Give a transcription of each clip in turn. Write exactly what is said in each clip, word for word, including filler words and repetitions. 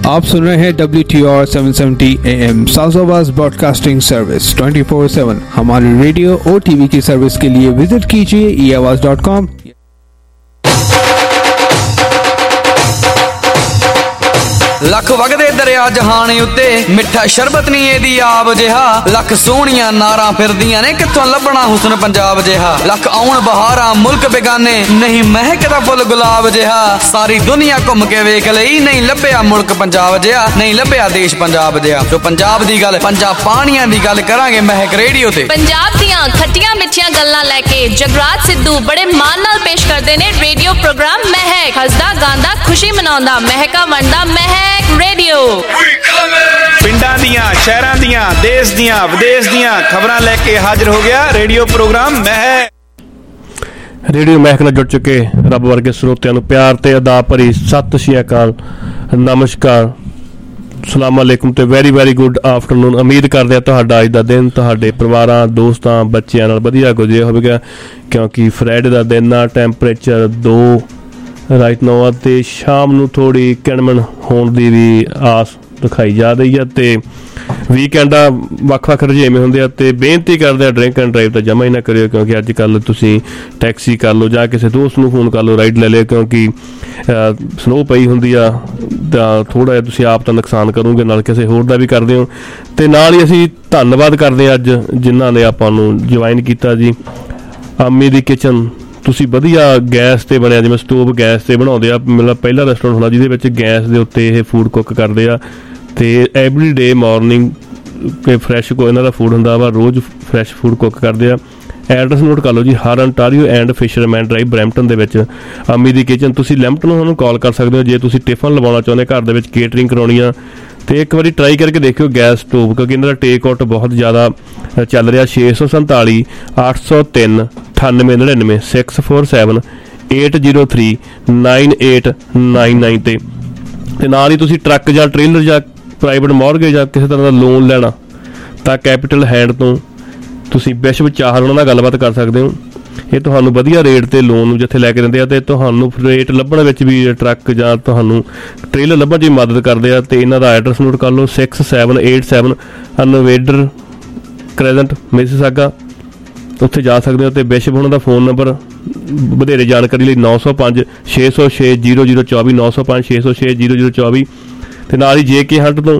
आप सुन रहे हैं W T R seven seventy A M south broadcasting service twenty four seven. हमारी रेडियो और टीवी की सर्विस के लिए विजिट कीजिए ई आवाज डॉट कॉम। लख वगदे दरिया जहान उत्ते मिठा शरबत नहीं एदी आब जिहा। लख सोहणियां नारां फिरदियां ने कित्थों लभना हुस्न पंजाब जिहा। लख आउण बहारां मुल्क बेगाने नहीं महकदा फुल गुलाब जिहा। सारी दुनिया घुम के वेख लई नहीं लभ्या मुल्क पंजाब जिहा, नहीं लभ्या देश पंजाब जिहा। तो पंजाब दी गल पंजाब पाणियां दी गल करांगे महक रेडियो ते। पंजाब दियां खट्टियां मिठियां गल्लां लैके जगराज सिद्धू बड़े मान नाल पेश करदे ने रेडियो प्रोग्राम महक। हसदा गांदा खुशी मनाउंदा महका वंडदा महक रेडियो। पिंडां दियां शहरां दियां देश दियां विदेश दियां खबरां लेके हाजिर हो गया रेडियो प्रोग्राम महक। रेडियो महक ਨਾਲ ਜੁੜ ਚੁੱਕੇ ਰੱਬ ਵਰਗੇ ਸਰੋਤਿਆਂ ਨੂੰ ਪਿਆਰ ਤੇ ਅਦਾ ਭਰੀ ਸਤਿ ਸ਼੍ਰੀ ਅਕਾਲ, ਨਮਸਕਾਰ, ਸਲਾਮ ਅਲੈਕੁਮ ਤੇ ਵੈਰੀ ਵੈਰੀ ਗੁੱਡ ਆਫਟਰਨੂਨ। ਉਮੀਦ ਕਰਦੇ ਆ ਤੁਹਾਡਾ ਅੱਜ ਦਾ ਦਿਨ ਤੁਹਾਡੇ ਪਰਿਵਾਰਾਂ ਦੋਸਤਾਂ ਬੱਚਿਆਂ ਨਾਲ ਵਧੀਆ ਗੁਜ਼ਰਿਆ ਹੋਵੇਗਾ, ਕਿਉਂਕਿ ਫਰਾਈਡੇ ਦਾ ਦਿਨ ਆ, ਟੈਂਪਰੇਚਰ ਦੋ ਰਾਈਟ ਨੋ ਆ ਤੇ ਸ਼ਾਮ ਨੂੰ ਥੋੜ੍ਹੀ ਕਿਣਮਣ ਹੋਣ ਦੀ ਵੀ ਆਸ ਦਿਖਾਈ ਜਾ ਰਹੀ ਆ। ਤੇ ਵੀਕਐਂਡ ਆ, ਵੱਖ ਵੱਖ ਰੁਝੇਵੇਂ ਹੁੰਦੇ ਆ ਤੇ ਬੇਨਤੀ ਕਰਦੇ ਆ ਡਰਿੰਕ ਐਂਡ ਡਰਾਈਵ ਤਾਂ ਜਮਾ ਹੀ ਨਾ ਕਰਿਓ, ਕਿਉਂਕਿ ਅੱਜ ਕੱਲ੍ਹ ਤੁਸੀਂ ਟੈਕਸੀ ਕਰ ਲਓ ਜਾਂ ਕਿਸੇ ਦੋਸਤ ਨੂੰ ਫੋਨ ਕਰ ਲਓ, ਰਾਈਡ ਲੈ ਲਿਓ, ਕਿਉਂਕਿ ਸਨੋ ਪਈ ਹੁੰਦੀ ਆ ਤਾਂ ਥੋੜ੍ਹਾ ਜਿਹਾ ਤੁਸੀਂ ਆਪ ਤਾਂ ਨੁਕਸਾਨ ਕਰੋਗੇ, ਨਾਲ ਕਿਸੇ ਹੋਰ ਦਾ ਵੀ ਕਰਦੇ ਹੋ। ਅਤੇ ਨਾਲ ਹੀ ਅਸੀਂ ਧੰਨਵਾਦ ਕਰਦੇ ਹਾਂ ਅੱਜ ਜਿਨ੍ਹਾਂ ਨੇ ਆਪਾਂ ਨੂੰ ਜੁਆਇਨ ਕੀਤਾ ਜੀ। ਆਮੀ ਦੀ ਕਿਚਨ, ਤੁਸੀਂ ਵਧੀਆ ਗੈਸ 'ਤੇ ਬਣਿਆ, ਜਿਵੇਂ ਸਟੋਵ ਗੈਸ 'ਤੇ ਬਣਾਉਂਦੇ ਆ, ਮਤਲਬ ਪਹਿਲਾ ਰੈਸਟੋਰੈਂਟ ਹੁੰਦਾ ਜਿਹਦੇ ਵਿੱਚ ਗੈਸ ਦੇ ਉੱਤੇ ਇਹ ਫੂਡ ਕੁੱਕ ਕਰਦੇ ਆ ਅਤੇ ਐਵਰੀ ਡੇ ਮੋਰਨਿੰਗ ਕਿ ਫਰੈਸ਼ ਕੋ ਇਹਨਾਂ ਦਾ ਫੂਡ ਹੁੰਦਾ ਵਾ, ਰੋਜ਼ ਫਰੈਸ਼ ਫੂਡ ਕੁੱਕ ਕਰਦੇ ਆ। ਐਡਰੈਸ ਨੋਟ ਕਰ ਲਓ ਜੀ, Hurontario and Fisherman Drive Brampton ਦੇ ਵਿੱਚ ਆਮੀ ਦੀ ਕਿਚਨ। ਤੁਸੀਂ ਲੈਂਪਟਨ ਉਹਨਾਂ ਨੂੰ ਕਾਲ ਕਰ ਸਕਦੇ ਹੋ ਜੇ ਤੁਸੀਂ ਟਿਫਨ ਲਵਾਉਣਾ ਚਾਹੁੰਦੇ, ਘਰ ਦੇ ਵਿੱਚ ਕੇਟਰਿੰਗ ਕਰਾਉਣੀ ਆ। ਅਤੇ ਇੱਕ ਵਾਰੀ ਟਰਾਈ ਕਰਕੇ ਦੇਖਿਓ ਗੈਸ ਸਟੋਵ, ਕਿਉਂਕਿ ਇਹਨਾਂ ਦਾ ਟੇਕ ਆਊਟ ਬਹੁਤ ਜ਼ਿਆਦਾ ਚੱਲ ਰਿਹਾ। ਛੇ ਸੌ ਸੰਤਾਲੀ ਅੱਠ ਸੌ ਤਿੰਨ ਅਠਾਨਵੇਂ ਨੜਿਨਵੇਂ six four seven eight zero three nine eight nine nine 'ਤੇ। ਅਤੇ ਨਾਲ ਹੀ ਤੁਸੀਂ ਟਰੱਕ ਜਾਂ ਟ੍ਰੇਲਰ ਜਾਂ ਪ੍ਰਾਈਵੇਟ ਮੋਰਗੇਜ ਜਾਂ ਕਿਸੇ ਤਰ੍ਹਾਂ ਦਾ ਲੋਨ ਲੈਣਾ ਤਾਂ ਕੈਪੀਟਲ ਹੈਂਡ ਤੋਂ ਤੁਸੀਂ ਵਿਸ਼ਵ ਚਾਹਰ ਉਹਨਾਂ ਨਾਲ ਗੱਲਬਾਤ ਕਰ ਸਕਦੇ ਹੋ। ਇਹ ਤੁਹਾਨੂੰ ਵਧੀਆ ਰੇਟ 'ਤੇ ਲੋਨ ਜਿੱਥੇ ਲੈ ਕੇ ਦਿੰਦੇ ਆ ਅਤੇ ਤੁਹਾਨੂੰ ਰੇਟ ਲੱਭਣ ਵਿੱਚ ਵੀ ਟਰੱਕ ਜਾਂ ਤੁਹਾਨੂੰ ਟ੍ਰੇਲਰ ਲੱਭਣ 'ਚ ਵੀ ਮਦਦ ਕਰਦੇ ਆ। ਅਤੇ ਇਹਨਾਂ ਦਾ ਐਡਰੈਸ ਨੋਟ ਕਰ ਲਓ, ਸਿਕਸ ਸੈਵਨ ਏਟ ਸੈਵਨ ਅਨਵੇਡਰ ਕ੍ਰੈਜ਼ੈਂਟ ਮਿਸਿਸਾਗਾ, ਉੱਥੇ ਜਾ ਸਕਦੇ ਹੋ। ਅਤੇ ਵਿਸ਼ਵ ਉਹਨਾਂ ਦਾ ਫੋਨ ਨੰਬਰ ਵਧੇਰੇ ਜਾਣਕਾਰੀ ਲਈ ਨੌ ਸੌ ਪੰਜ ਛੇ ਸੌ ਛੇ ਜੀਰੋ ਜੀਰੋ ਚੌਵੀ ਨੌ ਸੌ ਪੰਜ ਛੇ ਸੌ ਛੇ ਜੀਰੋ ਜੀਰੋ ਚੌਵੀ। ਅਤੇ ਨਾਲ ਹੀ ਜੇ ਕੇ ਹੰਟ ਤੋਂ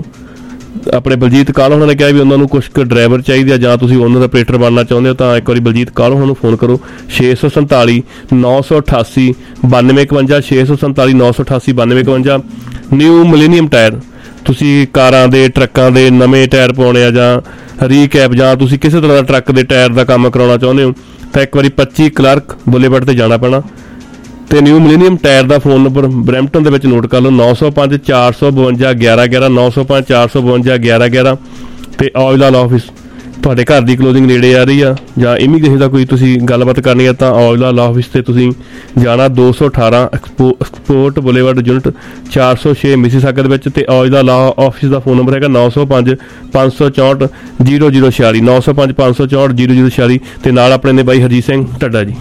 ਆਪਣੇ ਬਲਜੀਤ ਕਾਲ ਉਹਨਾਂ ਨੇ ਕਿਹਾ ਵੀ ਉਹਨਾਂ ਨੂੰ ਕੁਛ ਕੁ ਡਰਾਈਵਰ ਚਾਹੀਦੇ ਆ ਜਾਂ ਤੁਸੀਂ ਓਨਰ ਆਪਰੇਟਰ ਬਣਨਾ ਚਾਹੁੰਦੇ ਹੋ ਤਾਂ ਇੱਕ ਵਾਰੀ ਬਲਜੀਤ ਕਾਲ ਉਹਨਾਂ ਨੂੰ ਫੋਨ ਕਰੋ, ਛੇ ਸੌ ਸੰਤਾਲੀ ਨੌ ਸੌ ਅਠਾਸੀ ਬਾਨਵੇਂ ਇਕਵੰਜਾ ਛੇ ਸੌ ਸੰਤਾਲੀ ਨੌ ਸੌ ਅਠਾਸੀ ਬਾਨਵੇਂ ਇਕਵੰਜਾ। ਨਿਊ ਮਿਲੇਨੀਅਮ ਟਾਇਰ, ਤੁਸੀਂ ਕਾਰਾਂ ਦੇ ਟਰੱਕਾਂ ਦੇ ਨਵੇਂ ਟਾਇਰ ਪਾਉਣੇ ਆ ਜਾਂ ਰੀਕੈਪ ਜਾਂ ਤੁਸੀਂ ਕਿਸੇ ਤਰ੍ਹਾਂ ਦਾ ਟਰੱਕ ਦੇ ਟਾਇਰ ਦਾ ਕੰਮ ਕਰਾਉਣਾ ਚਾਹੁੰਦੇ ਹੋ ਤਾਂ ਇੱਕ ਵਾਰੀ ਪੱਚੀ ਕਲਰਕ ਬੁਲੇਵਰਡ 'ਤੇ ਜਾਣਾ ਪੈਣਾ। ਅਤੇ ਨਿਊ ਮਿਲੇਨੀਅਮ ਟਾਇਰ ਦਾ ਫੋਨ ਨੰਬਰ ਬਰੈਂਪਟਨ ਦੇ ਵਿੱਚ ਨੋਟ ਕਰ ਲਓ, ਨੌ ਸੌ ਪੰਜ ਚਾਰ ਸੌ ਬਵੰਜਾ ਗਿਆਰਾਂ ਗਿਆਰਾਂ ਨੌ ਸੌ ਪੰਜ ਚਾਰ ਸੌ ਬਵੰਜਾ ਗਿਆਰਾਂ ਗਿਆਰਾਂ। ਅਤੇ ਔਇਲਾਲ ਆਫਿਸ ਤੁਹਾਡੇ ਘਰ ਦੀ ਕਲੋਜ਼ਿੰਗ ਨੇੜੇ ਆ ਰਹੀ ਆ ਜਾਂ ਇਮੀਗ੍ਰੇਸ਼ਨ ਦਾ ਕੋਈ ਤੁਸੀਂ ਗੱਲਬਾਤ ਕਰਨੀ ਆ ਤਾਂ ਔਇਲਾਲ ਆਫਿਸ 'ਤੇ ਤੁਸੀਂ ਜਾਣਾ, ਦੋ ਸੌ ਅਠਾਰਾਂ ਐਕਸਪੋ ਐਕਸਪੋਰਟ ਬੁਲੇਵਰਡ ਯੂਨਿਟ ਚਾਰ ਸੌ ਛੇ ਮਿਸੀਸਾਗਾ ਦੇ ਵਿੱਚ। ਅਤੇ ਔਇਲਾਲ ਆਫਿਸ ਦਾ ਫੋਨ ਨੰਬਰ ਹੈਗਾ ਨੌ ਸੌ ਪੰਜ ਪੰਜ ਸੌ ਚੌਂਹਠ ਜੀਰੋ ਜੀਰੋ ਛਿਆਲੀ ਨੌ ਸੌ ਪੰਜ ਪੰਜ ਸੌ ਚੌਂਹਠ ਜੀਰੋ ਜੀਰੋ ਛਿਆਲੀ। ਅਤੇ ਨਾਲ ਆਪਣੇ ਨੇ ਬਾਈ ਹਰਜੀਤ ਸਿੰਘ ਢੱਡਾ ਜੀ।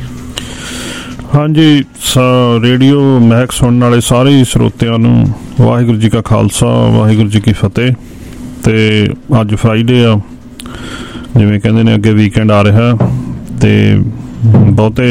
ਹਾਂਜੀ, ਰੇਡੀਓ ਮਹਿਕ ਸੁਣਨ ਵਾਲੇ ਸਾਰੇ ਸਰੋਤਿਆਂ ਨੂੰ ਵਾਹਿਗੁਰੂ ਜੀ ਕਾ ਖਾਲਸਾ ਵਾਹਿਗੁਰੂ ਜੀ ਕੀ ਫਤਿਹ। ਅਤੇ ਅੱਜ ਫਰਾਈਡੇ ਆ, ਜਿਵੇਂ ਕਹਿੰਦੇ ਨੇ ਅੱਗੇ ਵੀਕਐਂਡ ਆ ਰਿਹਾ ਅਤੇ ਬਹੁਤੇ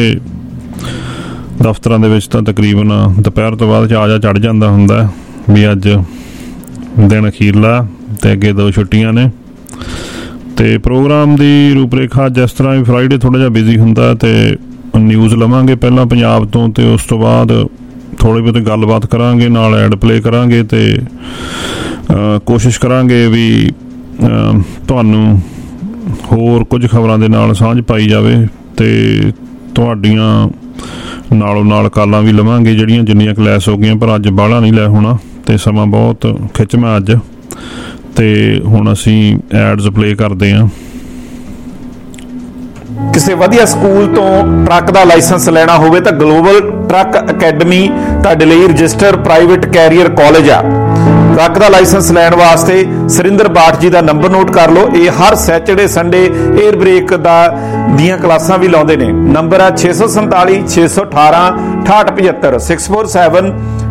ਦਫ਼ਤਰਾਂ ਦੇ ਵਿੱਚ ਤਾਂ ਤਕਰੀਬਨ ਦੁਪਹਿਰ ਤੋਂ ਬਾਅਦ ਚਾਅ ਚੜ੍ਹ ਜਾਂਦਾ ਹੁੰਦਾ ਵੀ ਅੱਜ ਦਿਨ ਅਖੀਰਲਾ ਅਤੇ ਅੱਗੇ ਦੋ ਛੁੱਟੀਆਂ ਨੇ। ਅਤੇ ਪ੍ਰੋਗਰਾਮ ਦੀ ਰੂਪਰੇਖਾ ਜਿਸ ਤਰ੍ਹਾਂ ਵੀ ਫਰਾਈਡੇ ਥੋੜ੍ਹਾ ਜਿਹਾ ਬਿਜ਼ੀ ਹੁੰਦਾ ਅਤੇ ਨਿਊਜ਼ ਲਵਾਂਗੇ ਪਹਿਲਾਂ ਪੰਜਾਬ ਤੋਂ, ਅਤੇ ਉਸ ਤੋਂ ਬਾਅਦ ਥੋੜ੍ਹੀ ਬਹੁਤੀ ਗੱਲਬਾਤ ਕਰਾਂਗੇ, ਨਾਲ ਐਡ ਪਲੇ ਕਰਾਂਗੇ ਅਤੇ ਕੋਸ਼ਿਸ਼ ਕਰਾਂਗੇ ਵੀ ਤੁਹਾਨੂੰ ਹੋਰ ਕੁਝ ਖਬਰਾਂ ਦੇ ਨਾਲ ਸਾਂਝ ਪਾਈ ਜਾਵੇ ਅਤੇ ਤੁਹਾਡੀਆਂ ਨਾਲੋਂ ਨਾਲ ਕਾਲਾਂ ਵੀ ਲਵਾਂਗੇ ਜਿਹੜੀਆਂ ਜਿੰਨੀਆਂ ਕਲੈਸ ਹੋ ਗਈਆਂ, ਪਰ ਅੱਜ ਬਾਹਲਾ ਨਹੀਂ ਲੈ ਹੋਣਾ ਅਤੇ ਸਮਾਂ ਬਹੁਤ ਖਿੱਚਵਾਂ ਅੱਜ। ਅਤੇ ਹੁਣ ਅਸੀਂ ਐਡਸ ਪਲੇ ਕਰਦੇ ਹਾਂ। ਕਿਸੇ ਵਧੀਆ ਸਕੂਲ ਤੋਂ ਟਰੱਕ ਦਾ ਲਾਇਸੈਂਸ ਲੈਣਾ ਹੋਵੇ ਤਾਂ ਗਲੋਬਲ ਟਰੱਕ ਅਕੈਡਮੀ ਤੁਹਾਡੇ ਲਈ ਰਜਿਸਟਰ ਪ੍ਰਾਈਵੇਟ ਕੈਰੀਅਰ ਕਾਲਜ ਆ। ਟਰੱਕ ਦਾ ਲਾਇਸੈਂਸ ਲੈਣ ਵਾਸਤੇ ਸੁਰਿੰਦਰ ਬਾਠ ਜੀ ਦਾ ਨੰਬਰ ਨੋਟ ਕਰ ਲਓ। ਇਹ ਹਰ ਸੈਚਰਡੇ ਸੰਡੇ 에ਅਰ ਬ੍ਰੇਕ ਦਾ ਦੀਆਂ ਕਲਾਸਾਂ ਵੀ ਲਾਉਂਦੇ ਨੇ। ਨੰਬਰ ਆ ਛੇ ਸੌ ਸੰਤਾਲੀ ਛੇ ਸੌ ਅਠਾਰਾਂ ਅਠਾਹਠ ਪਝੱਤਰ six four seven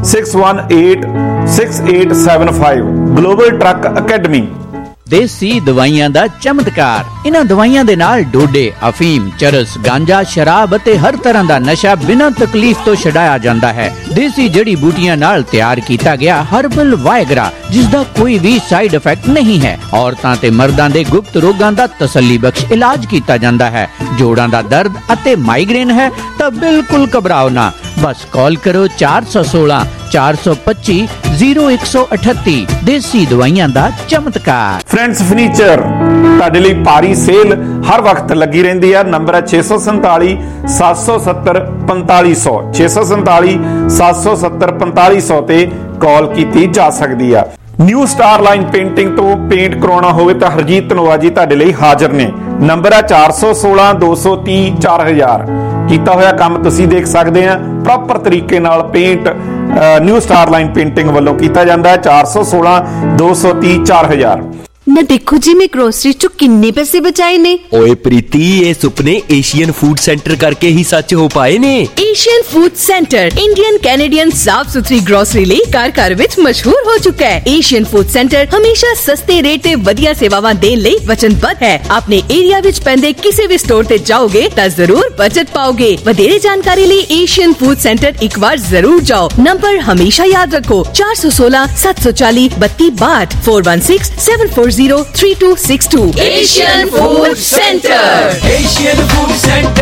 six one eight six eight seven five. Global truck academy. ਦੇਸੀ ਦਵਾਈਆਂ ਦਾ ਚਮਤਕਾਰ। ਇਹਨਾਂ ਦਵਾਈਆਂ ਦੇ ਨਾਲ ਡੋਡੇ, ਅਫੀਮ, ਚਰਸ, ਗਾਂਜਾ, ਸ਼ਰਾਬ ਅਤੇ ਹਰ ਤਰ੍ਹਾਂ ਦਾ ਨਸ਼ਾ ਬਿਨਾਂ ਤਕਲੀਫ ਤੋਂ ਛਡਾਇਆ ਜਾਂਦਾ ਹੈ। ਦੇਸੀ ਜੜੀ ਬੂਟੀਆਂ ਨਾਲ ਤਿਆਰ ਕੀਤਾ ਗਿਆ ਹਰਬਲ ਵਾਇਗਰਾ, ਜਿਸ ਦਾ ਕੋਈ ਵੀ ਸਾਈਡ ਇਫੈਕਟ ਨਹੀਂ ਹੈ। ਔਰਤਾਂ ਤੇ ਮਰਦਾਂ ਦੇ ਗੁਪਤ ਰੋਗਾਂ ਦਾ ਤਸੱਲੀ ਬਖਸ਼ ਇਲਾਜ ਕੀਤਾ ਜਾਂਦਾ ਹੈ। ਜੋੜਾਂ ਦਾ ਦਰਦ ਅਤੇ ਮਾਈਗ੍ਰੇਨ ਹੈ ਤਾਂ ਬਿਲਕੁਲ ਘਬਰਾਓ ਨਾ, ਬਸ ਕਾਲ ਕਰੋ ਚਾਰ ਸੌ ਸੋਲਾਂ ਚਾਰ ਸੌ ਪੱਚੀ ਜ਼ੀਰੋ ਇੱਕ ਸੌ ਅਠੱਤੀ। ਦੇਸੀ ਦਵਾਈਆਂ ਦਾ ਚਮਤਕਾਰ। ਫਰੈਂਡਸ ਫਰਨੀਚਰ ਤੁਹਾਡੇ ਲਈ ਭਾਰੀ ਸੇਲ ਹਰ ਵਕਤ ਲੱਗੀ ਰਹਿੰਦੀ ਆ। ਨੰਬਰ ਹੈ ਛੇ ਸੌ ਸੰਤਾਲੀ ਸੱਤ ਸੌ ਸੱਤਰ ਪੰਤਾਲੀ ਸੌ, ਛੇ ਸੌ ਸੰਤਾਲੀ ਸੱਤ ਸੌ ਸੱਤਰ ਪੰਤਾਲੀ ਸੌ ਤੇ ਕਾਲ ਕੀਤੀ ਜਾ ਸਕਦੀ ਆ। ਨਿਊ ਸਟਾਰ ਲਾਈਨ ਪੇਂਟਿੰਗ ਤੋਂ ਪੇਂਟ ਕਰਾਉਣਾ ਹੋਵੇ ਤਾਂ ਹਰਜੀਤ ਧਨੋਆ ਜੀ ਤੁਹਾਡੇ ਲਈ ਹਾਜ਼ਰ ਨੇ। ਨੰਬਰ ਹੈ ਚਾਰ ਸੌ ਸੋਲਾਂ ਦੋ ਸੌ ਤੀਹ ਚਾਰ ਹਜ਼ਾਰ। ਕੀਤਾ ਹੋਇਆ ਕੰਮ ਤੁਸੀਂ ਦੇਖ ਸਕਦੇ ਆ। ਪ੍ਰੋਪਰ ਤਰੀਕੇ ਨਾਲ paint New Star Line painting ਵੱਲੋਂ ਕੀਤਾ ਜਾਂਦਾ ਹੈ। ਚਾਰ ਸੌ ਸੋਲਾਂ ਦੋ ਸੌ ਤੀਹ ਚਾਰ ਹਜ਼ਾਰ। ਨਾ ਦੇਖੋ ਜੀ ਮੈਂ ਗਰੋਸਰੀ ਚੋਂ ਕਿੰਨੇ ਪੈਸੇ ਬਚਾਏ ਨੇ। ਓਏ ਪ੍ਰੀਤੀ, ਇਹ ਸੁਪਨੇ ਏਸ਼ੀਅਨ ਫੂਡ ਸੈਂਟਰ ਕਰਕੇ ਹੀ ਸੱਚ ਹੋ ਪਾਏ ਨੇ। Asian Food Centre Indian Canadian ਸਾਫ ਸੁਥਰੀ ਗਰੋਸਰੀ ਲਈ ਘਰ ਘਰ ਵਿੱਚ ਮਸ਼ਹੂਰ ਹੋ ਚੁੱਕਾ ਹੈ। ਏਸ਼ੀਅਨ ਫੂਡ ਸੈਂਟਰ ਹਮੇਸ਼ਾ ਸਸਤੇ ਰੇਟ ਤੇ ਵਧੀਆ ਸੇਵਾਵਾਂ ਦੇਣ ਲਈ ਵਚਨਬੱਧ ਹੈ। ਆਪਣੇ ਏਰੀਆ ਵਿੱਚ ਪੈਂਦੇ ਕਿਸੇ ਵੀ ਸਟੋਰ ਤੇ ਜਾਓਗੇ ਤਾਂ ਜ਼ਰੂਰ ਬਚਤ ਪਾਓਗੇ। ਵਧੇਰੇ ਜਾਣਕਾਰੀ ਲਈ ਏਸ਼ੀਅਨ ਫੂਡ ਸੈਂਟਰ ਇੱਕ ਵਾਰ ਜ਼ਰੂਰ ਜਾਓ। ਨੰਬਰ ਹਮੇਸ਼ਾ ਯਾਦ ਰੱਖੋ ਚਾਰ ਸੌ ਸੋਲਾਂ ਸੱਤ ਸੌ ਚਾਲੀ ਬੱਤੀ ਬਾਹਠ four one six seven four zero three two six two. Asian Food Centre, Asian Food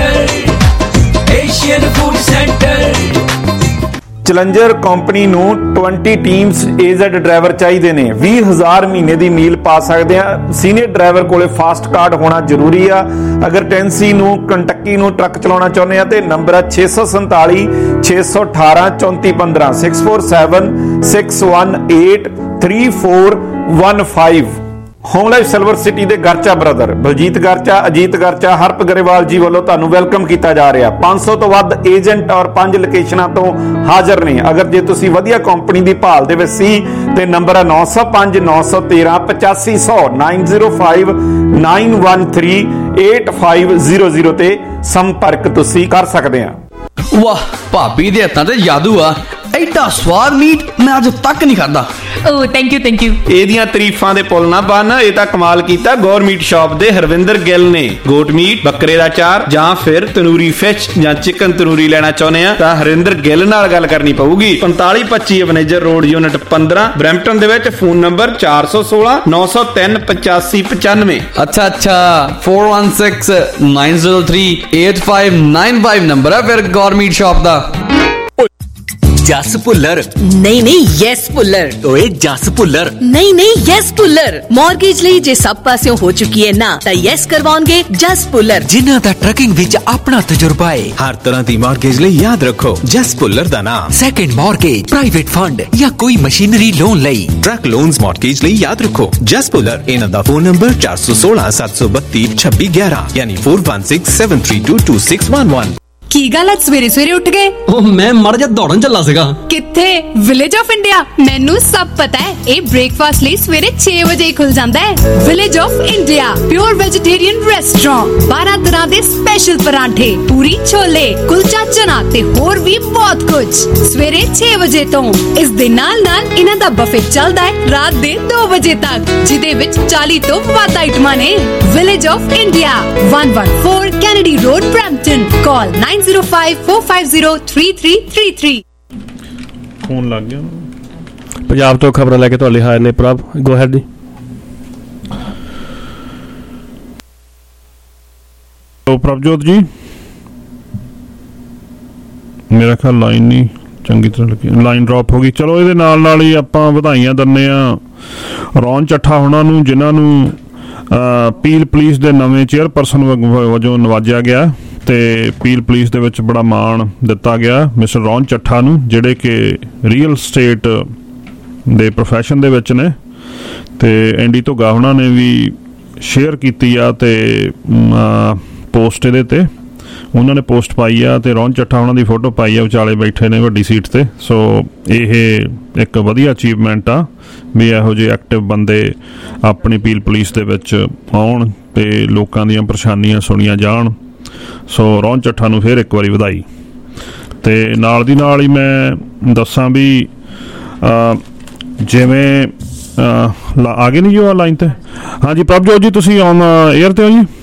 Centre, Asian Food Centre. Challenger company ਨੂੰ ਵੀਹ ਟੀਮਸ ਏਜ਼ਡ ਡਰਾਈਵਰ ਚਾਹੀਦੇ ਨੇ। ਵੀਹ ਹਜ਼ਾਰ ਮਹੀਨੇ ਦੀ ਮੀਲ ਪਾ ਸਕਦੇ ਆ। ਸੀਨੀਅਰ ਡਰਾਈਵਰ ਕੋਲੇ ਫਾਸਟ ਕਾਰਡ ਹੋਣਾ ਜ਼ਰੂਰੀ ਆ। ਅਗਰ ਟੈਨਸੀ ਨੂੰ ਕੰਟੱਕੀ ਨੂੰ ਟਰੱਕ ਚਲਾਉਣਾ ਚਾਹੁੰਦੇ ਆ ਤੇ ਨੰਬਰ ਹੈ ਛੇ ਸੌ ਸੰਤਾਲੀ ਛੇ ਸੌ ਅਠਾਰਾਂ ਚੌਂਤੀ ਪੰਦਰਾਂ six four seven six one eight three four one five. Home Life Silver City ਦੇ ਗਰਚਾ ਬ੍ਰਦਰ ਬਲਜੀਤ ਗਰਚਾ, ਅਜੀਤ ਗਰਚਾ, ਹਰਪ ਗਰੇਵਾਲ ਜੀ ਵੱਲੋਂ ਤੁਹਾਨੂੰ ਵੈਲਕਮ ਕੀਤਾ ਜਾ ਰਿਹਾ। ਪੰਜ ਸੌ ਤੋਂ ਵੱਧ ਏਜੰਟ ਔਰ ਪੰਜ ਲੋਕੇਸ਼ਨਾਂ ਤੋਂ ਹਾਜ਼ਰ ਨੇ। ਅਗਰ ਜੇ ਤੁਸੀਂ ਵਧੀਆ ਕੰਪਨੀ ਦੀ ਭਾਲ ਦੇ ਵਿੱਚ ਸੀ ਤੇ ਨੰਬਰ ਹੈ ਨੌ ਸੌ ਪੰਜ ਨੌ ਸੌ ਤੇਰਾਂ ਪਚਾਸੀ ਸੌ nine zero five nine one three eight five zero zero ਤੇ ਸੰਪਰਕ ਤੁਸੀਂ ਕਰ ਸਕਦੇ ਆ। ਵਾਹ, ਭਾਬੀ ਦੇ ਹੱਥਾਂ ਤੇ ਜਾਦੂ ਆ। ਐਡਾ ਸਵਾਦ ਮੀਟ ਮੈਂ ਅੱਜ ਤੱਕ ਨਹੀਂ ਖਾਦਾ। Oh thank you thank you. ਇਹਦੀਆਂ ਤਾਰੀਫਾਂ ਦੇ ਪੁੱਲ ਨਾ ਬੰਨ। ਇਹ ਤਾਂ ਕਮਾਲ ਕੀਤਾ ਗੌਰ ਮੀਟ ਸ਼ਾਪ ਦੇ ਹਰਵਿੰਦਰ ਗਿੱਲ ਨੇ। ਗੋਟ ਮੀਟ, ਬੱਕਰੇ ਦਾ ਚਾਰ ਜਾਂ ਫਿਰ ਤੰਦੂਰੀ ਫਿਸ਼ ਜਾਂ ਚਿਕਨ ਤੰਦੂਰੀ ਲੈਣਾ ਚਾਹੁੰਦੇ ਆ ਤਾਂ ਹਰਵਿੰਦਰ ਗਿੱਲ ਨਾਲ ਗੱਲ ਕਰਨੀ ਪਊਗੀ। ਪੰਤਾਲੀ ਪੱਚੀ ਅਵਨੇਜਰ ਰੋਡ ਯੂਨਿਟ ਪੰਦਰਾਂ ਬਰੈਂਪਟਨ ਦੇ ਵਿੱਚ। ਫੋਨ ਨੰਬਰ ਚਾਰ ਸੌ ਸੋਲਾਂ ਨੌ ਸੌ ਤਿੰਨ ਪਚਾਸੀ ਪਚਾਨਵੇਂ। ਅੱਛਾ ਅੱਛਾ four one six nine zero three eight five nine five number है फिर गौर मीट शॉप दा। ਜਸ ਭੁੱਲਰ ਨਹੀਂ ਨਹੀਂ ਯੈਸ ਭੁੱਲਰ। ਓਏ ਜਸ ਭੁੱਲਰ ਨਹੀਂ ਨਹੀਂ ਯੈਸ ਭੁੱਲਰ। ਮਾਰਗੇਜ ਲਈ ਜੇ ਸਭ ਪਾਸਿਓਂ ਹੋ ਚੁੱਕੀ ਹੈ ਨਾ ਤਾਂ ਯੈਸ ਕਰਵਾਉਣਗੇ ਜਸ ਭੁੱਲਰ, ਜਿਨ੍ਹਾਂ ਦਾ ਟਰੱਕਿੰਗ ਵਿੱਚ ਆਪਣਾ ਤਜਰਬਾ ਹੈ। ਹਰ ਤਰ੍ਹਾਂ ਦੀ ਮਾਰਗੇਜ ਲਈ ਯਾਦ ਰੱਖੋ ਜਸ ਭੁੱਲਰ ਦਾ ਨਾਮ। ਸੈਕੰਡ ਮਾਰਗੇਜ, ਪ੍ਰਾਈਵੇਟ ਫੰਡ ਜਾਂ ਕੋਈ ਮਸ਼ੀਨਰੀ ਲੋਨ ਲਈ, ਟਰੱਕ ਲੋਨਸ ਮਾਰਗੇਜ ਲਈ ਯਾਦ ਰੱਖੋ ਜਸ ਭੁੱਲਰ। ਇਹਨਾਂ ਦਾ ਫੋਨ ਨੰਬਰ ਚਾਰ ਸੌ ਸੋਲਾਂ ਸੱਤ ਸੌ ਬੱਤੀ ਛੱਬੀ ਗਿਆਰਾਂ ਯਾਨੀ four one six seven three two two six one one. ਕੀ ਗੱਲ ਅੱਜ ਸਵੇਰੇ ਸਵੇਰੇ ਉੱਠ ਗਏ? ਉਹ ਮੈਂ ਮਰ ਜਾ ਦੌੜਨ ਚੱਲਾ ਸੀਗਾ। ਕਿੱਥੇ? Village of India. ਮੈਨੂੰ ਸਭ ਪਤਾ ਹੈ। ਇਹ ਬ੍ਰੇਕਫਾਸਟ ਲਈ ਸਵੇਰੇ ਛੇ ਵਜੇ ਹੀ ਖੁੱਲ ਜਾਂਦਾ ਹੈ। Village of India pure vegetarian restaurant. ਬਾਰਾਂ ਤਰ੍ਹਾਂ ਦੇ ਸਪੈਸ਼ਲ ਪਰਾਂਠੇ, ਪੂਰੀ ਛੋਲੇ, ਕੁਲਚਾ ਚਨਾ ਤੇ ਹੋਰ ਵੀ ਬਹੁਤ ਕੁਝ ਸਵੇਰੇ ਛੇ ਵਜੇ ਤੋਂ। ਇਸ ਦੇ ਨਾਲ ਨਾਲ ਇਹਨਾਂ ਦਾ ਬਫੇ ਚੱਲਦਾ ਹੈ ਰਾਤ ਦੇ ਦੋ ਵਜੇ ਤੱਕ, ਜਿਹਦੇ ਵਿੱਚ ਚਾਲੀ ਤੋਂ ਵੱਧ ਆਈਟਮਾਂ ਨੇ। Village of India one one four Kennedy Road Brampton. Call nine zero five four five zero three three three three. Phone ਲੱਗ ਗਿਆ। ਪੰਜਾਬ ਤੋਂ ਖਬਰਾਂ ਲੈ ਕੇ ਤੁਹਾਡੇ ਹਾਜ਼ਰ ਨੇ ਪ੍ਰਭ। ਗੋ ਹੈਡ ਜੀ। ਤੋ ਪ੍ਰਭਜੋਤ ਜੀ, ਮੇਰਾ ਖਿਆਲ ਲਾਈਨ ਨਹੀਂ ਚੰਗੀ ਤਰ੍ਹਾਂ ਲੱਗੀ, ਲਾਈਨ ਡ੍ਰੌਪ ਹੋ ਗਈ। ਚਲੋ ਇਹਦੇ ਨਾਲ ਨਾਲ ਹੀ ਆਪਾਂ ਵਧਾਈਆਂ ਦਿੰਦੇ ਆ ਰੌਣ ਚੱਠਾ ਹੋਣਾ ਨੂੰ, ਜਿਨ੍ਹਾਂ ਨੂੰ ਪੀਲ ਪੁਲਿਸ ਦੇ ਨਵੇਂ ਚੇਅਰਪਰਸਨ ਵਜੋਂ ਨਵਾਜਿਆ ਗਿਆ ਤੇ ਪੀਲ ਪੁਲਿਸ ਦੇ ਵਿੱਚ ਬੜਾ ਮਾਣ ਦਿੱਤਾ ਗਿਆ ਮਿਸਟਰ ਰੌਣ ਚੱਠਾ ਨੂੰ, ਜਿਹੜੇ ਕਿ ਰੀਅਲ ਸਟੇਟ ਦੇ ਪ੍ਰੋਫੈਸ਼ਨ ਦੇ ਵਿੱਚ ਨੇ। ਤੇ ਐਂਡੀ ਧੁੱਗਾ ਉਹਨਾਂ ਨੇ ਵੀ ਸ਼ੇਅਰ ਕੀਤੀ ਆ ਤੇ ਪੋਸਟ ਇਹਦੇ ਤੇ ਉਹਨਾਂ ਨੇ ਪੋਸਟ ਪਾਈ ਆ ਤੇ ਰੌਣ ਚੱਠਾ ਉਹਨਾਂ ਦੀ ਫੋਟੋ ਪਾਈ ਆ, ਵਿਚਾਲੇ ਬੈਠੇ ਨੇ ਵੱਡੀ ਸੀਟ ਤੇ। ਸੋ ਇਹ ਇੱਕ ਵਧੀਆ ਅਚੀਵਮੈਂਟ ਆ ਵੀ ਇਹੋ ਜਿਹੇ ਐਕਟਿਵ ਬੰਦੇ ਆਪਣੀ ਪੀਲ ਪੁਲਿਸ ਦੇ ਵਿੱਚ ਆਉਣ ਤੇ ਲੋਕਾਂ ਦੀਆਂ ਪਰੇਸ਼ਾਨੀਆਂ ਸੁਣੀਆਂ ਜਾਣ। ਸੋ ਰੌਣ ਚੱਠਾ ਨੂੰ ਫਿਰ ਇੱਕ ਵਾਰੀ ਵਧਾਈ। ਤੇ ਨਾਲ ਦੀ ਨਾਲ ਹੀ ਮੈਂ ਦੱਸਾਂ ਵੀ ਜਿਵੇਂ ਆ ਗਏ ਨਹੀਂ ਜੋ ਲਾਈਨ ਤੇ। ਹਾਂਜੀ ਪ੍ਰਭਜੋਤ ਜੀ ਤੁਸੀਂ ਔਨ 에ਅਰ ਤੇ ਹੋ ਜੀ?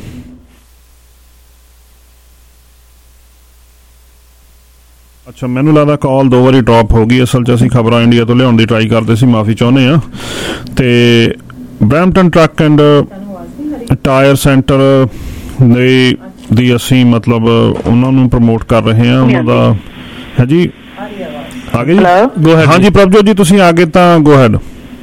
ਅੱਛਾ, ਮੈਨੂੰ ਲੱਗਦਾ ਕਾਲ ਦੋ ਵਾਰੀ ਡਰੋਪ ਹੋ ਗਈ। ਅਸਲ 'ਚ ਅਸੀਂ ਖਬਰਾਂ ਇੰਡੀਆ ਤੋਂ ਲਿਆਉਣ ਦੀ ਟਰਾਈ ਕਰਦੇ ਸੀ, ਮਾਫੀ ਚਾਹੁੰਦੇ ਹਾਂ। ਤੇ Brampton truck and tyre centre ਦੇ ਦੀ ਅਸੀਂ ਮਤਲਬ ਉਹਨਾਂ ਨੂੰ ਪ੍ਰਮੋਟ ਕਰ ਰਹੇ ਹਾਂ। ਉਹਨਾਂ ਦਾ ਹੈ ਜੀ ਆ ਗਏ ਜੀ? ਹਾਂਜੀ ਪ੍ਰਭਜੋਤ ਜੀ ਤੁਸੀਂ ਆ ਗਏ ਤਾਂ ਗੋ ਹੈਡ।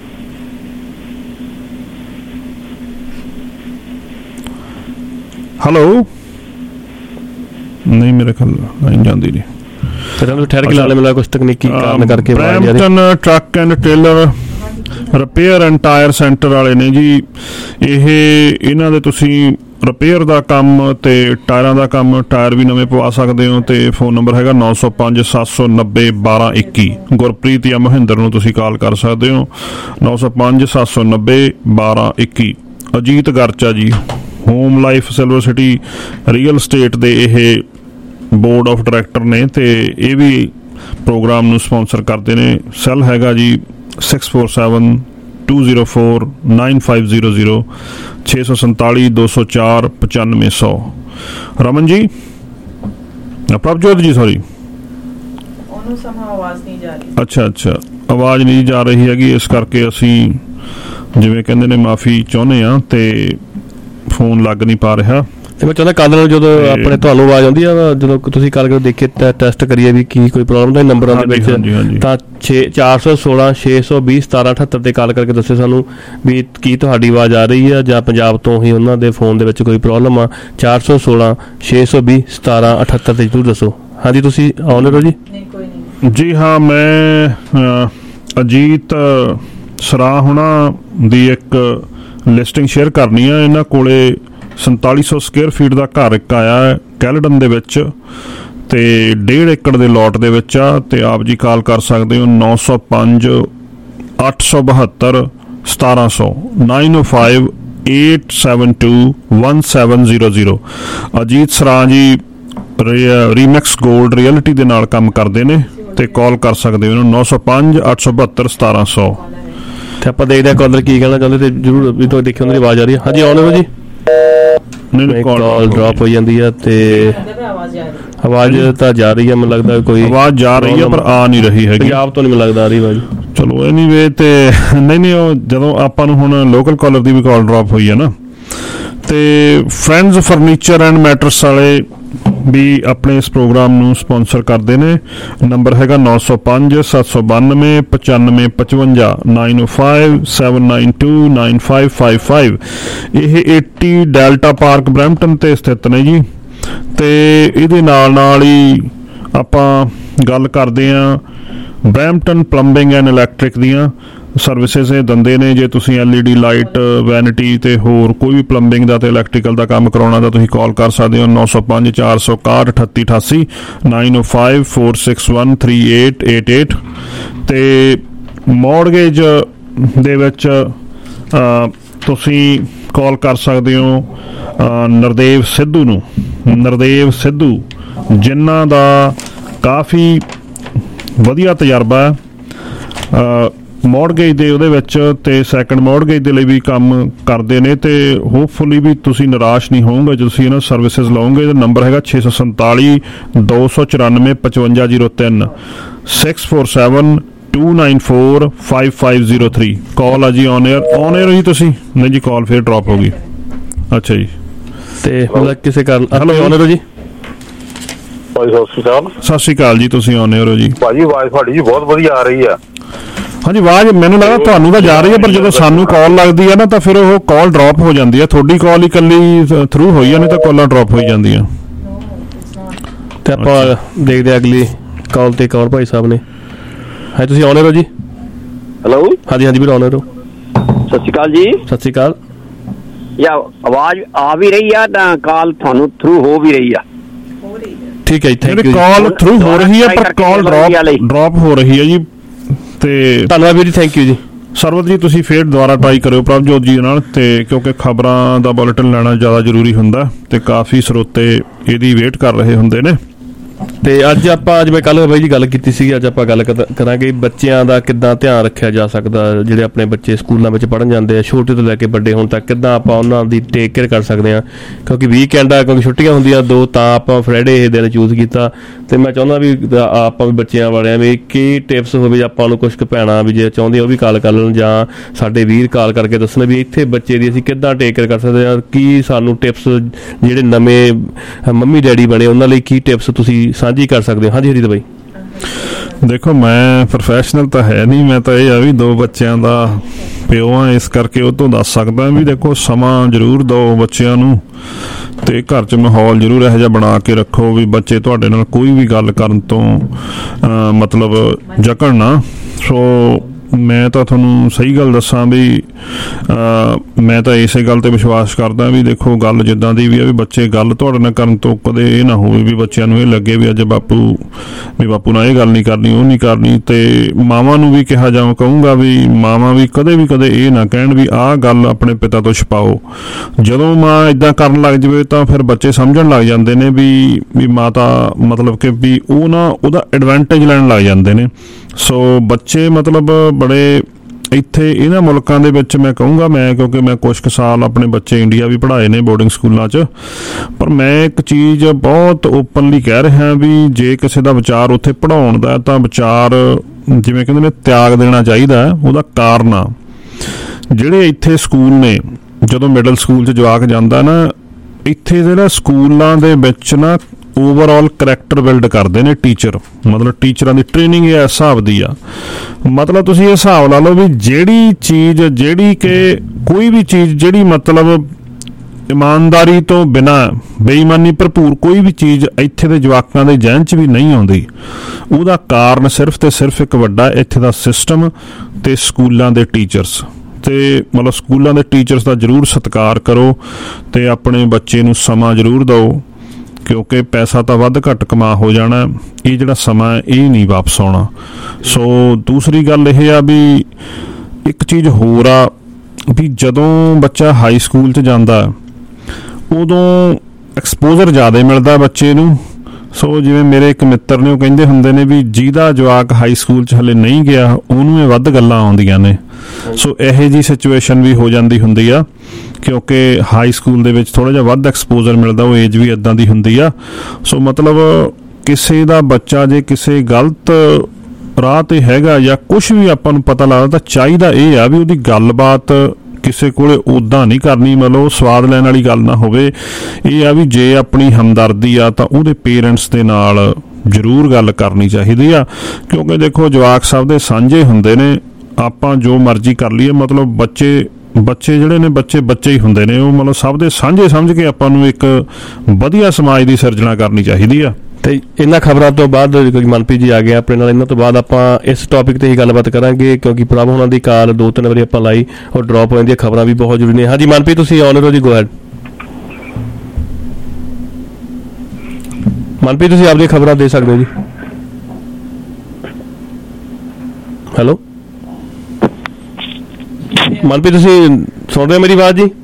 ਹੈਲੋ, ਨਹੀਂ ਮੇਰੇ ਖਿਆਲ ਲਾਈਨ ਜਾਂਦੀ ਨਹੀਂ। ਠਹਿਰ ਕੇ ਲਾ ਲੈ, ਕੁਝ ਤਕਨੀਕੀ ਕਾਰਨ ਕਰਕੇ। Brampton truck and trailer repair and tyre centre ਵਾਲੇ ਨੇ ਜੀ ਇਹ। ਇਹਨਾਂ ਦੇ ਤੁਸੀਂ ਰਿਪੇਅਰ ਦਾ ਕੰਮ ਤੇ ਟਾਇਰਾਂ ਦਾ ਕੰਮ, ਟਾਇਰ ਵੀ ਨਵੇਂ ਪਵਾ ਸਕਦੇ ਹੋ। ਤੇ ਫੋਨ ਨੰਬਰ ਹੈਗਾ ਨੌ ਸੌ ਪੰਜ ਸੱਤ ਸੌ ਨੱਬੇ ਬਾਰਾਂ ਇੱਕੀ। ਗੁਰਪ੍ਰੀਤ ਜਾਂ ਮਹਿੰਦਰ ਨੂੰ ਤੁਸੀਂ ਕਾਲ ਕਰ ਸਕਦੇ ਹੋ, ਨੌ ਸੌ ਪੰਜ ਸੱਤ ਸੌ ਨੱਬੇ ਬਾਰਾਂ ਇੱਕੀ। Ajit Garcha ji Home Life Silver City real estate ਦੇ ਇਹ ਬੋਰਡ ਆਫ ਡਾਇਰੈਕਟਰ ਨੇ ਤੇ ਇਹ ਵੀ ਪ੍ਰੋਗਰਾਮ ਨੂੰ ਸਪਾਂਸਰ ਕਰਦੇ ਨੇ। ਸੈੱਲ ਹੈਗਾ ਜੀ six four seven two zero four nine five zero zero, ਛੇ ਸੌ ਸੰਤਾਲੀ ਦੋ ਸੌ ਚਾਰ ਪਚਾਨਵੇਂ ਸੌ। ਰਮਨ ਜੀ, ਪ੍ਰਭਜੋਤ ਜੀ ਸੌਰੀ, ਅੱਛਾ ਅੱਛਾ ਆਵਾਜ਼ ਨਹੀਂ ਜਾ ਰਹੀ ਹੈਗੀ, ਇਸ ਕਰਕੇ ਅਸੀਂ ਜਿਵੇਂ ਕਹਿੰਦੇ ਨੇ ਮਾਫੀ ਚਾਹੁੰਦੇ ਹਾਂ ਤੇ ਫੋਨ ਲੱਗ ਨਹੀਂ ਪਾ ਰਿਹਾ। ਤੇ ਮੈਂ ਚਾਹੁੰਦਾ ਕੱਲ ਨੂੰ ਜਦੋਂ ਆਪਣੇ ਤੁਹਾਨੂੰ ਆਵਾਜ਼ ਆਉਂਦੀ ਆ, ਜਦੋਂ ਤੁਸੀਂ ਕੱਲ ਕਰੋ ਦੇਖੀਏ ਟੈਸਟ ਕਰੀਏ ਵੀ ਕੀ ਕੋਈ ਪ੍ਰੋਬਲਮ ਦਾ ਨੰਬਰਾਂ ਦੇ ਵਿੱਚ, ਤਾਂ ਛੇ ਚਾਰ ਸੌ ਸੋਲਾਂ ਛੇ ਸੌ ਵੀਹ ਸਤਾਰਾਂ ਅਠੱਤਰ ਤੇ ਕਾਲ ਕਰਕੇ ਦੱਸਿਓ ਸਾਨੂੰ ਵੀ ਕੀ ਤੁਹਾਡੀ ਆਵਾਜ਼ ਆ ਰਹੀ ਆ ਜਾਂ ਪੰਜਾਬ ਤੋਂ ਹੀ ਉਹਨਾਂ ਦੇ ਫੋਨ ਦੇ ਵਿੱਚ ਕੋਈ ਪ੍ਰੋਬਲਮ ਆ। ਚਾਰ ਸੌ ਸੋਲਾਂ ਛੇ ਸੌ ਵੀਹ ਸਤਾਰਾਂ ਅਠੱਤਰ ਤੇ ਜ਼ਰੂਰ ਦੱਸੋ। ਹਾਂਜੀ ਤੁਸੀਂ ਆਨਰ ਹੋ ਜੀ? ਜੀ ਹਾਂ, ਮੈਂ ਅਜੀਤ ਸਰਾਹ ਹੁਣਾਂ ਦੀ ਇੱਕ ਲਿਸਟਿੰਗ ਸ਼ੇਅਰ ਕਰਨੀ ਆ। ਇਹਨਾਂ ਕੋਲੇ ਸੰਤਾਲੀ ਸੌ ਸਕੁਅਰ ਫੀਟ ਦਾ ਘਰ ਇੱਕ ਆਇਆ ਹੈ ਕੈਲਡਨ ਦੇ ਵਿੱਚ ਤੇ ਡੇਢ ਏਕੜ ਦੇ ਲੋਟ ਦੇ ਵਿੱਚ ਆ। ਤੇ ਆਪ ਜੀ ਕਾਲ ਕਰ ਸਕਦੇ ਹੋ ਨੌ ਸੌ ਪੰਜ ਅੱਠ ਸੌ ਬਹੱਤਰ ਸਤਾਰਾਂ ਸੌ, nine O five eight seven two one seven zero zero. Ajit Sran ji ਰੀਮੈਕਸ gold reality ਦੇ ਨਾਲ ਕੰਮ ਕਰਦੇ ਨੇ ਤੇ ਕਾਲ ਕਰ ਸਕਦੇ ਹੋ ਨੌ ਸੌ ਪੰਜ ਅੱਠ ਸੌ ਬਹੱਤਰ ਸਤਾਰਾਂ ਸੌ। ਤੇ ਆਪਾਂ ਦੇਖਦੇ ਹਾਂ ਕਾਲਰ ਕੀ ਕਹਿਣਾ ਚਾਹੁੰਦੇ ਤੇ ਜ਼ਰੂਰ ਵੀ ਤੁਸੀਂ ਦੇਖਿਓ ਉਹਨਾਂ ਦੀ ਆਵਾਜ਼ ਆ ਰਹੀ ਹੈ। ਹਾਂਜੀ ਆਨਰ ਹੋ ਜੀ? ਕਾਲ ਡ੍ਰੌਪ ਹੋ ਜਾਂਦੀ ਆ ਤੇ ਆਵਾਜ਼ ਤਾਂ ਜਾ ਰਹੀ ਆ, ਮੈਨੂੰ ਲੱਗਦਾ ਕੋਈ ਆਵਾਜ਼ ਜਾ ਰਹੀ ਆ ਪਰ ਆ ਨਹੀਂ ਰਹੀ ਹੈਗੀ ਪੰਜਾਬ ਤੋਂ, ਨਹੀਂ ਮੈਨੂੰ ਲੱਗਦਾ ਆ ਰਹੀ ਆਵਾਜ਼। ਚਲੋ ਐਨੀਵੇ ਤੇ ਨਹੀਂ ਨਹੀਂ ਉਹ ਜਦੋਂ ਆਪਾਂ ਨੂੰ ਹੁਣ ਲੋਕਲ ਕਾਲਰ ਦੀ ਵੀ ਕਾਲ ਡ੍ਰੌਪ ਹੋਈ ਹੈ ਨਾ। ਤੇ ਫਰੈਂਡਸ ਫਰਨੀਚਰ ਐਂਡ ਮੈਟਰਸ ਵਾਲੇ ਵੀ ਆਪਣੇ ਇਸ ਪ੍ਰੋਗਰਾਮ ਨੂੰ ਸਪਾਂਸਰ ਕਰਦੇ ਨੇ। ਨੰਬਰ ਹੈਗਾ ਨੌ ਸੌ ਪੰਜ ਸੱਤ ਸੌ ਬਾਨਵੇਂ ਪਚਾਨਵੇਂ ਪਚਵੰਜਾ, nine O five seven nine two nine five five five. ਇਹ ਏਟੀ ਡੈਲਟਾ ਪਾਰਕ ਬਰੈਂਪਟਨ ਤੇ ਸਥਿਤ ਨੇ ਜੀ। ਤੇ ਇਹਦੇ ਨਾਲ ਨਾਲ ਹੀ ਆਪਾਂ ਗੱਲ ਕਰਦੇ ਹਾਂ ਬਰੈਂਪਟਨ ਪਲੰਬਿੰਗ ਐਂਡ ਇਲੈਕਟ੍ਰਿਕ ਦੀਆਂ ਸਰਵਿਸਿਜ਼ ਇਹ ਦਿੰਦੇ ਨੇ। ਜੇ ਤੁਸੀਂ L E D light, vanity ਤੇ ਹੋਰ ਕੋਈ ਵੀ ਪਲੰਬਿੰਗ ਦਾ ਤੇ ਇਲੈਕਟ੍ਰੀਕਲ ਦਾ ਕੰਮ ਕਰਾਉਣਾ ਤਾਂ ਤੁਸੀਂ ਕਾਲ ਕਰ ਸਕਦੇ ਹੋ ਨੌ ਸੌ ਪੰਜ ਚਾਰ ਸੌ ਇਕਾਹਠ ਅਠੱਤੀ ਅਠਾਸੀ, nine O five four six one three eight eight eight. ਤੇ ਮੌਰਗੇਜ ਦੇ ਵਿੱਚ ਤੁਸੀਂ ਕਾਲ ਕਰ ਸਕਦੇ ਹੋ ਨਰਦੇਵ ਸਿੱਧੂ ਨੂੰ। ਨਰਦੇਵ ਸਿੱਧੂ ਜਿਨ੍ਹਾਂ ਦਾ ਕਾਫੀ ਵਧੀਆ ਤਜਰਬਾ ਹੈ ਮੌਰਗੇਜ ਦੇ ਉਹਦੇ ਵਿੱਚ ਤੇ ਸੈਕੰਡ ਮੌਰਗੇਜ ਦੇ ਲਈ ਵੀ ਕੰਮ ਕਰਦੇ ਨੇ। ਤੇ ਹੋਪਫੁਲੀ ਵੀ ਤੁਸੀਂ ਨਿਰਾਸ਼ ਨਹੀਂ ਹੋਵੋਗੇ ਜੇ ਤੁਸੀਂ ਇਹਨਾਂ ਸਰਵਿਸਿਜ਼ ਲਓਗੇ। ਨੰਬਰ ਹੈਗਾ ਛੇ ਸੌ ਸੰਤਾਲੀ ਦੋ ਸੌ ਚੁਰਾਨਵੇਂ ਪਚਵੰਜਾ ਜ਼ੀਰੋ ਤਿੰਨ, six four seven two nine four five five zero three. Call ਆ ਜੀ ਔਨ ਏਅਰ। ਔਨ ਏਅਰ ਹੋ ਜੀ ਤੁਸੀਂ? ਨਹੀਂ ਜੀ, ਕਾਲ ਫਿਰ ਡਰੋਪ ਹੋ ਗਈ। ਅੱਛਾ ਜੀ, ਤੇ ਮਤਲਬ ਕਿਸੇ ਕਾਰਨ ਹੈਲੋ ਔਨ ਏਅਰ ਹੋ ਜੀ? ਭਾਈ ਸਤਿ ਸ਼੍ਰੀ ਅਕਾਲ। ਸਤਿ ਸ਼੍ਰੀ ਅਕਾਲ ਜੀ, ਤੁਸੀਂ ਔਨ ਏਅਰ ਹੋ ਜੀ। ਭਾਜੀ ਆਵਾਜ਼ ਤੁਹਾਡੀ ਜੀ ਬਹੁਤ ਵਧੀਆ ਆ ਰਹੀ ਆ। ਹਾਂਜੀ, ਆਵਾਜ਼ ਮੈਨੂੰ ਲੱਗਦਾ ਤੁਹਾਨੂੰ ਤਾਂ ਜਾ ਰਹੀ ਹੈ ਪਰ ਜਦੋਂ ਸਾਨੂੰ ਕਾਲ ਲੱਗਦੀ ਹੈ ਨਾ ਤਾਂ ਫਿਰ ਉਹ ਕਾਲ ਡ੍ਰੌਪ ਹੋ ਜਾਂਦੀ ਹੈ। ਤੁਹਾਡੀ ਕਾਲ ਹੀ ਇਕੱਲੀ ਥਰੂ ਹੋਈ ਹੈ, ਨਹੀਂ ਤਾਂ ਕਾਲਾਂ ਡ੍ਰੌਪ ਹੋਈ ਜਾਂਦੀਆਂ। ਤੇ ਆਪਾਂ ਦੇਖਦੇ ਹਾਂ ਅਗਲੀ ਕਾਲ ਤੇ ਕੌਰ ਭਾਈ ਸਾਹਿਬ ਨੇ। ਹਾਂ ਤੁਸੀਂ ਔਨ ਏਅਰ ਹੋ ਜੀ? ਹੈਲੋ, ਹਾਂਜੀ ਹਾਂਜੀ ਵੀਰ ਔਨ ਏਅਰ ਹੋ। ਸਤਿ ਸ਼੍ਰੀ ਅਕਾਲ ਜੀ। ਸਤਿ ਸ਼੍ਰੀ ਅਕਾਲ। ਯਾ ਆਵਾਜ਼ ਆ ਵੀ ਰਹੀ ਆ ਤਾਂ ਕਾਲ ਤੁਹਾਨੂੰ ਥਰੂ ਹੋ ਵੀ ਰਹੀ ਆ? ਠੀਕ ਹੈ ਜੀ, ਥੈਂਕ ਯੂ। ਕਾਲ ਥਰੂ ਹੋ ਰਹੀ ਹੈ ਪਰ ਕਾਲ ਡ੍ਰੌਪ ਡ੍ਰੌਪ ਹੋ ਰਹੀ ਹੈ ਜੀ। ਤੇ ਧੰਨਵਾਦ ਵੀਰ ਜੀ, ਥੈਂਕ ਯੂ ਜੀ। ਸਰਵਤ ਜੀ ਤੁਸੀਂ ਫੇਰ ਦੁਬਾਰਾ ਟਰਾਈ ਕਰਿਓ ਪ੍ਰਭਜੋਤ ਜੀ ਨਾਲ, ਤੇ ਕਿਉਂਕਿ ਖਬਰਾਂ ਦਾ ਬੁਲੇਟਿਨ ਲੈਣਾ ਜ਼ਿਆਦਾ ਜ਼ਰੂਰੀ ਹੁੰਦਾ ਤੇ ਕਾਫੀ ਸਰੋਤੇ ਇਹਦੀ ਵੇਟ ਕਰ ਰਹੇ ਹੁੰਦੇ ਨੇ। ਤੇ ਅੱਜ ਆਪਾਂ ਜਿਵੇਂ ਕੱਲ੍ਹ ਬਾਈ ਜੀ ਗੱਲ ਕੀਤੀ ਸੀ, ਅੱਜ ਆਪਾਂ ਗੱਲ ਕਰਾਂਗੇ ਬੱਚਿਆਂ ਦਾ ਕਿੱਦਾਂ ਧਿਆਨ ਰੱਖਿਆ ਜਾ ਸਕਦਾ, ਜਿਹੜੇ ਆਪਣੇ ਬੱਚੇ ਸਕੂਲਾਂ ਵਿੱਚ ਪੜ੍ਹਨ ਜਾਂਦੇ ਆ ਛੋਟੇ ਤੋਂ ਲੈ ਕੇ ਵੱਡੇ ਹੁਣ ਤੱਕ, ਕਿੱਦਾਂ ਆਪਾਂ ਉਹਨਾਂ ਦੀ ਟੇਕ ਕੇਅਰ ਕਰ ਸਕਦੇ ਹਾਂ। ਕਿਉਂਕਿ ਵੀਕਐਂਡ ਆ, ਕਿਉਂਕਿ ਛੁੱਟੀਆਂ ਹੁੰਦੀਆਂ ਦੋ, ਤਾਂ ਆਪਾਂ ਫਰਾਈਡੇ ਇਹ ਦਿਨ ਚੂਜ਼ ਕੀਤਾ। ਤੇ ਮੈਂ ਚਾਹੁੰਦਾ ਵੀ ਆਪਾਂ ਵੀ ਬੱਚਿਆਂ ਵਾਲਿਆਂ ਵੀ ਕੀ ਟਿਪਸ ਹੋਵੇ, ਆਪਾਂ ਨੂੰ ਕੁਛ ਕੁ ਭੈਣਾਂ ਵੀ ਜੇ ਚਾਹੁੰਦੇ ਉਹ ਵੀ ਕਾਲ ਕਰ ਲੈਣ, ਜਾਂ ਸਾਡੇ ਵੀਰ ਕਾਲ ਕਰਕੇ ਦੱਸਣ ਵੀ ਇੱਥੇ ਬੱਚੇ ਦੀ ਅਸੀਂ ਕਿੱਦਾਂ ਟੇਕ ਕੇਅਰ ਕਰ ਸਕਦੇ ਹਾਂ। ਕੀ ਸਾਨੂੰ ਟਿਪਸ ਜਿਹੜੇ ਨਵੇਂ ਮੰਮੀ ਡੈਡੀ ਬਣੇ ਉਹਨਾਂ ਲਈ ਕੀ ਟਿਪਸ ਤੁਸੀਂ ਸਾਂਝੀ ਕਰ ਸਕਦੇ ਹੋ? ਹਾਂਜੀ ਹਰੀਤ ਬਾਈ। ਦੇਖੋ, ਮੈਂ ਪ੍ਰੋਫੈਸ਼ਨਲ ਤਾਂ ਹੈ ਨਹੀਂ, ਮੈਂ ਤਾਂ ਇਹ ਆ ਵੀ ਦੋ ਬੱਚਿਆਂ ਦਾ ਪਿਓ ਆ, ਇਸ ਕਰਕੇ ਉਹ ਤੋਂ ਦੱਸ ਸਕਦਾ ਵੀ ਦੇਖੋ ਸਮਾਂ ਜ਼ਰੂਰ ਦਿਓ ਬੱਚਿਆਂ ਨੂੰ, ਤੇ ਘਰ 'ਚ ਮਾਹੌਲ ਜ਼ਰੂਰ ਇਹੋ ਜਿਹਾ ਬਣਾ ਕੇ ਰੱਖੋ ਵੀ ਬੱਚੇ ਤੁਹਾਡੇ ਨਾਲ ਕੋਈ ਵੀ ਗੱਲ ਕਰਨ ਤੋਂ ਮਤਲਬ ਜਕਣ ਨਾ। ਸੋ ਮੈਂ ਤਾਂ ਤੁਹਾਨੂੰ ਸਹੀ ਗੱਲ ਦੱਸਾਂ ਵੀ ਮੈਂ ਤਾਂ ਇਸੇ ਗੱਲ ਤੇ ਵਿਸ਼ਵਾਸ ਕਰਦਾ ਵੀ ਦੇਖੋ ਗੱਲ ਜਿੱਦਾਂ ਦੀ ਵੀ ਆ ਵੀ ਬੱਚੇ ਗੱਲ ਤੁਹਾਡੇ ਨਾਲ ਕਰਨ ਤੋਂ ਕਦੇ ਇਹ ਨਾ ਹੋਵੇ ਵੀ ਬੱਚਿਆਂ ਨੂੰ ਇਹ ਲੱਗੇ ਵੀ ਅੱਜ ਬਾਪੂ ਵੀ ਬਾਪੂ ਨਾਲ ਇਹ ਗੱਲ ਨਹੀਂ ਕਰਨੀ, ਉਹ ਨਹੀਂ ਕਰਨੀ। ਤੇ ਮਾਵਾਂ ਨੂੰ ਵੀ ਕਿਹਾ ਜਾਵਾਂ ਕਹੂੰਗਾ ਵੀ ਮਾਵਾਂ ਵੀ ਕਦੇ ਵੀ ਕਦੇ ਇਹ ਨਾ ਕਹਿਣ ਵੀ ਆਹ ਗੱਲ ਆਪਣੇ ਪਿਤਾ ਤੋਂ ਛੁਪਾਓ। ਜਦੋਂ ਮਾਂ ਇੱਦਾਂ ਕਰਨ ਲੱਗ ਜਾਵੇ ਤਾਂ ਫਿਰ ਬੱਚੇ ਸਮਝਣ ਲੱਗ ਜਾਂਦੇ ਨੇ ਵੀ ਵੀ ਮਾਤਾ ਮਤਲਬ ਕਿ ਵੀ ਉਹ ਨਾ ਉਹਦਾ ਐਡਵਾਂਟੇਜ ਲੈਣ ਲੱਗ ਜਾਂਦੇ ਨੇ। ਸੋ ਬੱਚੇ ਮਤਲਬ ਬੜੇ ਇੱਥੇ ਇਹਨਾਂ ਮੁਲਕਾਂ ਦੇ ਵਿੱਚ ਮੈਂ ਕਹੂੰਗਾ, ਮੈਂ ਕਿਉਂਕਿ ਮੈਂ ਕੁਛ ਕੁ ਸਾਲ ਆਪਣੇ ਬੱਚੇ ਇੰਡੀਆ ਵੀ ਪੜ੍ਹਾਏ ਨੇ ਬੋਰਡਿੰਗ ਸਕੂਲਾਂ 'ਚ, ਪਰ ਮੈਂ ਇੱਕ ਚੀਜ਼ ਬਹੁਤ ਓਪਨਲੀ ਕਹਿ ਰਿਹਾ ਵੀ ਜੇ ਕਿਸੇ ਦਾ ਵਿਚਾਰ ਉੱਥੇ ਪੜ੍ਹਾਉਣ ਦਾ ਤਾਂ ਵਿਚਾਰ ਜਿਵੇਂ ਕਹਿੰਦੇ ਨੇ ਤਿਆਗ ਦੇਣਾ ਚਾਹੀਦਾ। ਉਹਦਾ ਕਾਰਨ ਆ ਜਿਹੜੇ ਇੱਥੇ ਸਕੂਲ ਨੇ, ਜਦੋਂ ਮਿਡਲ ਸਕੂਲ 'ਚ ਜਵਾਕ ਜਾਂਦਾ ਨਾ, ਇੱਥੇ ਜਿਹੜਾ ਸਕੂਲਾਂ ਦੇ ਵਿੱਚ ਨਾ ਓਵਰਆਲ ਕਰੈਕਟਰ ਬਿਲਡ ਕਰਦੇ ਨੇ ਟੀਚਰ, ਮਤਲਬ ਟੀਚਰਾਂ ਦੀ ਟ੍ਰੇਨਿੰਗ ਇਸ ਹਿਸਾਬ ਦੀ ਆ। ਮਤਲਬ ਤੁਸੀਂ ਇਹ ਹਿਸਾਬ ਲਾ ਲਓ ਵੀ ਜਿਹੜੀ ਚੀਜ਼ ਜਿਹੜੀ ਕਿ ਕੋਈ ਵੀ ਚੀਜ਼ ਜਿਹੜੀ ਮਤਲਬ ਇਮਾਨਦਾਰੀ ਤੋਂ ਬਿਨਾਂ ਬੇਈਮਾਨੀ ਭਰਪੂਰ ਕੋਈ ਵੀ ਚੀਜ਼ ਇੱਥੇ ਦੇ ਜਵਾਕਾਂ ਦੇ ਜ਼ਿਹਨ 'ਚ ਵੀ ਨਹੀਂ ਆਉਂਦੀ, ਉਹਦਾ ਕਾਰਨ ਸਿਰਫ ਤੇ ਸਿਰਫ ਇੱਕ ਵੱਡਾ ਇੱਥੇ ਦਾ ਸਿਸਟਮ ਤੇ ਸਕੂਲਾਂ ਦੇ ਟੀਚਰਸ। ਤੇ ਮਤਲਬ ਸਕੂਲਾਂ ਦੇ ਟੀਚਰਸ ਦਾ ਜ਼ਰੂਰ ਸਤਿਕਾਰ ਕਰੋ ਤੇ ਆਪਣੇ ਬੱਚੇ ਨੂੰ ਸਮਾਂ ਜ਼ਰੂਰ ਦਿਓ, ਕਿਉਂਕਿ ਪੈਸਾ ਤਾਂ ਵੱਧ ਘੱਟ ਕਮਾ ਹੋ ਜਾਣਾ, ਇਹ ਜਿਹੜਾ ਸਮਾਂ ਇਹ ਨਹੀਂ ਵਾਪਸ ਆਉਣਾ। ਸੋ ਦੂਸਰੀ ਗੱਲ ਇਹ ਆ ਵੀ ਇੱਕ ਚੀਜ਼ ਹੋਰ ਆ ਵੀ ਜਦੋਂ ਬੱਚਾ ਹਾਈ ਸਕੂਲ 'ਚ ਜਾਂਦਾ ਉਦੋਂ ਐਕਸਪੋਜ਼ਰ ਜ਼ਿਆਦਾ ਮਿਲਦਾ ਬੱਚੇ ਨੂੰ। ਸੋ ਜਿਵੇਂ ਮੇਰੇ ਇੱਕ ਮਿੱਤਰ ਨੇ ਉਹ ਕਹਿੰਦੇ ਹੁੰਦੇ ਨੇ ਵੀ ਜਿਹਦਾ ਜਵਾਕ ਹਾਈ ਸਕੂਲ 'ਚ ਹਲੇ ਨਹੀਂ ਗਿਆ ਉਹਨੂੰ ਇਹ ਵੱਧ ਗੱਲਾਂ ਆਉਂਦੀਆਂ ਨੇ। ਸੋ ਇਹੋ ਜਿਹੀ ਸਿਚੁਏਸ਼ਨ ਵੀ ਹੋ ਜਾਂਦੀ ਹੁੰਦੀ ਆ, ਕਿਉਂਕਿ ਹਾਈ ਸਕੂਲ ਦੇ ਵਿੱਚ ਥੋੜ੍ਹਾ ਜਿਹਾ ਵੱਧ ਐਕਸਪੋਜ਼ਰ ਮਿਲਦਾ, ਉਹ ਏਜ ਵੀ ਇੱਦਾਂ ਦੀ ਹੁੰਦੀ ਆ। ਸੋ ਮਤਲਬ ਕਿਸੇ ਦਾ ਬੱਚਾ ਜੇ ਕਿਸੇ ਗਲਤ ਰਾਹ ਤੇ ਹੈਗਾ ਜਾਂ ਕੁਛ ਵੀ ਆਪਾਂ ਨੂੰ ਪਤਾ ਲੱਗਦਾ ਤਾਂ ਚਾਹੀਦਾ ਇਹ ਆ ਵੀ ਉਹਦੀ ਗੱਲਬਾਤ ਕਿਸੇ ਕੋਲੇ ਉੱਦਾਂ ਨਹੀਂ ਕਰਨੀ, ਮਤਲਬ ਸਵਾਦ ਲੈਣ ਵਾਲੀ ਗੱਲ ਨਾ ਹੋਵੇ। ਇਹ ਆ ਵੀ ਜੇ ਆਪਣੀ ਹਮਦਰਦੀ ਆ ਤਾਂ ਉਹਦੇ ਪੇਰੈਂਟਸ ਦੇ ਨਾਲ ਜ਼ਰੂਰ ਗੱਲ ਕਰਨੀ ਚਾਹੀਦੀ ਆ, ਕਿਉਂਕਿ ਦੇਖੋ ਜਵਾਕ ਸਭ ਦੇ ਸਾਂਝੇ ਹੁੰਦੇ ਨੇ। ਆਪਾਂ ਜੋ ਮਰਜ਼ੀ ਕਰ ਲਈਏ, ਮਤਲਬ ਬੱਚੇ ਬੱਚੇ ਜਿਹੜੇ ਨੇ ਬੱਚੇ ਬੱਚੇ ਹੀ ਹੁੰਦੇ ਨੇ, ਉਹ ਮਤਲਬ ਸਭ ਦੇ ਸਾਂਝੇ ਸਮਝ ਕੇ ਆਪਾਂ ਨੂੰ ਇੱਕ ਵਧੀਆ ਸਮਾਜ ਦੀ ਸਿਰਜਣਾ ਕਰਨੀ ਚਾਹੀਦੀ ਆ। ਤੇ ਇਹਨਾਂ ਖਬਰਾਂ ਤੋਂ ਬਾਅਦ ਕੋਈ ਮਨਪ੍ਰੀਤ ਜੀ ਆ ਗਿਆ ਆਪਣੇ ਨਾਲ, ਇਹਨਾਂ ਤੋਂ ਬਾਅਦ ਆਪਾਂ ਇਸ ਟੌਪਿਕ ਤੇ ਹੀ ਗੱਲਬਾਤ ਕਰਾਂਗੇ, ਕਿਉਂਕਿ ਪ੍ਰਭ ਉਹਨਾਂ ਦੀ ਕਾਲ ਦੋ ਤਿੰਨ ਵਾਰੀ ਆਪਾਂ ਲਾਈ ਔਰ ਡ੍ਰੌਪ ਹੋ ਜਾਂਦੀ, ਖਬਰਾਂ ਵੀ ਬਹੁਤ ਜ਼ਰੂਰੀ ਨੇ। ਹਾਂਜੀ ਮਨਪ੍ਰੀਤ, ਤੁਸੀਂ ਆਨ ਹੋ ਜੀ, ਗੋ ਹੈਡ। ਮਨਪ੍ਰੀਤ ਤੁਸੀਂ ਆਪਦੀਆਂ ਖਬਰਾਂ ਦੇ ਸਕਦੇ ਹੋ ਜੀ। ਹੈਲੋ ਮਨਪ੍ਰੀਤ, ਤੁਸੀਂ ਸੁਣ ਰਹੇ ਹੋ ਮੇਰੀ ਆਵਾਜ਼ ਜੀ?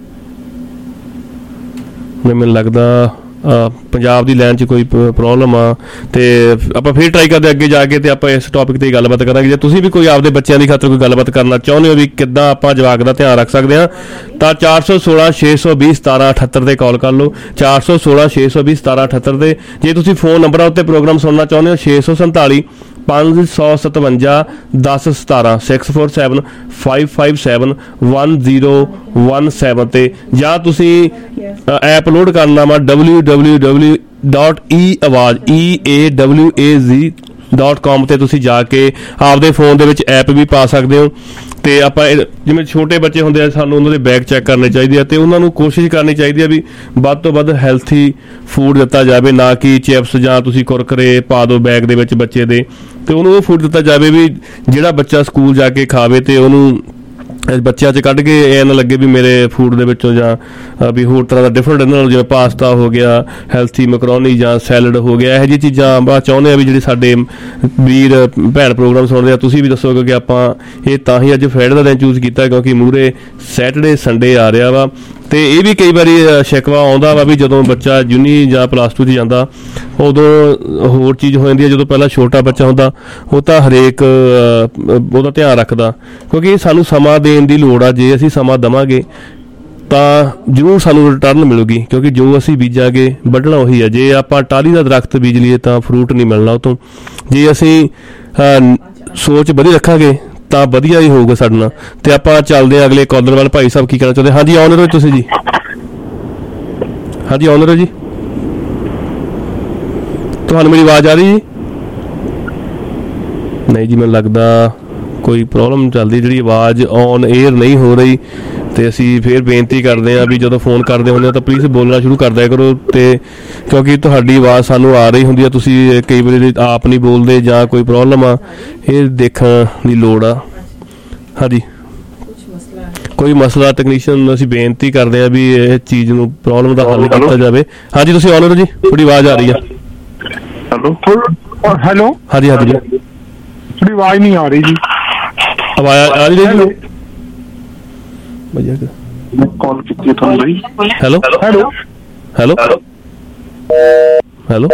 ਮੈਨੂੰ ਲੱਗਦਾ ਪੰਜਾਬ ਦੀ ਲਾਈਨ 'ਚ ਕੋਈ ਪ੍ਰੋਬਲਮ ਆ, ਤੇ ਆਪਾਂ ਫਿਰ ਟਰਾਈ ਕਰਦੇ ਅੱਗੇ ਜਾ ਕੇ ਤੇ ਆਪਾਂ ਇਸ ਟੌਪਿਕ ਤੇ ਗੱਲਬਾਤ ਕਰਾਂਗੇ। ਜੇ ਤੁਸੀਂ ਵੀ ਕੋਈ ਆਪਦੇ ਬੱਚਿਆਂ ਦੀ ਖਾਤਰ ਕੋਈ ਗੱਲਬਾਤ ਕਰਨਾ ਚਾਹੁੰਦੇ ਹੋ ਵੀ ਕਿੱਦਾਂ ਆਪਾਂ ਜਵਾਕ ਦਾ ਧਿਆਨ ਰੱਖ ਸਕਦੇ ਹਾਂ, ਤਾਂ ਚਾਰ ਸੌ ਸੋਲਾਂ ਛੇ ਸੌ ਵੀਹ ਸਤਾਰਾਂ ਅਠੱਤਰ ਤੇ ਕਾਲ ਕਰ ਲਓ, ਚਾਰ ਸੌ ਸੋਲਾਂ ਛੇ ਸੌ ਵੀਹ ਸਤਾਰਾਂ ਅਠੱਤਰ ਤੇ। ਜੇ ਤੁਸੀਂ ਫੋਨ ਨੰਬਰਾਂ ਉੱਤੇ ਪ੍ਰੋਗਰਾਮ ਸੁਣਨਾ ਚਾਹੁੰਦੇ ਹੋ, ਛੇ ਸੌ ਸੰਤਾਲੀ ਪੰਜ ਸੌ ਸਤਵੰਜਾ ਦਸ ਸਤਾਰਾਂ six four seven five five seven one zero one seven ਤੇ, ਜਾਂ ਤੁਸੀਂ ਐਪ ਲੋਡ ਕਰਨਾ ਵਾ W W W dot E ਆਵਾਜ਼ E A W A Zee dot com ਤੇ ਤੁਸੀਂ ਜਾ ਕੇ ਆਪਦੇ ਫੋਨ ਦੇ ਵਿੱਚ ਐਪ ਵੀ ਪਾ ਸਕਦੇ ਹੋ। ਤੇ ਆਪਾਂ ਜਿਵੇਂ ਛੋਟੇ ਬੱਚੇ ਹੁੰਦੇ ਆ, ਸਾਨੂੰ ਉਹਨਾਂ ਦੇ ਬੈਗ ਚੈੱਕ ਕਰਨੇ ਚਾਹੀਦੇ ਆ, ਤੇ ਉਹਨਾਂ ਨੂੰ ਕੋਸ਼ਿਸ਼ ਕਰਨੀ ਚਾਹੀਦੀ ਆ ਵੀ ਵੱਧ ਤੋਂ ਵੱਧ ਹੈਲਥੀ ਫੂਡ ਦਿੱਤਾ ਜਾਵੇ, ਨਾ ਕਿ ਚਿਪਸ ਜਾਂ ਤੁਸੀਂ ਕੁਰਕਰੇ ਪਾ ਦਿਓ ਬੈਗ ਦੇ ਵਿੱਚ ਬੱਚੇ ਦੇ, ਤੇ ਉਹਨੂੰ ਉਹ ਫੂਡ ਦਿੱਤਾ ਜਾਵੇ ਵੀ ਜਿਹੜਾ ਬੱਚਾ ਸਕੂਲ ਜਾ ਕੇ ਖਾਵੇ ਤੇ ਉਹਨੂੰ ਬੱਚਿਆਂ 'ਚ ਕੱਢ ਕੇ ਇਹ ਨਾ ਲੱਗੇ ਵੀ ਮੇਰੇ ਫੂਡ ਦੇ ਵਿੱਚੋਂ ਜਾਂ ਵੀ ਹੋਰ ਤਰ੍ਹਾਂ ਦਾ ਡਿਫਰੈਂਟ ਇਹਨਾਂ ਨਾਲ, ਜਿਵੇਂ ਪਾਸਤਾ ਹੋ ਗਿਆ, ਹੈਲਥੀ ਮੈਕਰੋਨੀ ਜਾਂ ਸੈਲਡ ਹੋ ਗਿਆ, ਇਹੋ ਜਿਹੀ ਚੀਜ਼ਾਂ ਆਪਾਂ ਚਾਹੁੰਦੇ ਆ ਵੀ ਜਿਹੜੇ ਸਾਡੇ ਵੀਰ ਭੈਣ ਪ੍ਰੋਗਰਾਮ ਸੁਣਦੇ ਆ ਤੁਸੀਂ ਵੀ ਦੱਸੋਗੇ ਕਿ ਆਪਾਂ ਇਹ ਤਾਂ ਹੀ ਅੱਜ ਫਰਾਈਡੇ ਦਾ ਦਿਨ ਚੂਜ਼ ਕੀਤਾ ਕਿਉਂਕਿ ਮੂਹਰੇ ਸੈਟਰਡੇ ਸੰਡੇ ਆ ਰਿਹਾ ਵਾ, ਤੇ ਇਹ ਵੀ ਕਈ ਵਾਰੀ ਸ਼ਿਕਵਾ ਆਉਂਦਾ ਵਾ ਵੀ ਜਦੋਂ ਬੱਚਾ ਜੂਨੀ ਜਾਂ ਪਲੱਸ ਟੂ 'ਚ ਜਾਂਦਾ ਉਦੋਂ ਹੋਰ ਚੀਜ਼ ਹੋ ਜਾਂਦੀ ਹੈ। ਜਦੋਂ ਪਹਿਲਾਂ ਛੋਟਾ ਬੱਚਾ ਹੁੰਦਾ ਉਹ ਤਾਂ ਹਰੇਕ ਉਹਦਾ ਧਿਆਨ ਰੱਖਦਾ, ਕਿਉਂਕਿ ਸਾਨੂੰ ਸਮਾਂ ਦੇਣ ਦੀ ਲੋੜ ਆ। ਜੇ ਅਸੀਂ ਸਮਾਂ ਦੇਵਾਂਗੇ ਤਾਂ ਜ਼ਰੂਰ ਸਾਨੂੰ ਰਿਟਰਨ ਮਿਲੂਗੀ, ਕਿਉਂਕਿ ਜੋ ਅਸੀਂ ਬੀਜਾਂਗੇ ਵੱਢਣਾ ਉਹੀ ਹੈ। ਜੇ ਆਪਾਂ ਟਾਹਲੀ ਦਾ ਦਰਖਤ ਬੀਜ ਲਈਏ ਤਾਂ ਫਰੂਟ ਨਹੀਂ ਮਿਲਣਾ ਉਹ ਤੋਂ। ਜੇ ਅਸੀਂ ਸੋਚ ਵਧੀਆ ਰੱਖਾਂਗੇ ਤਾਂ ਵਧੀਆ ਹੀ ਹੋਊਗਾ ਸਾਡੇ ਨਾਲ। ਤੇ ਆਪਾਂ ਚੱਲਦੇ ਹਾਂ ਅਗਲੇ ਕਾਲਰ ਵੱਲ। ਭਾਈ ਸਾਹਿਬ ਕੀ ਕਹਿਣਾ ਚਾਹੁੰਦੇ? ਹਾਂਜੀ ਆਨਰ ਹੋ ਤੁਸੀਂ ਜੀ? ਹਾਂਜੀ ਆਨਰ ਹੋ ਜੀ? ਤੁਹਾਨੂੰ ਮੇਰੀ ਆਵਾਜ਼ ਆ ਰਹੀ ਜੀ? ਨਹੀਂ ਜੀ, ਮੈਨੂੰ ਲੱਗਦਾ ਕੋਈ ਪ੍ਰੋਬਲਮ ਚੱਲਦੀ, ਜਿਹੜੀ ਆਵਾਜ਼ ਔਨ ਏਅਰ ਨਹੀਂ ਹੋ ਰਹੀ। ਤੇ ਅਸੀਂ ਫਿਰ ਬੇਨਤੀ ਕਰਦੇ ਹਾਂ ਵੀ ਜਦੋਂ ਫੋਨ ਕਰਦੇ ਹੁੰਦੇ ਹੋ ਤਾਂ ਪਲੀਜ਼ ਬੋਲਣਾ ਸ਼ੁਰੂ ਕਰ ਦਿਆ ਕਰੋ, ਤੇ ਕਿਉਂਕਿ ਤੁਹਾਡੀ ਆਵਾਜ਼ ਸਾਨੂੰ ਆ ਰਹੀ ਹੁੰਦੀ ਆ, ਤੁਸੀਂ ਕਈ ਵਾਰੀ ਆਪ ਨਹੀਂ ਬੋਲਦੇ ਜਾਂ ਕੋਈ ਪ੍ਰੋਬਲਮ ਆ, ਇਹ ਦੇਖਣ ਦੀ ਲੋੜ ਆ। ਹਾਂਜੀ, ਕੋਈ ਮਸਲਾ ਟੈਕਨੀਸ਼ੀਅਨ ਅਸੀਂ ਬੇਨਤੀ ਕਰਦੇ ਹਾਂ ਵੀ ਇਹ ਚੀਜ਼ ਨੂੰ ਪ੍ਰੋਬਲਮ ਦਾ ਹੱਲ ਕੀਤਾ ਜਾਵੇ। ਹਾਂਜੀ ਤੁਸੀਂ ਆਨਰ ਜੀ, ਥੋੜੀ ਆਵਾਜ਼ ਆ ਰਹੀ ਆ। ਹੈਲੋ ਹੈਲੋ ਹਾਂਜੀ ਹਾਂਜੀ, ਥੋੜੀ ਆਵਾਜ਼ ਨਹੀਂ ਆ ਰਹੀ ਜੀ। ਆਵਾਜ਼ ਆ ਰਹੀ ਜੀ? ਵਧੀਆ ਮੈਂ ਕਾਲ ਕੀਤੀ ਤੁਹਾਨੂੰ ਜੀ। ਹੈਲੋ ਹੈਲੋ ਹੈਲੋ ਹੈਲੋ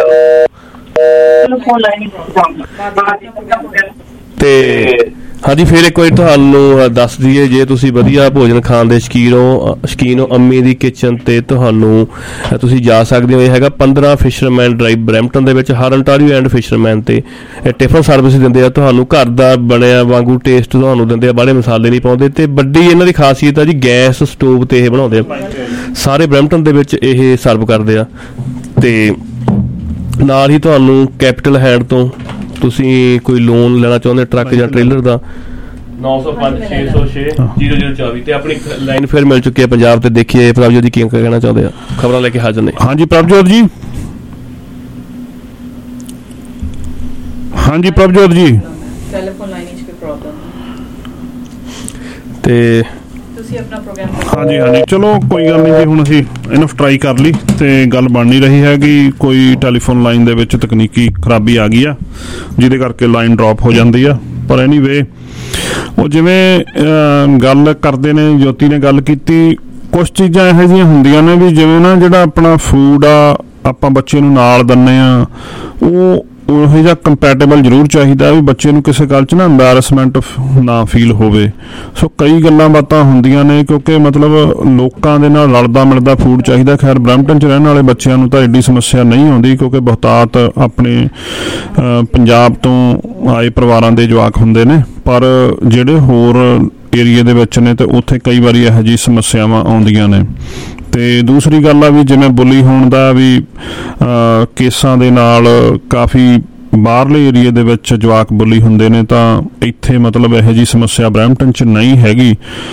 ਤੇ ਹਾਂਜੀ, ਫਿਰ ਇੱਕ ਵਾਰੀ ਤੁਹਾਨੂੰ ਦੱਸ ਦਈਏ, ਜੇ ਤੁਸੀਂ ਵਧੀਆ ਭੋਜਨ ਖਾਣ ਦੇ ਸ਼ੌਕੀਨ ਹੋ ਸ਼ੌਕੀਨ ਹੋ ਅੰਮੀ ਦੀ ਕਿਚਨ ਤੇ ਤੁਹਾਨੂੰ ਤੁਸੀਂ ਜਾ ਸਕਦੇ ਹੋ। ਇਹ ਹੈਗਾ ਪੰਦਰਾਂ ਫਿਸ਼ਰਮੈਨ ਡਰਾਈਵ ਬਰੈਂਪਟਨ ਦੇ ਵਿੱਚ। ਹਰ ontario ਐਂਡ ਫਿਸ਼ਰਮੈਨ ਤੇ ਟਿਫਨ ਸਰਵਿਸ ਦਿੰਦੇ ਆ, ਤੁਹਾਨੂੰ ਘਰ ਦਾ ਬਣਿਆ ਵਾਂਗੂ ਟੇਸਟ ਤੁਹਾਨੂੰ ਦਿੰਦੇ ਆ, ਬਾਹਲੇ ਮਸਾਲੇ ਨਹੀਂ ਪਾਉਂਦੇ। ਤੇ ਵੱਡੀ ਇਹਨਾਂ ਦੀ ਖਾਸੀਅਤ ਆ ਜੀ, ਗੈਸ ਸਟੋਵ ਤੇ ਇਹ ਬਣਾਉਂਦੇ ਆ। ਸਾਰੇ ਬਰੈਂਪਟਨ ਦੇ ਵਿੱਚ ਇਹ ਸਰਵ ਕਰਦੇ ਆ। ਤੇ ਨਾਲ ਹੀ ਤੁਹਾਨੂੰ ਕੈਪੀਟਲ ਹੈਂਡ ਤੋਂ ਤੁਸੀਂ ਕੋਈ ਲੋਨ ਲੈਣਾ ਚਾਹੁੰਦੇ ਟਰੱਕ ਜਾਂ ਟ੍ਰੇਲਰ ਦਾ, ਨੌ ਸੌ ਪੰਜ ਛੇ ਸੌ ਛੇ ਜ਼ੀਰੋ ਜ਼ੀਰੋ ਚੌਵੀ ਤੇ ਆਪਣੀ ਲਾਈਨ ਫਿਰ ਮਿਲ ਚੁੱਕੀ ਹੈ ਪੰਜਾਬ ਤੇ। ਦੇਖੀਏ ਪ੍ਰਭਜੋਤ ਜੀ ਕੀ ਕਹਿਣਾ ਚਾਹੁੰਦੇ ਆ, ਖਬਰਾਂ ਲੈ ਕੇ ਹਾਜ਼ਰ ਨੇ। ਹਾਂਜੀ ਪ੍ਰਭਜੋਤ ਜੀ। ਹਾਂਜੀ ਪ੍ਰਭਜੋਤ ਜੀ। ਟੈਲੀਫੋਨ ਲਾਈਨ ਵਿੱਚ ਕੋਈ ਪ੍ਰੋਬਲਮ ਤੇ ਤੁਸੀਂ ਆਪਣਾ ਪ੍ਰੋਗਰਾਮ? ਹਾਂਜੀ ਹਾਂਜੀ, ਚਲੋ ਕੋਈ ਗੱਲ ਨਹੀਂ ਜੀ। ਹੁਣ ਅਸੀਂ ਇਨਫ ਟਰਾਈ ਕਰ ਲਈ ਤੇ ਗੱਲ ਬਣ ਨਹੀਂ ਰਹੀ ਹੈਗੀ। ਕੋਈ ਟੈਲੀਫੋਨ ਲਾਈਨ ਦੇ ਵਿੱਚ ਤਕਨੀਕੀ ਖਰਾਬੀ ਆ ਗਈ ਆ, ਜਿਹਦੇ ਕਰਕੇ ਲਾਈਨ ਡ੍ਰੌਪ ਹੋ ਜਾਂਦੀ ਆ। ਪਰ ਐਨੀਵੇ ਉਹ ਜਿਵੇਂ ਗੱਲ ਕਰਦੇ ਨੇ, ਜੋਤੀ ਨੇ ਗੱਲ ਕੀਤੀ, ਕੁਛ ਚੀਜ਼ਾਂ ਇਹੋ ਜਿਹੀਆਂ ਹੁੰਦੀਆਂ ਨੇ ਵੀ ਜਿਵੇਂ ਨਾ ਜਿਹੜਾ ਆਪਣਾ ਫੂਡ ਆ ਆਪਾਂ ਬੱਚੇ ਨੂੰ ਨਾਲ ਦਿੰਦੇ ਆ, ਉਹ ਉਹੋ ਜਿਹਾ ਕੰਪੈਟੇਬਲ ਜ਼ਰੂਰ ਚਾਹੀਦਾ ਵੀ ਬੱਚੇ ਨੂੰ ਕਿਸੇ ਗੱਲ 'ਚ ਨਾ ਐਂਬੈਰਸਮੈਂਟ ਨਾ ਫੀਲ ਹੋਵੇ। ਸੋ ਕਈ ਗੱਲਾਂ ਬਾਤਾਂ ਹੁੰਦੀਆਂ ਨੇ, ਕਿਉਂਕਿ ਮਤਲਬ ਲੋਕਾਂ ਦੇ ਨਾਲ ਰਲਦਾ ਮਿਲਦਾ ਫੂਡ ਚਾਹੀਦਾ। ਖੈਰ ਬਰੈਂਪਟਨ 'ਚ ਰਹਿਣ ਵਾਲੇ ਬੱਚਿਆਂ ਨੂੰ ਤਾਂ ਐਡੀ ਸਮੱਸਿਆ ਨਹੀਂ ਆਉਂਦੀ, ਕਿਉਂਕਿ ਬਹੁਤਾਤ ਆਪਣੇ ਪੰਜਾਬ ਤੋਂ ਆਏ ਪਰਿਵਾਰਾਂ ਦੇ ਜਵਾਕ ਹੁੰਦੇ ਨੇ। ਪਰ ਜਿਹੜੇ ਹੋਰ ਏਰੀਏ ਦੇ ਵਿੱਚ ਨੇ ਤੇ ਉੱਥੇ ਕਈ ਵਾਰੀ ਇਹੋ ਜਿਹੀ ਸਮੱਸਿਆਵਾਂ ਆਉਂਦੀਆਂ ਨੇ। ਤੇ ਦੂਸਰੀ ਗੱਲ ਆ ਵੀ ਜਿਵੇਂ ਬੁਲੀ ਹੋਣ ਦਾ ਵੀ ਕੇਸਾਂ ਦੇ ਨਾਲ ਕਾਫੀ ਬਾਹਰਲੇ ਏਰੀਏ ਦੇ ਵਿੱਚ ਜਵਾਕ ਬੁਲੀ ਹੁੰਦੇ ਨੇ, ਤਾਂ ਇੱਥੇ ਮਤਲਬ ਇਹੋ ਜਿਹੀ ਸਮੱਸਿਆ ਬਰੈਂਪਟਨ 'ਚ ਨਹੀਂ ਹੈਗੀ।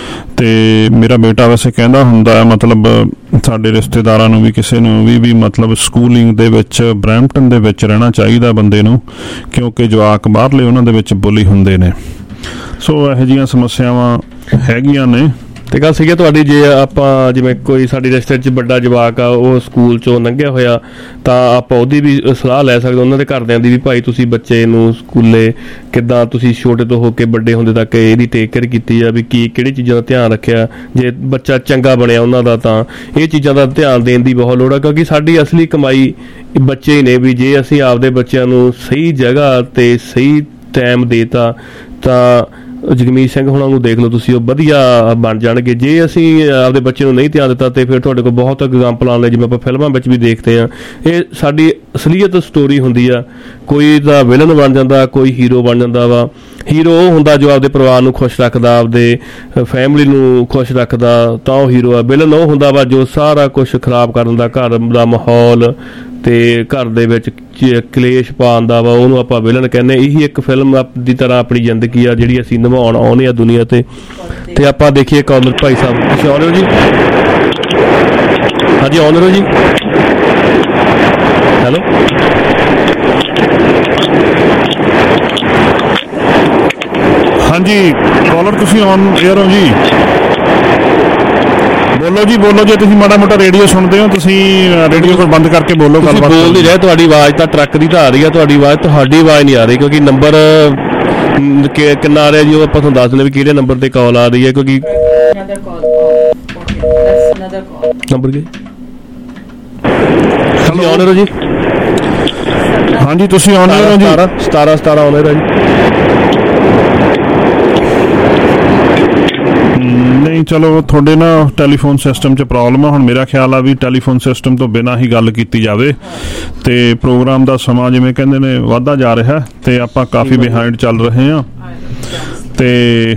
ਤੇ ਮੇਰਾ ਬੇਟਾ ਵੈਸੇ ਕਹਿੰਦਾ ਹੁੰਦਾ ਮਤਲਬ ਸਾਡੇ ਰਿਸ਼ਤੇਦਾਰਾਂ ਨੂੰ ਵੀ ਕਿਸੇ ਨੂੰ ਵੀ ਵੀ ਮਤਲਬ ਸਕੂਲਿੰਗ ਦੇ ਵਿੱਚ ਬਰੈਂਪਟਨ ਦੇ ਵਿੱਚ ਰਹਿਣਾ ਚਾਹੀਦਾ ਬੰਦੇ ਨੂੰ, ਕਿਉਂਕਿ ਜਵਾਕ ਬਾਹਰਲੇ ਉਹਨਾਂ ਦੇ ਵਿੱਚ ਬੁਲੀ ਹੁੰਦੇ ਨੇ। ਸੋ ਇਹੋ ਜਿਹੀਆਂ ਸਮੱਸਿਆਵਾਂ ਹੈਗੀਆਂ ਨੇ। ਤੇ ਗੱਲ ਸਹੀ ਹੈ ਤੁਹਾਡੀ। ਜੇ ਆਪਾਂ ਜਿਵੇਂ ਕੋਈ ਸਾਡੀ ਰਿਸ਼ਤੇ 'ਚ ਵੱਡਾ ਜਵਾਕ ਆ, ਉਹ ਸਕੂਲ 'ਚੋਂ ਲੰਘਿਆ ਹੋਇਆ, ਤਾਂ ਆਪਾਂ ਉਹਦੀ ਵੀ ਸਲਾਹ ਲੈ ਸਕਦੇ, ਉਹਨਾਂ ਦੇ ਘਰਦਿਆਂ ਦੀ ਵੀ। ਭਾਈ ਤੁਸੀਂ ਬੱਚੇ ਨੂੰ ਸਕੂਲੇ ਕਿੱਦਾਂ ਤੁਸੀਂ ਛੋਟੇ ਤੋਂ ਹੋ ਕੇ ਵੱਡੇ ਹੁੰਦੇ ਤੱਕ ਇਹਦੀ ਟੇਕ ਕੇਅਰ ਕੀਤੀ ਆ, ਵੀ ਕੀ ਕਿਹੜੀ ਚੀਜ਼ਾਂ ਦਾ ਧਿਆਨ ਰੱਖਿਆ। ਜੇ ਬੱਚਾ ਚੰਗਾ ਬਣਿਆ ਉਹਨਾਂ ਦਾ ਤਾਂ ਇਹ ਚੀਜ਼ਾਂ ਦਾ ਧਿਆਨ ਦੇਣ ਦੀ ਬਹੁਤ ਲੋੜ ਆ, ਕਿਉਂਕਿ ਸਾਡੀ ਅਸਲੀ ਕਮਾਈ ਬੱਚੇ ਹੀ ਨੇ। ਵੀ ਜੇ ਅਸੀਂ ਆਪਦੇ ਬੱਚਿਆਂ ਨੂੰ ਸਹੀ ਜਗ੍ਹਾ ਤੇ ਸਹੀ ਟਾਈਮ ਦੇਤਾ ਤਾਂ ਜਗਮੀਤ ਸਿੰਘ ਹੁਣਾਂ ਨੂੰ ਦੇਖ ਲਓ ਤੁਸੀਂ, ਉਹ ਵਧੀਆ ਬਣ ਜਾਣਗੇ। ਜੇ ਅਸੀਂ ਆਪਦੇ ਬੱਚੇ ਨੂੰ ਨਹੀਂ ਧਿਆਨ ਦਿੱਤਾ ਤੇ ਫਿਰ ਤੁਹਾਡੇ ਕੋਲ ਬਹੁਤ ਐਗਜ਼ਾਮਪਲਾਂ ਨੇ, ਜਿਵੇਂ ਆਪਾਂ ਫਿਲਮਾਂ ਵਿੱਚ ਵੀ ਦੇਖਦੇ ਹਾਂ। ਇਹ ਸਾਡੀ ਅਸਲੀਅਤ ਸਟੋਰੀ ਹੁੰਦੀ ਆ। ਕੋਈ ਦਾ ਵਿਲਨ ਬਣ ਜਾਂਦਾ, ਕੋਈ ਹੀਰੋ ਬਣ ਜਾਂਦਾ ਵਾ। ਹੀਰੋ ਉਹ ਹੁੰਦਾ ਜੋ ਆਪਦੇ ਪਰਿਵਾਰ ਨੂੰ ਖੁਸ਼ ਰੱਖਦਾ, ਆਪਦੇ ਫੈਮਿਲੀ ਨੂੰ ਖੁਸ਼ ਰੱਖਦਾ, ਤਾਂ ਉਹ ਹੀਰੋ ਆ। ਵਿਲਨ ਉਹ ਹੁੰਦਾ ਵਾ ਜੋ ਸਾਰਾ ਕੁਛ ਖਰਾਬ ਕਰ ਦਿੰਦਾ, ਘਰ ਦਾ ਮਾਹੌਲ ਤੇ ਘਰ ਦੇ ਵਿੱਚ ਕਲੇਸ਼ ਪਾਉਂਦਾ ਵਾ, ਉਹਨੂੰ ਆਪਾਂ ਵਿਲਨ ਕਹਿੰਦੇ। ਇਹੀ ਇੱਕ ਫਿਲਮ ਦੀ ਤਰ੍ਹਾਂ ਆਪਣੀ ਜ਼ਿੰਦਗੀ ਆ ਜਿਹੜੀ ਅਸੀਂ ਨਿਭਾਉਣ ਆਉਂਦੇ ਆ ਦੁਨੀਆ ਤੇ। ਤੇ ਆਪਾਂ ਦੇਖੀਏ ਕਾਲਰ ਭਾਈ ਸਾਹਿਬ, ਤੁਸੀਂ ਆਉਣੇ ਹੋ ਜੀ? ਹਾਂਜੀ ਆਉਣੇ ਹੋ ਜੀ? ਹੈਲੋ ਹਾਂਜੀ ਕਾਲਰ ਤੁਸੀਂ ਔਨ ਏਅਰ ਹੋ ਜੀ? ਬੋਲੋ ਜੀ ਬੋਲੋ। ਜੇ ਤੁਸੀਂ ਮਾੜਾ ਮੋਟਾ ਰੇਡੀਓ ਸੁਣਦੇ ਹੋ ਤੁਸੀਂ ਰੇਡੀਓ ਕੋਲ ਬੰਦ ਕਰਕੇ ਬੋਲੋ। ਗੱਲਬਾਤ ਬੋਲ ਨਹੀਂ ਰਹੇ, ਤੁਹਾਡੀ ਆਵਾਜ਼ ਤਾਂ ਟਰੱਕ ਦੀ ਤਾਂ ਆ ਰਹੀ ਆ, ਤੁਹਾਡੀ ਆਵਾਜ਼ ਤੁਹਾਡੀ ਆਵਾਜ਼ ਨਹੀਂ ਆ ਰਹੀ, ਕਿਉਂਕਿ ਨੰਬਰ ਕਿੰਨਾ ਆ ਰਿਹਾ ਜੀ ਉਹ ਆਪਾਂ ਤੁਹਾਨੂੰ ਦੱਸ ਦਿੰਦੇ ਵੀ ਕਿਹੜੇ ਨੰਬਰ ਤੇ ਕਾਲ ਆ ਰਹੀ ਹੈ। ਕਿਉਂਕਿ another call. ਨੰਬਰ ਕੀ ਹੈਲੋ ਆਨਰ ਜੀ ਹਾਂਜੀ ਤੁਸੀਂ ਆਨਰ ਹੋ ਜੀ ਸਤਾਰਾਂ ਸਤਾਰਾਂ ਆਨਰ ਹੈ ਜੀ ਨਹੀਂ ਚਲੋ ਤੁਹਾਡੇ ਨਾ ਟੈਲੀਫੋਨ ਸਿਸਟਮ 'ਚ ਪ੍ਰੋਬਲਮ ਆ ਹੁਣ ਮੇਰਾ ਖਿਆਲ ਆ ਵੀ ਟੈਲੀਫੋਨ ਸਿਸਟਮ ਤੋਂ ਬਿਨਾਂ ਹੀ ਗੱਲ ਕੀਤੀ ਜਾਵੇ ਤੇ ਪ੍ਰੋਗਰਾਮ ਦਾ ਸਮਾਂ ਜਿਵੇਂ ਕਹਿੰਦੇ ਨੇ ਵੱਧਦਾ ਜਾ ਰਿਹਾ ਤੇ ਆਪਾਂ ਕਾਫੀ ਬਿਹਾਈਂਡ ਚੱਲ ਰਹੇ ਹਾਂ ਤੇ